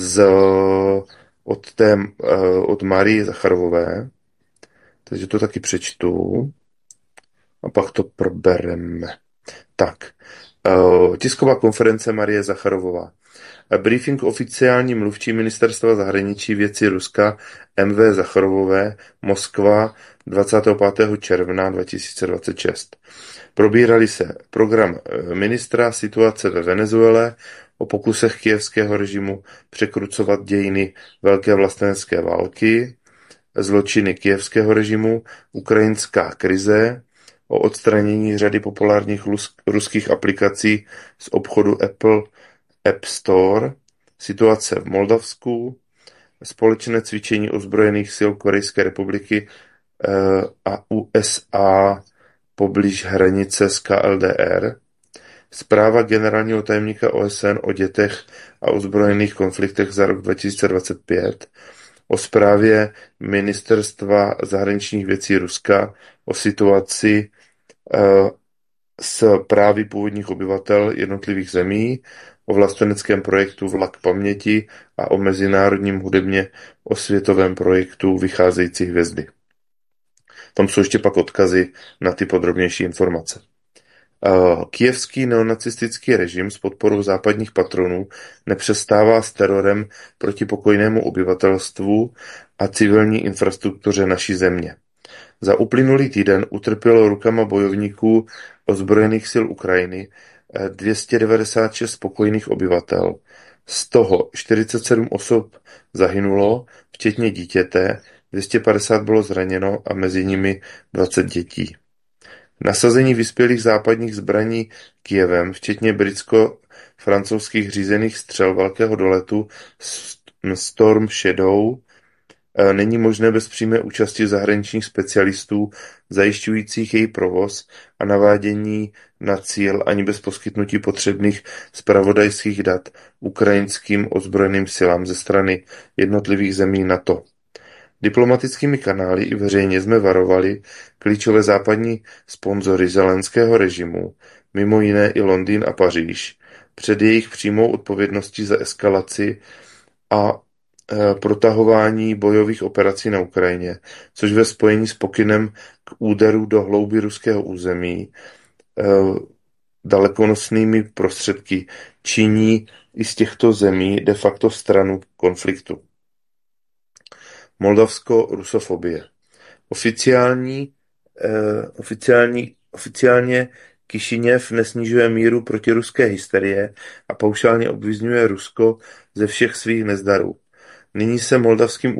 od Marie Zacharovové. Takže to taky přečtu. A pak to probereme. Tak. Tisková konference Marie Zacharovová. Briefing oficiální mluvčí ministerstva zahraničí věcí Ruska M.V. Zacharovové, Moskva, 25. června 2026. Probírali se program ministra, situace ve Venezuele, o pokusech kyjevského režimu překrucovat dějiny velké vlastenecké války, zločiny kyjevského režimu, ukrajinská krize, o odstranění řady populárních ruských aplikací z obchodu Apple App Store, situace v Moldavsku, společné cvičení ozbrojených sil Korejské republiky a USA poblíž hranice s KLDR, zpráva generálního tajemníka OSN o dětech a ozbrojených konfliktech za rok 2025, o zprávě ministerstva zahraničních věcí Ruska o situaci s právy původních obyvatel jednotlivých zemí, o vlasteneckém projektu Vlak paměti a o mezinárodním hudebně osvětovém projektu Vycházející hvězdy. Tam jsou ještě pak odkazy na ty podrobnější informace. Kyjevský neonacistický režim s podporou západních patronů nepřestává s terorem proti pokojnému obyvatelstvu a civilní infrastruktuře naší země. Za uplynulý týden utrpělo rukama bojovníků ozbrojených sil Ukrajiny 296 spokojných obyvatel. Z toho 47 osob zahynulo, včetně dítěte, 250 bylo zraněno a mezi nimi 20 dětí. Nasazení vyspělých západních zbraní Kyjevem, včetně britsko-francouzských řízených střel velkého doletu Storm Shadow, není možné bez přímé účasti zahraničních specialistů zajišťujících její provoz a navádění na cíl ani bez poskytnutí potřebných zpravodajských dat ukrajinským ozbrojeným silám ze strany jednotlivých zemí NATO. Diplomatickými kanály i veřejně jsme varovali klíčové západní sponzory zelenského režimu, mimo jiné i Londýn a Paříž, před jejich přímou odpovědností za eskalaci a protahování bojových operací na Ukrajině, což ve spojení s pokynem k úderu do hloubi ruského území dalekonosnými prostředky činí i z těchto zemí de facto stranu konfliktu. Moldavsko-rusofobie. Oficiálně Kišiněv nesnižuje míru protiruské hysterie a paušálně obviňuje Rusko ze všech svých nezdarů. Nyní se moldavským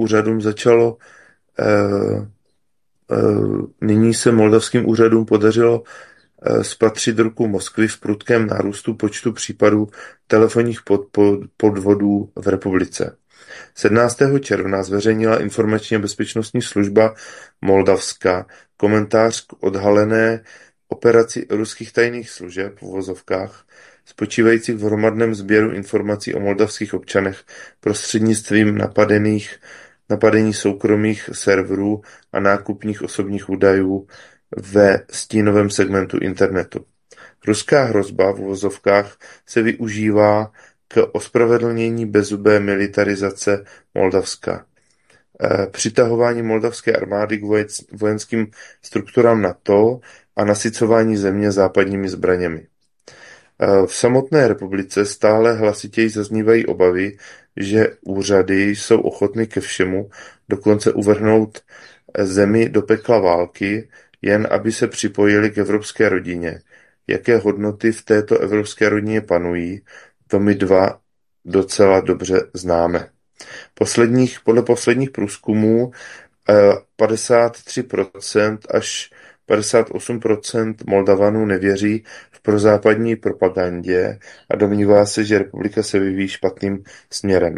úřadům podařilo spatřit ruku Moskvy v prudkém nárůstu počtu případů telefonních podvodů v republice. 17. června zveřejnila informačně bezpečnostní služba Moldavska komentář k odhalené operaci ruských tajných služeb v uvozovkách, spočívajících v hromadném sběru informací o moldavských občanech prostřednictvím napadení soukromých serverů a nákupních osobních údajů ve stínovém segmentu internetu. Ruská hrozba v uvozovkách se využívá k ospravedlnění bezzubé militarizace Moldavska, přitahování moldavské armády k vojenským strukturám NATO a nasycování země západními zbraněmi. V samotné republice stále hlasitěji zaznívají obavy, že úřady jsou ochotny ke všemu, dokonce uvrhnout zemi do pekla války, jen aby se připojili k evropské rodině. Jaké hodnoty v této evropské rodině panují, to my dva docela dobře známe. Podle posledních průzkumů 53% až 58% Moldavanů nevěří v prozápadní propagandě a domnívá se, že republika se vyvíjí špatným směrem.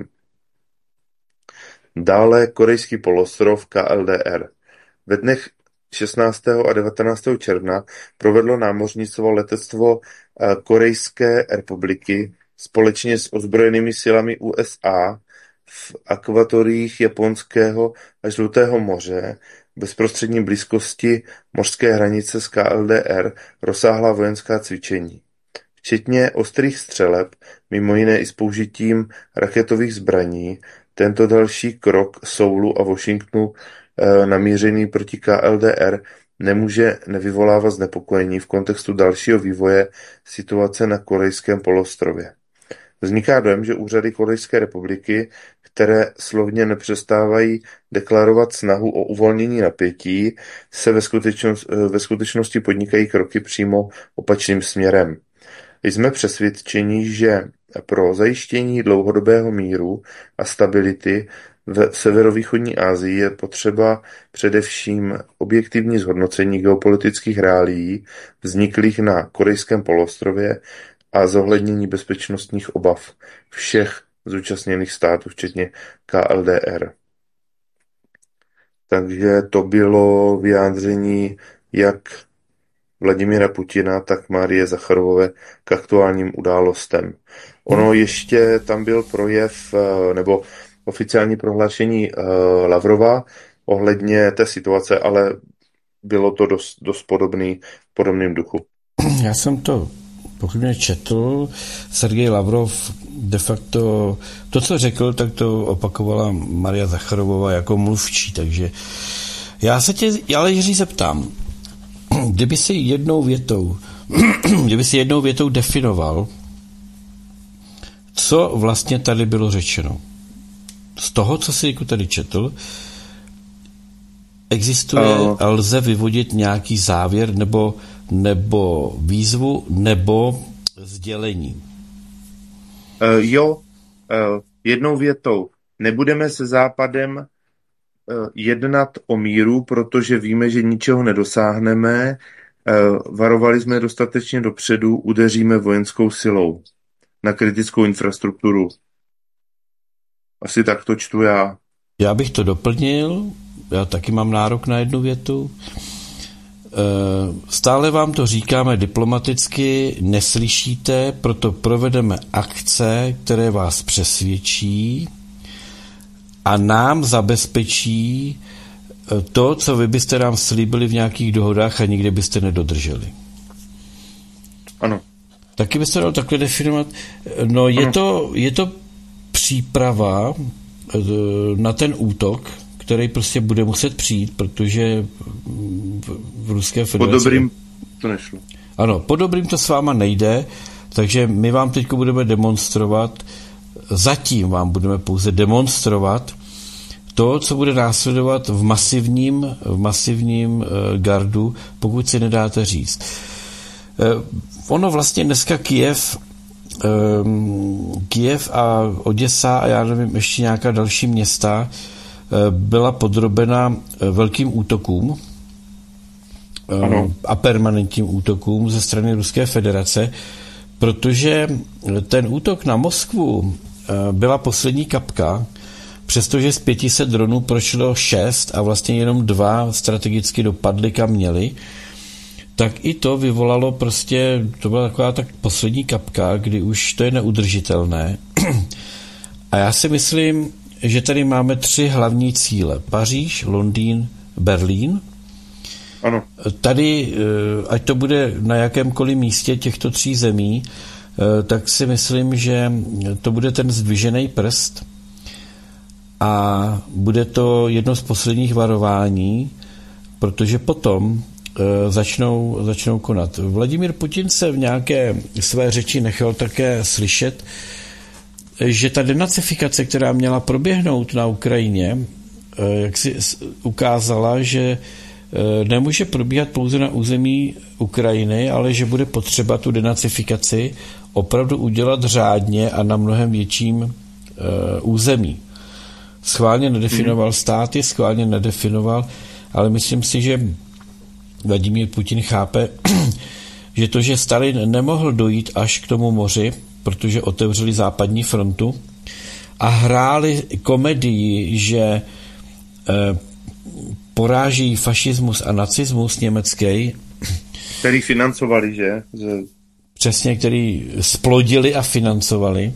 Dále Korejský poloostrov KLDR. Ve dnech 16. a 19. června provedlo námořnictvo letectvo Korejské republiky společně s ozbrojenými silami USA v akvatoriích Japonského a Žlutého moře v bezprostřední blízkosti mořské hranice s KLDR rozsáhlá vojenská cvičení. Včetně ostrých střeleb, mimo jiné i s použitím raketových zbraní, tento další krok Soulu a Washingtonu namířený proti KLDR nemůže nevyvolávat znepokojení v kontextu dalšího vývoje situace na Korejském poloostrově. Vzniká dojem, že úřady Korejské republiky, které slovně nepřestávají deklarovat snahu o uvolnění napětí, se ve skutečnosti podnikají kroky přímo opačným směrem. Jsme přesvědčeni, že pro zajištění dlouhodobého míru a stability v severovýchodní Asii je potřeba především objektivní zhodnocení geopolitických reálií vzniklých na Korejském poloostrově a zohlednění bezpečnostních obav všech zúčastněných států, včetně KLDR. Takže to bylo vyjádření jak Vladimíra Putina, tak Marie Zacharovové k aktuálním událostem. Ono ještě tam byl projev nebo oficiální prohlášení Lavrova ohledně té situace, ale bylo to dost podobným duchu. Já jsem to pochybně četl. Sergej Lavrov de facto to, co řekl, tak to opakovala Maria Zacharovová jako mluvčí, takže já se tě ale Jiří zeptám, kdyby si jednou větou definoval, co vlastně tady bylo řečeno. Z toho, co jsi tady četl, existuje a lze vyvodit nějaký závěr nebo výzvu nebo sdělení? Jednou větou. Nebudeme se Západem jednat o míru, protože víme, že ničeho nedosáhneme. Varovali jsme dostatečně dopředu, udeříme vojenskou silou na kritickou infrastrukturu. Asi tak to čtu já. Já bych to doplnil, já taky mám nárok na jednu větu. Stále vám to říkáme diplomaticky, neslyšíte, proto provedeme akce, které vás přesvědčí a nám zabezpečí to, co vy byste nám slíbili v nějakých dohodách a nikde byste nedodrželi. Ano. Taky byste dal takhle definovat. No, je to příprava na ten útok, který prostě bude muset přijít, protože v Ruské federaci... Po dobrým to nešlo. Ano, po dobrým to s váma nejde, takže my vám teď budeme demonstrovat, zatím vám budeme pouze demonstrovat to, co bude následovat v masivním gardu, pokud si nedáte říct. Ono vlastně dneska Kyjev a Oděsa a já nevím, ještě nějaká další města byla podrobena velkým útokům a permanentním útokům ze strany Ruské federace, protože ten útok na Moskvu byla poslední kapka, přestože z 500 dronů prošlo 6 a vlastně jenom 2 strategicky dopadly, kam měli, tak i to vyvolalo prostě, to byla taková tak poslední kapka, kdy už to je neudržitelné. A já si myslím, že tady máme 3 hlavní cíle. Paříž, Londýn, Berlín. Ano. Tady, ať to bude na jakémkoliv místě těchto 3 zemí, tak si myslím, že to bude ten zdvižený prst a bude to jedno z posledních varování, protože potom začnou konat. Vladimír Putin se v nějaké své řeči nechal také slyšet, že ta denacifikace, která měla proběhnout na Ukrajině, jak si ukázala, že nemůže probíhat pouze na území Ukrajiny, ale že bude potřeba tu denacifikaci opravdu udělat řádně a na mnohem větším území. Schválně nedefinoval státy, schválně nedefinoval, ale myslím si, že Vladimír Putin chápe, že to, že Stalin nemohl dojít až k tomu moři, protože otevřeli západní frontu a hráli komedii, že poráží fašismus a nacismus německý. Který financovali, že? Přesně, který splodili a financovali.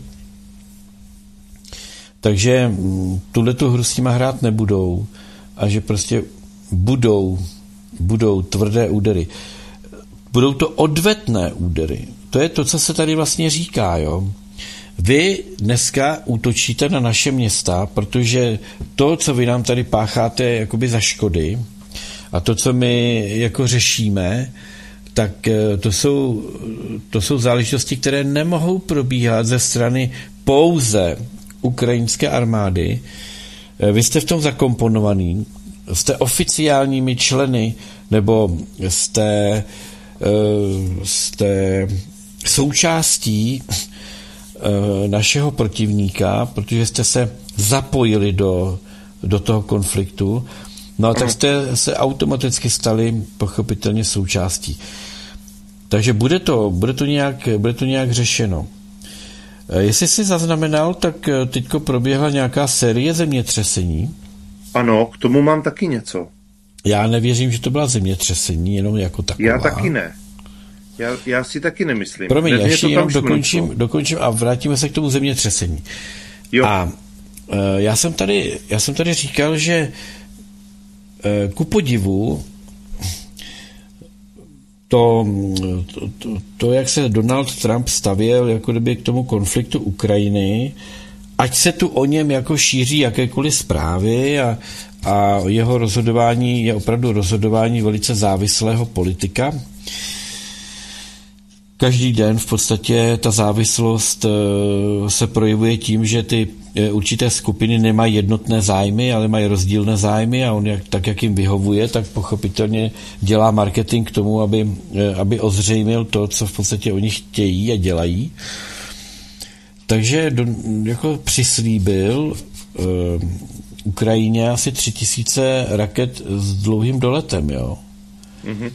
Takže tuhletu hru s nima hrát nebudou a že prostě budou tvrdé údery. Budou to odvetné údery. To je to, co se tady vlastně říká, jo. Vy dneska útočíte na naše města, protože to, co vy nám tady pácháte jakoby za škody a to, co my jako řešíme, tak to jsou záležitosti, které nemohou probíhat ze strany pouze ukrajinské armády. Vy jste v tom zakomponovaný, jste oficiálními členy nebo jste součástí našeho protivníka, protože jste se zapojili do toho konfliktu, no a tak jste se automaticky stali pochopitelně součástí. Takže bude to nějak řešeno. Jestli jsi zaznamenal, tak teďko proběhla nějaká série zemětřesení. Ano, k tomu mám taky něco. Já nevěřím, že to byla zemětřesení, jenom jako taková. Já taky ne. Já si taky nemyslím. Promiň, já ještě jenom dokončím a vrátíme se k tomu zemětřesení. Jo. A já jsem tady říkal, že ku podivu to, jak se Donald Trump stavěl jako kdyby k tomu konfliktu Ukrajiny, ať se tu o něm jako šíří jakékoliv zprávy a jeho rozhodování je opravdu rozhodování velice závislého politika. Každý den v podstatě ta závislost se projevuje tím, že ty určité skupiny nemají jednotné zájmy, ale mají rozdílné zájmy a on jak jim vyhovuje, tak pochopitelně dělá marketing k tomu, aby ozřejmil to, co v podstatě oni chtějí a dělají. Takže jako přislíbil Ukrajině asi 3000 raket s dlouhým doletem, jo. Mm-hmm.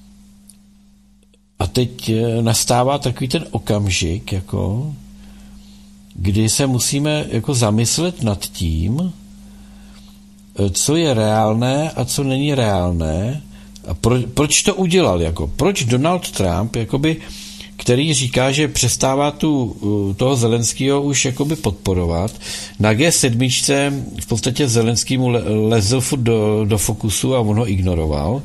A teď nastává takový ten okamžik, jako, kdy se musíme jako zamyslet nad tím, co je reálné a co není reálné a proč to udělal, jako, proč Donald Trump, jakoby, který říká, že přestává toho Zelenského už jakoby podporovat. Na G7 v podstatě Zelenskýmu lezl furt do fokusu a on ho ignoroval.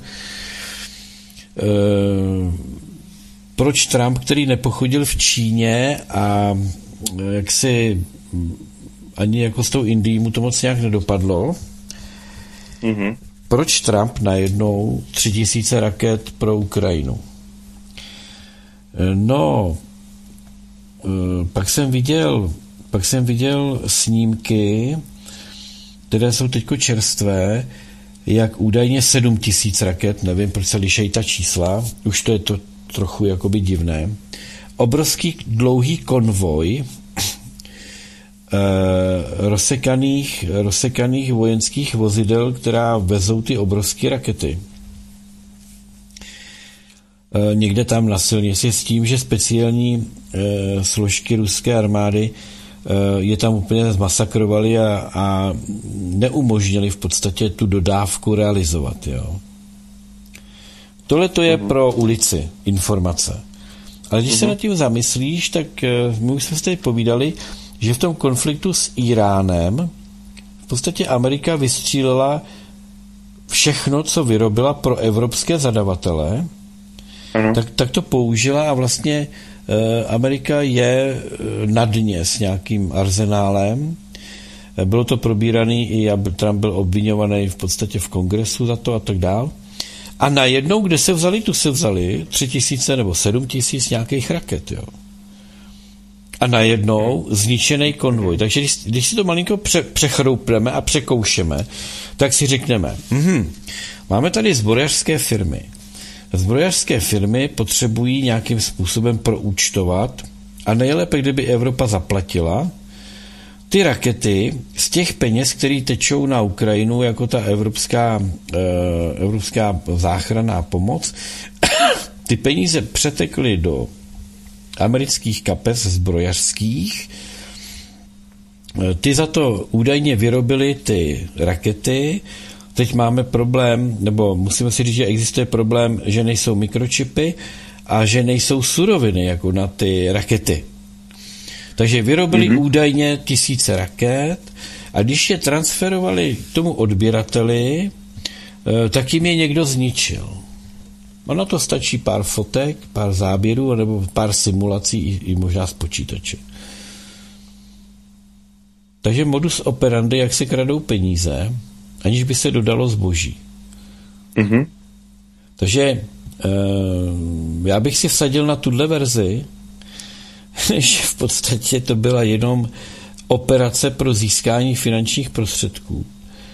Proč Trump, který nepochodil v Číně a jaksi ani jako s tou Indií mu to moc nějak nedopadlo, mm-hmm. Proč Trump najednou 3000 raket pro Ukrajinu? No, pak jsem viděl snímky, které jsou teďko čerstvé, jak údajně 7000 raket, nevím, proč se lišejí ta čísla, už to je to trochu jakoby divné. Obrovský dlouhý konvoj rozsekaných vojenských vozidel, která vezou ty obrovské rakety. Někde tam na silnici s tím, že speciální složky ruské armády je tam úplně zmasakrovali a neumožnili v podstatě tu dodávku realizovat. Jo. Tohle to je pro ulici informace. Ale když se nad tím zamyslíš, tak my už jsme si tady povídali, že v tom konfliktu s Iránem v podstatě Amerika vystřílela všechno, co vyrobila pro evropské zadavatele, tak to použila a vlastně Amerika je na dně s nějakým arzenálem. Bylo to probíraný i Trump byl obviňovaný v podstatě v kongresu za to a tak dál. A najednou, kde se vzali, tu se vzali 3000 nebo 7000 nějakých raket, jo. A najednou zničený konvoj. Takže když si to malinko přechroupneme a překoušeme, tak si řekneme, máme tady zbrojařské firmy. Zbrojařské firmy potřebují nějakým způsobem proúčtovat a nejlépe, kdyby Evropa zaplatila ty rakety z těch peněz, které tečou na Ukrajinu jako ta evropská záchranná pomoc, ty peníze přetekly do amerických kapes zbrojařských, ty za to údajně vyrobili ty rakety. Teď máme problém, nebo musíme si říct, že existuje problém, že nejsou mikročipy a že nejsou suroviny jako na ty rakety. Takže vyrobili údajně 1000 raket a když je transferovali k tomu odběrateli, tak jim je někdo zničil. A na to stačí pár fotek, pár záběrů nebo pár simulací i možná z počítače. Takže modus operandi, jak se kradou peníze, aniž by se dodalo zboží. Mm-hmm. Takže já bych si vsadil na tuhle verzi, že v podstatě to byla jenom operace pro získání finančních prostředků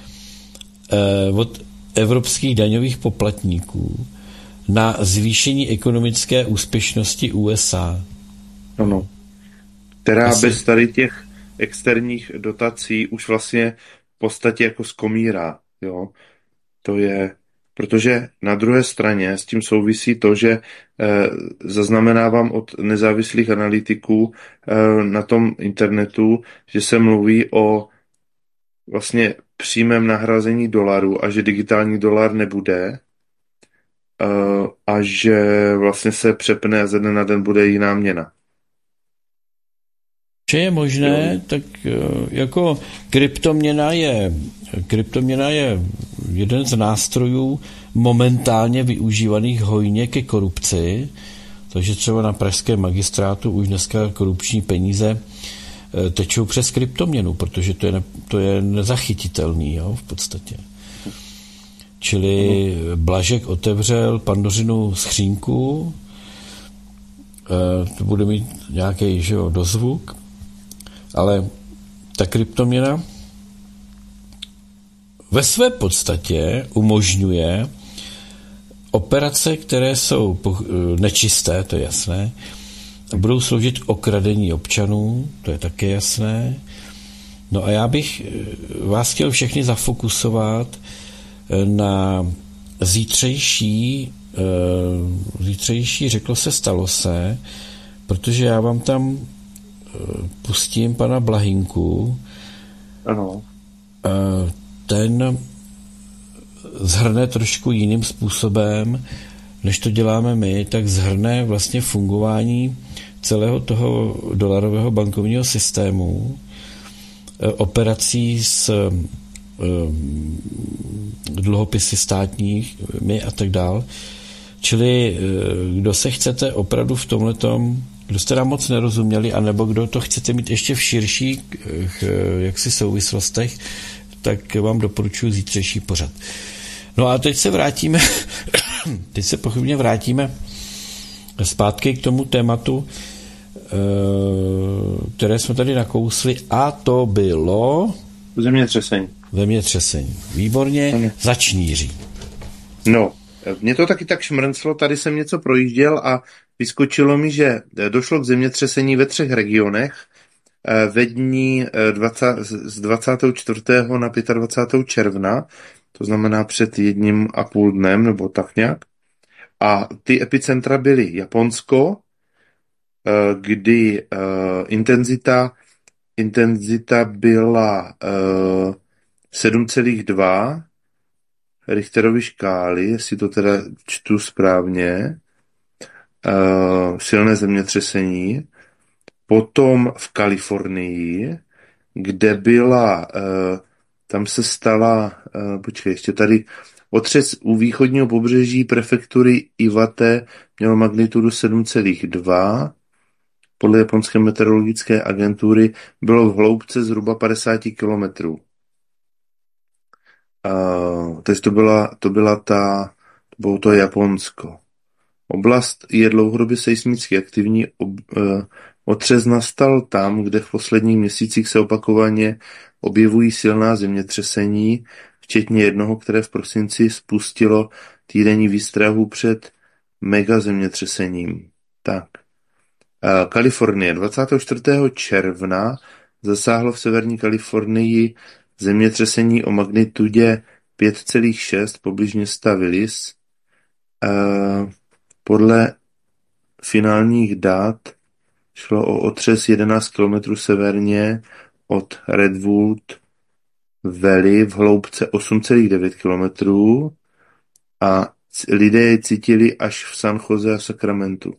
od evropských daňových poplatníků na zvýšení ekonomické úspěšnosti USA. Ano. Která bez tady těch externích dotací už vlastně v podstatě jako skomírá. Jo? To je, protože na druhé straně s tím souvisí to, že zaznamenávám od nezávislých analytiků na tom internetu, že se mluví o vlastně přímém nahrazení dolaru a že digitální dolar nebude a že vlastně se přepne a ze dne na den bude jiná měna. Že je možné, tak jako kryptoměna je jeden z nástrojů momentálně využívaných hojně ke korupci, takže třeba na pražském magistrátu už dneska korupční peníze tečou přes kryptoměnu, protože to je nezachytitelný, jo, v podstatě. Čili Blažek otevřel Pandořinu skřínku, to bude mít nějaký, že jo, dozvuk, ale ta kryptoměna ve své podstatě umožňuje operace, které jsou nečisté, to je jasné, a budou sloužit k okradení občanů, to je také jasné, No a já bych vás chtěl všechny zafokusovat na zítřejší, řeklo se, stalo se, protože já vám tam pustím pana Blahinku. Ano. Ten zhrne trošku jiným způsobem, než to děláme my, tak zhrne vlastně fungování celého toho dolarového bankovního systému, operací s dluhopisy státními a tak dál. Čili kdo se chcete opravdu v tomhletom, kdo jste nám moc nerozuměli, anebo kdo to chcete mít ještě v širších jaksi souvislostech, tak vám doporučuji zítřejší pořad. No a teď se pochybně vrátíme zpátky k tomu tématu, které jsme tady nakousli, a to bylo zemětřesení. Výborně, začni, Jiří. No, mě to taky tak šmrnclo, tady jsem něco projížděl a vyskočilo mi, že došlo k zemětřesení ve 3 regionech ve dní z 24. na 25. června, to znamená před 1,5 dnem, nebo tak nějak. A ty epicentra byly Japonsko, kdy intenzita byla 7,2 Richterovy škály, jestli to teda čtu správně, silné zemětřesení. Potom v Kalifornii, kde byla, tam se stala, ještě tady, otřes u východního pobřeží prefektury Iwate měl magnitudu 7,2. Podle japonské meteorologické agentury bylo v hloubce zhruba 50 kilometrů. Takže to bylo to Japonsko. Oblast je dlouhodobě seismicky aktivní. Otřes nastal tam, kde v posledních měsících se opakovaně objevují silná zemětřesení, včetně jednoho, které v prosinci spustilo týdenní výstrahu před mega zemětřesením. Tak. Kalifornie. 24. června zasáhlo v severní Kalifornii zemětřesení o magnitudě 5,6 poblíž města Willis. Podle finálních dat šlo o otřes 11 km severně od Redwood Valley v hloubce 8,9 km a lidé je cítili až v San Jose a Sacramentu.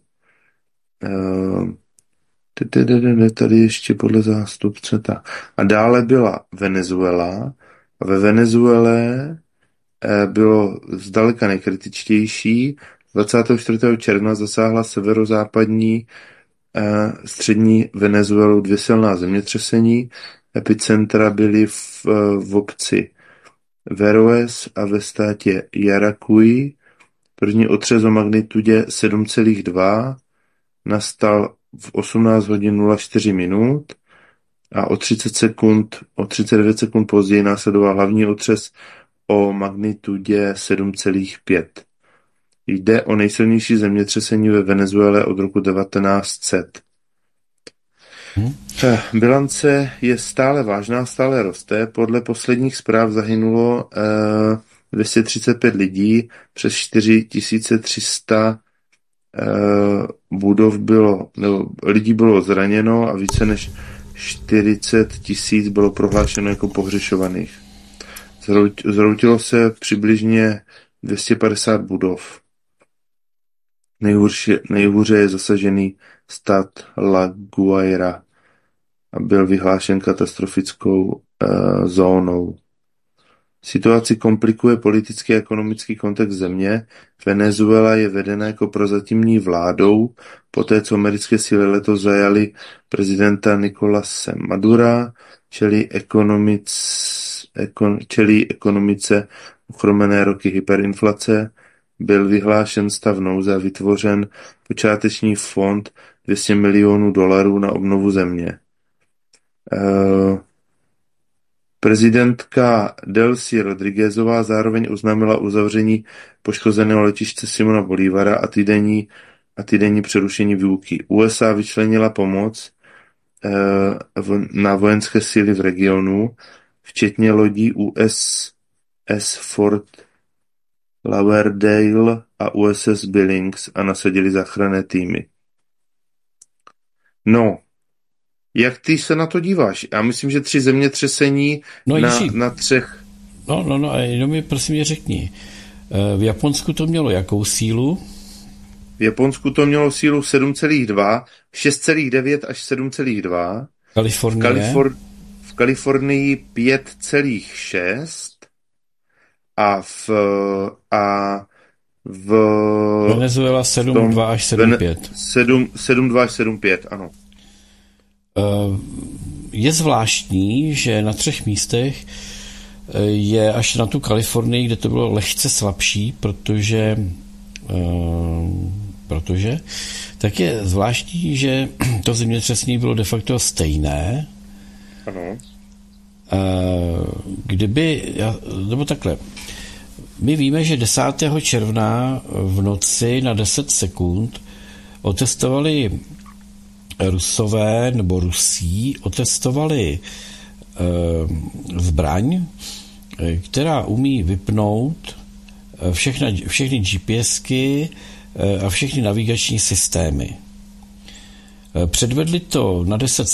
Tady ještě podle zástupce. A dále byla Venezuela. A ve Venezuele bylo zdaleka nejkritičtější. 24. června zasáhla severozápadní střední Venezuelu 2 silná zemětřesení. Epicentra byly v obci Veroes a ve státě Yaracuy. První otřes o magnitudě 7,2 nastal v 18 hodin 04 minut a o 39 sekund později následoval hlavní otřes o magnitudě 7,5. Jde o nejsilnější zemětřesení ve Venezuele od roku 1900. Bilance je stále vážná, stále roste. Podle posledních zpráv zahynulo 235 lidí, přes 4300 lidí bylo zraněno a více než 40 000 bylo prohlášeno jako pohřešovaných. Zhroutilo se přibližně 250 budov. Nejhůře je zasažený stát La Guaira a byl vyhlášen katastrofickou zónou. Situaci komplikuje politický a ekonomický kontext země. Venezuela je vedena jako prozatímní vládou, poté co americké síly letos zajaly prezidenta Nicolase Madura, čelí ekonomice ochromené roky hyperinflace, byl vyhlášen stav nouze a vytvořen počáteční fond $200 milionů na obnovu země. Prezidentka Delcy Rodriguezová zároveň oznámila uzavření poškozeného letiště Simona Bolívara a týdenní přerušení výuky. USA vyčlenila pomoc na vojenské síly v regionu, včetně lodí USS Fort Lauderdale a USS Billings a nasadili záchranné týmy. No, jak ty se na to díváš? Já myslím, že 3 zemětřesení na 3. No, a jenom mi prosím mě řekni. V Japonsku to mělo jakou sílu? V Japonsku to mělo sílu 7,2, 6,9 až 7,2. Kalifornie? V Kalifornii 5,6 a v Venezuela 7,2 až 7,5. 7,2 až 7,5, ano. Je zvláštní, že na 3 místech je až na tu Kalifornii, kde to bylo lehce slabší, protože tak je zvláštní, že to zemětřesení bylo de facto stejné. Ano. Nebo takhle. My víme, že 10. června v noci na 10 sekund otestovali Rusí otestovali zbraň, která umí vypnout všechny GPSky a všechny navigační systémy. Předvedli to na 10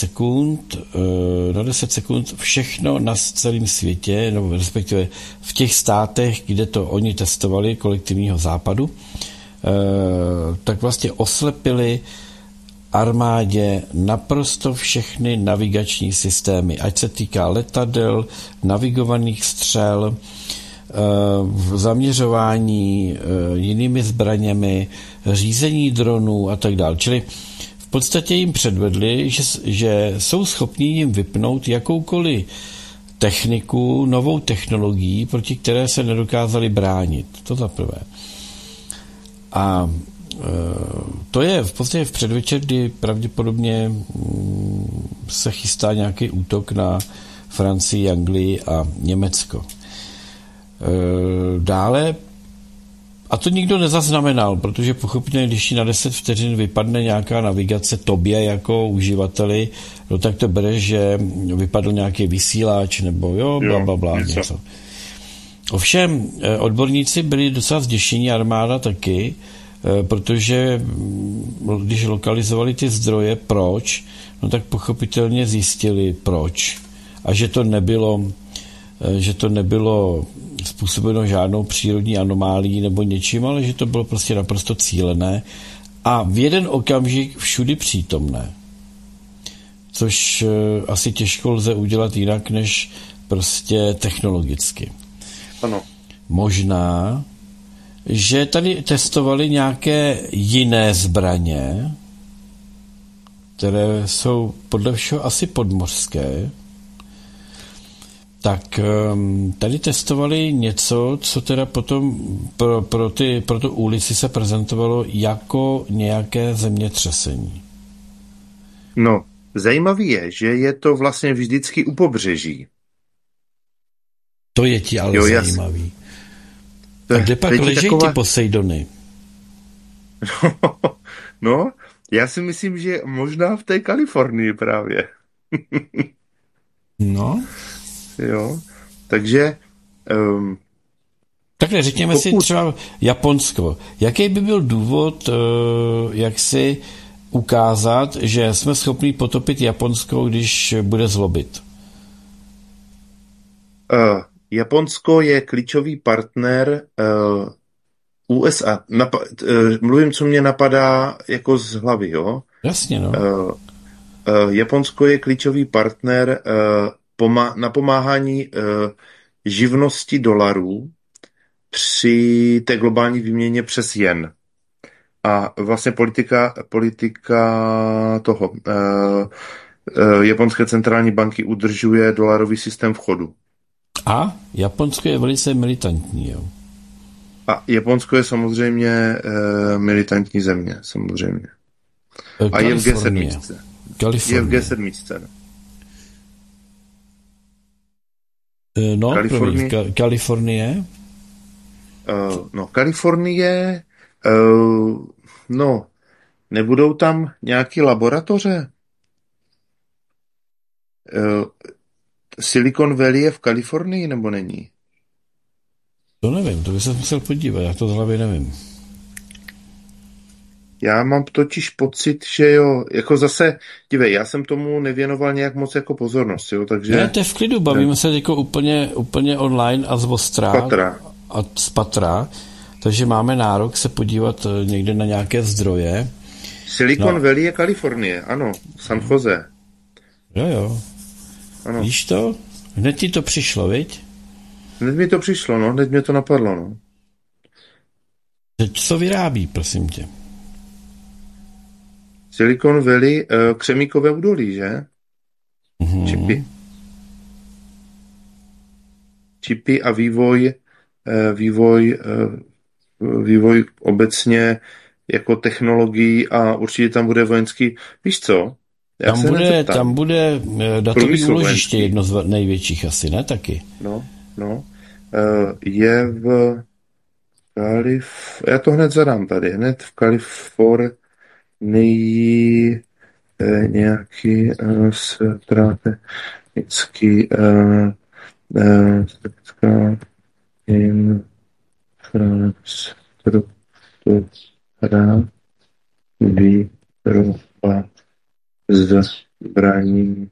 sekund všechno na celém světě, nebo respektive v těch státech, kde to oni testovali, kolektivního západu, tak vlastně oslepili armádě naprosto všechny navigační systémy, ať se týká letadel, navigovaných střel, zaměřování jinými zbraněmi, řízení dronů a tak dále. Čili v podstatě jim předvedli, že jsou schopni jim vypnout jakoukoliv techniku, novou technologií, proti které se nedokázali bránit. To za prvé. A to je v podstatě v předvečer, kdy pravděpodobně se chystá nějaký útok na Francii, Anglii a Německo. Dále, a to nikdo nezaznamenal, protože pochopitelně, když ti na 10 vteřin vypadne nějaká navigace tobě jako uživateli, no tak to bereš, že vypadl nějaký vysílač nebo blablabla něco. Ovšem, odborníci byli docela zděšení, armáda taky, protože když lokalizovali ty zdroje, proč, no tak pochopitelně zjistili, proč. A že to nebylo způsobeno žádnou přírodní anomálií nebo něčím, ale že to bylo prostě naprosto cílené a v jeden okamžik všudy přítomné. Což asi těžko lze udělat jinak, než prostě technologicky. Ano. Možná, že tady testovali nějaké jiné zbraně, které jsou podle všeho asi podmořské, tak tady testovali něco, co teda potom pro tu ulici se prezentovalo jako nějaké zemětřesení. No, zajímavý je, že je to vlastně vždycky u pobřeží. To je ti ale zajímavý. A kde pak leží ty Poseidony? No, já si myslím, že možná v té Kalifornii právě. No. Jo, takže... Takhle řekněme si třeba Japonsko. Jaký by byl důvod, jak si ukázat, že jsme schopni potopit Japonsko, když bude zlobit? Japonsko je klíčový partner USA. Mluvím, co mě napadá jako z hlavy, jo? Jasně, no. Japonsko je klíčový partner na pomáhání živnosti dolarů při té globální výměně přes jen. A vlastně politika toho japonské centrální banky udržuje dolarový systém v chodu. A Japonsko je velice militantní, jo? A Japonsko je samozřejmě militantní země, samozřejmě. A je v G7. Je v G7. No, Kalifornie? Kalifornie, nebudou tam nějaké laboratoře? Silicon Valley je v Kalifornii nebo není? To nevím, to bych se musel podívat, já to z hlavy nevím. Já mám totiž pocit, že jo, jako zase, dívej, já jsem tomu nevěnoval nějak moc jako pozornost, jo, takže... Ne, to je v klidu, bavíme se jako úplně online a z ostra. A z patra, takže máme nárok se podívat někde na nějaké zdroje. Silicon Valley je Kalifornie, ano, San Jose. Jo. Ano. Víš to? Hned ti to přišlo, viď? Hned mi to přišlo, no, hned mě to napadlo, no. Co vyrábí, prosím tě? Silicon Valley, křemíkové údolí, že? Čipy a vývoj obecně jako technologií a určitě tam bude vojenský. Víš co? Tam bude datový úložiště, jedno z největších asi, ne? Taky. No. Je v já to hned zadám tady. Hned v Kalifornii nějaký strategický infrastruktura výroba zbraní.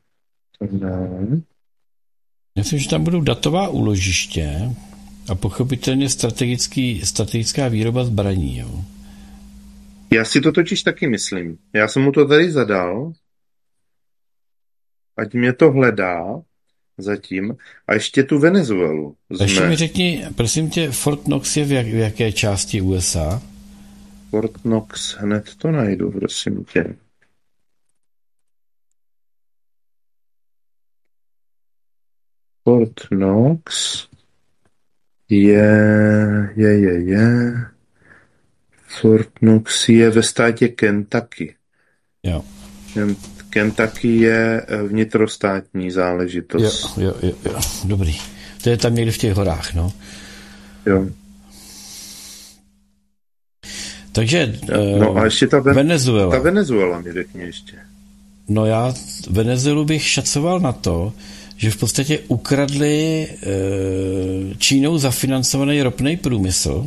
Myslím, že tam budou datová úložiště a pochopitelně strategická výroba zbraní, jo. Já si to totiž taky myslím. Já jsem mu to tady zadal, ať mě to hledá zatím. A ještě tu Venezuelu. Ještě mi řekni, prosím tě, Fort Knox je v jaké části USA? Fort Knox, hned to najdu, prosím tě. Fort Knox je. Fort Knox je ve státě Kentucky. Jo. Kentucky je vnitrostátní záležitost. Jo. Dobrý. To je tam někde v těch horách, no. Jo. Takže a ještě Venezuela. Ta Venezuela mi řekni ještě. No já Venezuelu bych šacoval na to, že v podstatě ukradli Čínou zafinancovaný ropný průmysl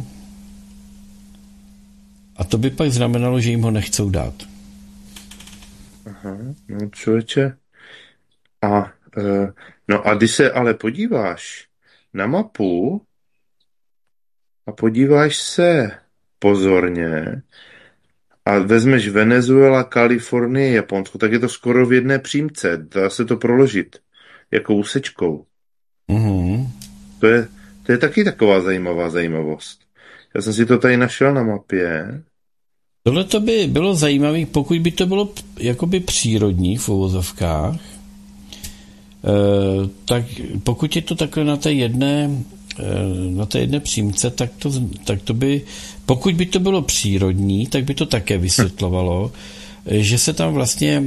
a to by pak znamenalo, že jim ho nechcou dát. Aha, no člověče. A když se ale podíváš na mapu a podíváš se pozorně a vezmeš Venezuela, Kalifornie, Japonsko, tak je to skoro v jedné přímce. Dá se to proložit jako úsečkou. Mm-hmm. To je taky taková zajímavost. Já jsem si to tady našel na mapě. Tohle to by bylo zajímavé, pokud by to bylo jakoby přírodní v uvozovkách, tak pokud je to takhle na té jedné přímce, tak to by, pokud by to bylo přírodní, tak by to také vysvětlovalo, že se tam vlastně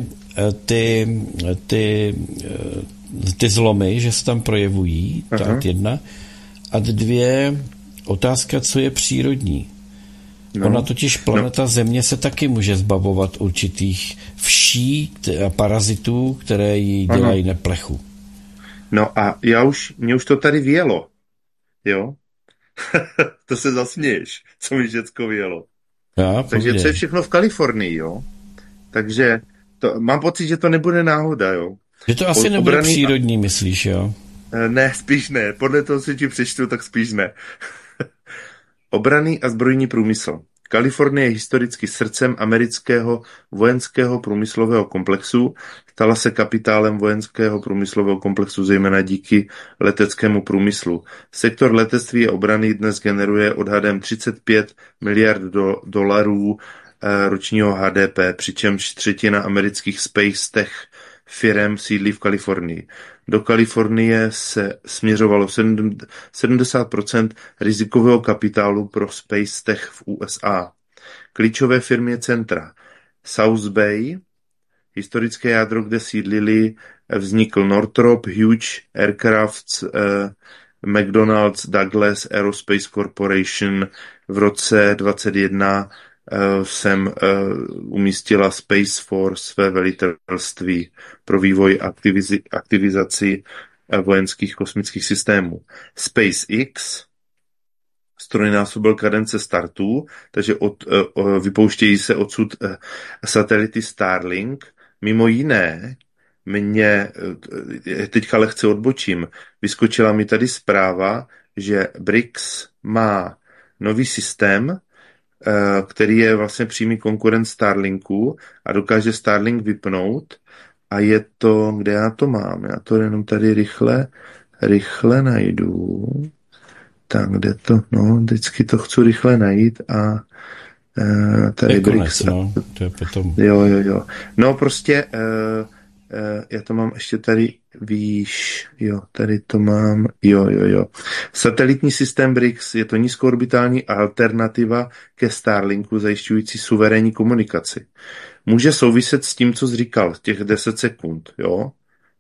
ty zlomy, že se tam projevují, to jedna, a dvě, otázka, co je přírodní. Ona totiž planeta Země se taky může zbavovat určitých vší a parazitů, které jí dělají neplechu. No a mě už to tady vělo. Jo? To se zasměješ, co mi všecko vělo. Takže co je všechno v Kalifornii, jo? Takže mám pocit, že to nebude náhoda, jo? Že to asi nebude přírodní, myslíš, jo? Ne, spíš ne. Podle toho, co ti přečtu, tak spíš ne. Obranný a zbrojní průmysl. Kalifornie je historicky srdcem amerického vojenského průmyslového komplexu. Stala se kapitálem vojenského průmyslového komplexu zejména díky leteckému průmyslu. Sektor letectví a obrany dnes generuje odhadem 35 miliard dolarů ročního HDP, přičemž třetina amerických space tech firem sídlí v Kalifornii. Do Kalifornie se směřovalo 70% rizikového kapitálu pro space tech v USA. Klíčové firmy centra South Bay, historické jádro, kde sídlili, vznikl Northrop, Hughes Aircraft, McDonnell Douglas Aerospace Corporation v roce 2021 sem umístila Space Force své velitelství pro vývoj aktivizaci vojenských kosmických systémů. SpaceX strojnásobil kadence startů, takže vypouštějí se odsud satelity Starlink. Mimo jiné, teďka lehce odbočím, vyskočila mi tady zpráva, že BRICS má nový systém, který je vlastně přímý konkurent Starlinku a dokáže Starlink vypnout a je to, kde já to mám? Já to jenom tady rychle najdu. Tak, kde to? No, vždycky to chci rychle najít a tady BRICS. No, to je potom. Jo. No, prostě já to mám ještě tady výš. Jo, tady to mám. Jo. Satelitní systém BRICS je to nízkoorbitální alternativa ke Starlinku zajišťující suverénní komunikaci. Může souviset s tím, co jsi říkal, těch 10 sekund, jo?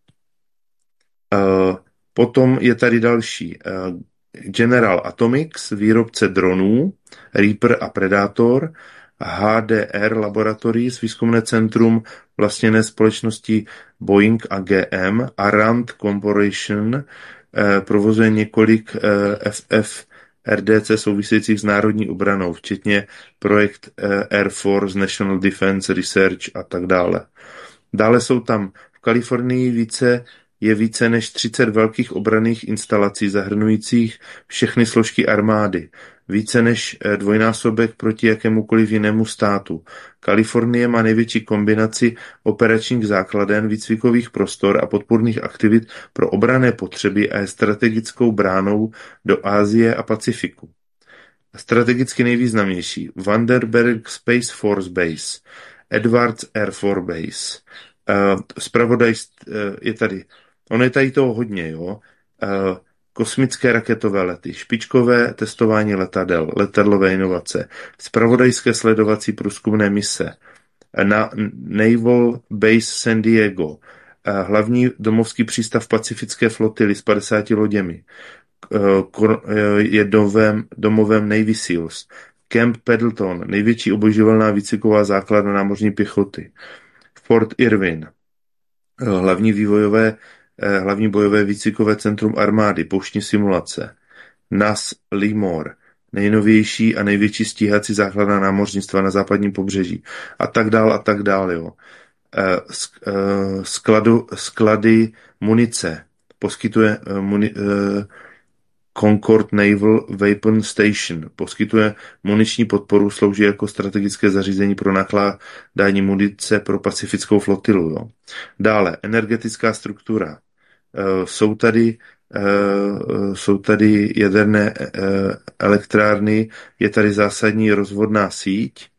Potom je tady další. General Atomics, výrobce dronů, Reaper a Predator, HDR Laboratories, výzkumné centrum vlastněné společnosti Boeing a GM a Rand Corporation provozuje několik FFRDC souvisejících s národní obranou, včetně projekt Air Force, National Defense Research a tak dále. Dále jsou tam v Kalifornii je více než 30 velkých obranných instalací zahrnujících všechny složky armády. Více než dvojnásobek proti jakémukoliv jinému státu. Kalifornie má největší kombinaci operačních základen, výcvikových prostor a podpůrných aktivit pro obranné potřeby a je strategickou bránou do Asie a Pacifiku. Strategicky nejvýznamnější Vandenberg Space Force Base, Edwards Air Force Base, je tady. Ono je tady toho hodně, jo. Kosmické raketové lety, špičkové testování letadel, letadlové inovace, zpravodajské sledovací průzkumné mise, na Naval Base San Diego, hlavní domovský přístav pacifické flotily s 50 loděmi, je domovem Navy Seals, Camp Pendleton, největší obojživelná výcviková základna námořní pěchoty, Fort Irwin, hlavní bojové výcvikové centrum armády, pouštní simulace, NAS Lemoore, nejnovější a největší stíhací základna námořnictva na západním pobřeží a tak dál, jo. Sklady munice poskytuje Concord Naval Weapon Station, poskytuje muniční podporu, slouží jako strategické zařízení pro nakládání munice pro pacifickou flotilu. Jo. Dále, energetická struktura. Jsou tady jaderné elektrárny, je tady zásadní rozvodná síť,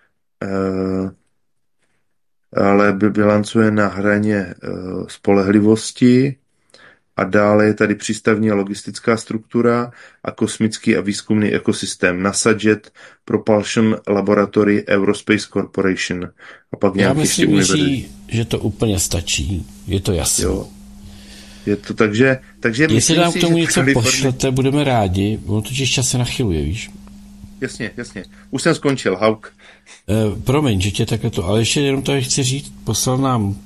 ale bilancuje na hraně spolehlivosti. A dále je tady přístavní a logistická struktura a kosmický a výzkumný ekosystém NASA Jet Propulsion Laboratory Aerospace Corporation. A pak já myslím, že to úplně stačí. Je to jasné. Jo. Je to takže jestli nám k tomu něco pošlete, budeme rádi. Ono totiž čas se nachyluje, víš? Jasně. Už jsem skončil, Hauk. Promiň, že tě takhle to, ale ještě jenom tady chci říct, poslal nám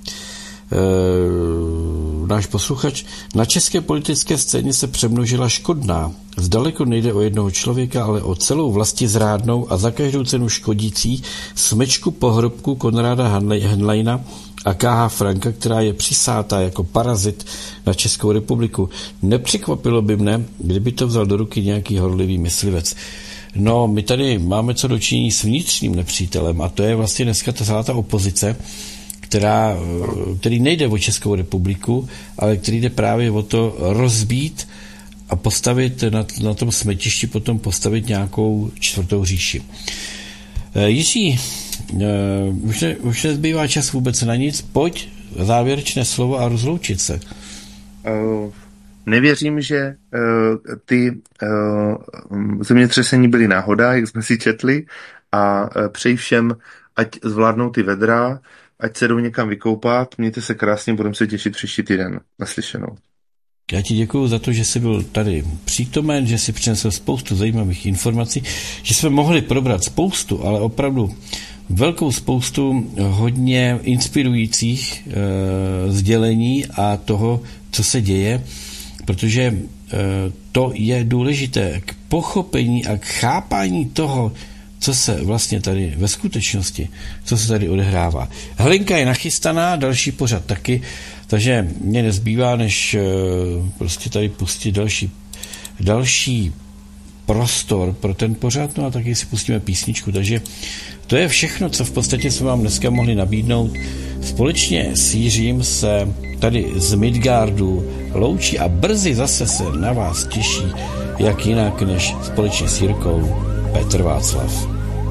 náš posluchač. Na české politické scéně se přemnožila škodná. Zdaleko nejde o jednoho člověka, ale o celou vlastizrádnou a za každou cenu škodící smečku pohrobku Konráda Henleina a K.H. Franka, která je přisátá jako parazit na Českou republiku. Nepřekvapilo by mne, kdyby to vzal do ruky nějaký horlivý myslivec. No, my tady máme co dočinění s vnitřním nepřítelem a to je vlastně dneska celá ta opozice, který nejde o Českou republiku, ale který jde právě o to rozbít a postavit na tom smetišti potom postavit nějakou čtvrtou říši. Jiří, už nezbývá čas vůbec na nic, pojď závěrečné slovo a rozloučit se. Nevěřím, že ty zemětřesení byly náhoda, jak jsme si četli, a přeji všem, ať zvládnou ty vedra, ať se jdou někam vykoupat, mějte se krásně, budeme se těšit příští týden. Naslyšenou. Já ti děkuju za to, že jsi byl tady přítomen, že jsi přinesl spoustu zajímavých informací, že jsme mohli probrat spoustu, ale opravdu velkou spoustu hodně inspirujících sdělení a toho, co se děje, protože to je důležité k pochopení a k chápání toho, co se vlastně tady ve skutečnosti, co se tady odehrává. Helenka je nachystaná, další pořad taky, takže mě nezbývá, než prostě tady pustit další prostor pro ten pořad, no a taky si pustíme písničku, takže to je všechno, co v podstatě jsme vám dneska mohli nabídnout. Společně s Jiřím se tady z Midgardu loučí a brzy zase se na vás těší, jak jinak než společně s Jirkou, Petr Václav.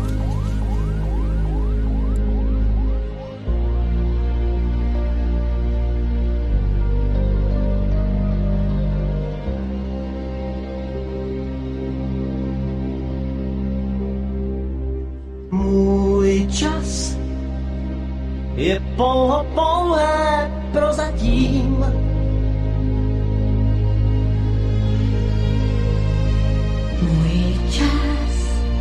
Můj čas je pouhé prozatím. Můj čas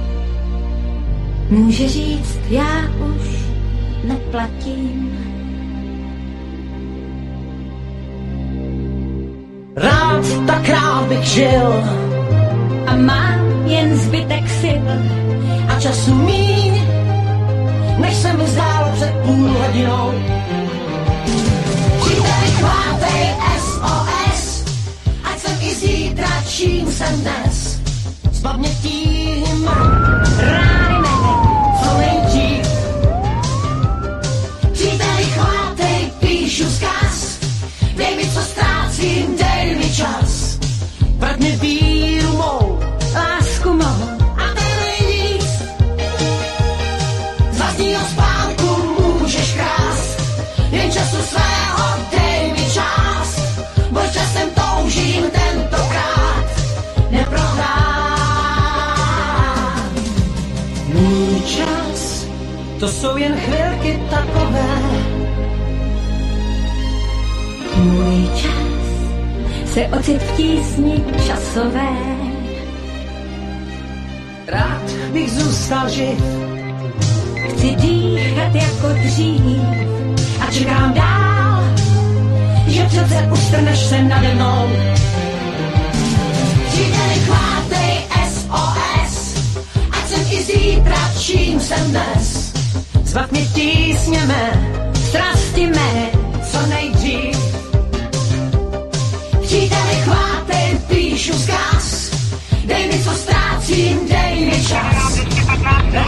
může říct, já už neplatím. Rád tak rád bych žil a mám jen zbytek sil a času míň, než se mi zdálo před půl hodinou. Příteli, chvátej SOS, ať jsem i zítra, čím jsem dnes. Z pamětí mám rány mé, co nejdřív. Příteli, chvátej, píšu vzkaz, dej mi, co ztrácím, dej mi čas. Vrať mi víru mou, lásku mou, můžeš krást, jen času svého dej mi čas, bo časem toužím tentokrát neprohrát. Můj čas, to jsou jen chvilky takové. Můj čas se ocit v tísni časové. Rád bych zůstal živ, chci dýchat jako dřív a čekám dál, že přece ustrneš se nade mnou. Příteli, chvátej SOS, ať jsem i zítra, čím jsem dnes. Zbav mi tísně mé, strasti mé, co nejdřív. Příteli, chvátej, píšu vzkaz, dej mi, co ztrácím, dej mi čas.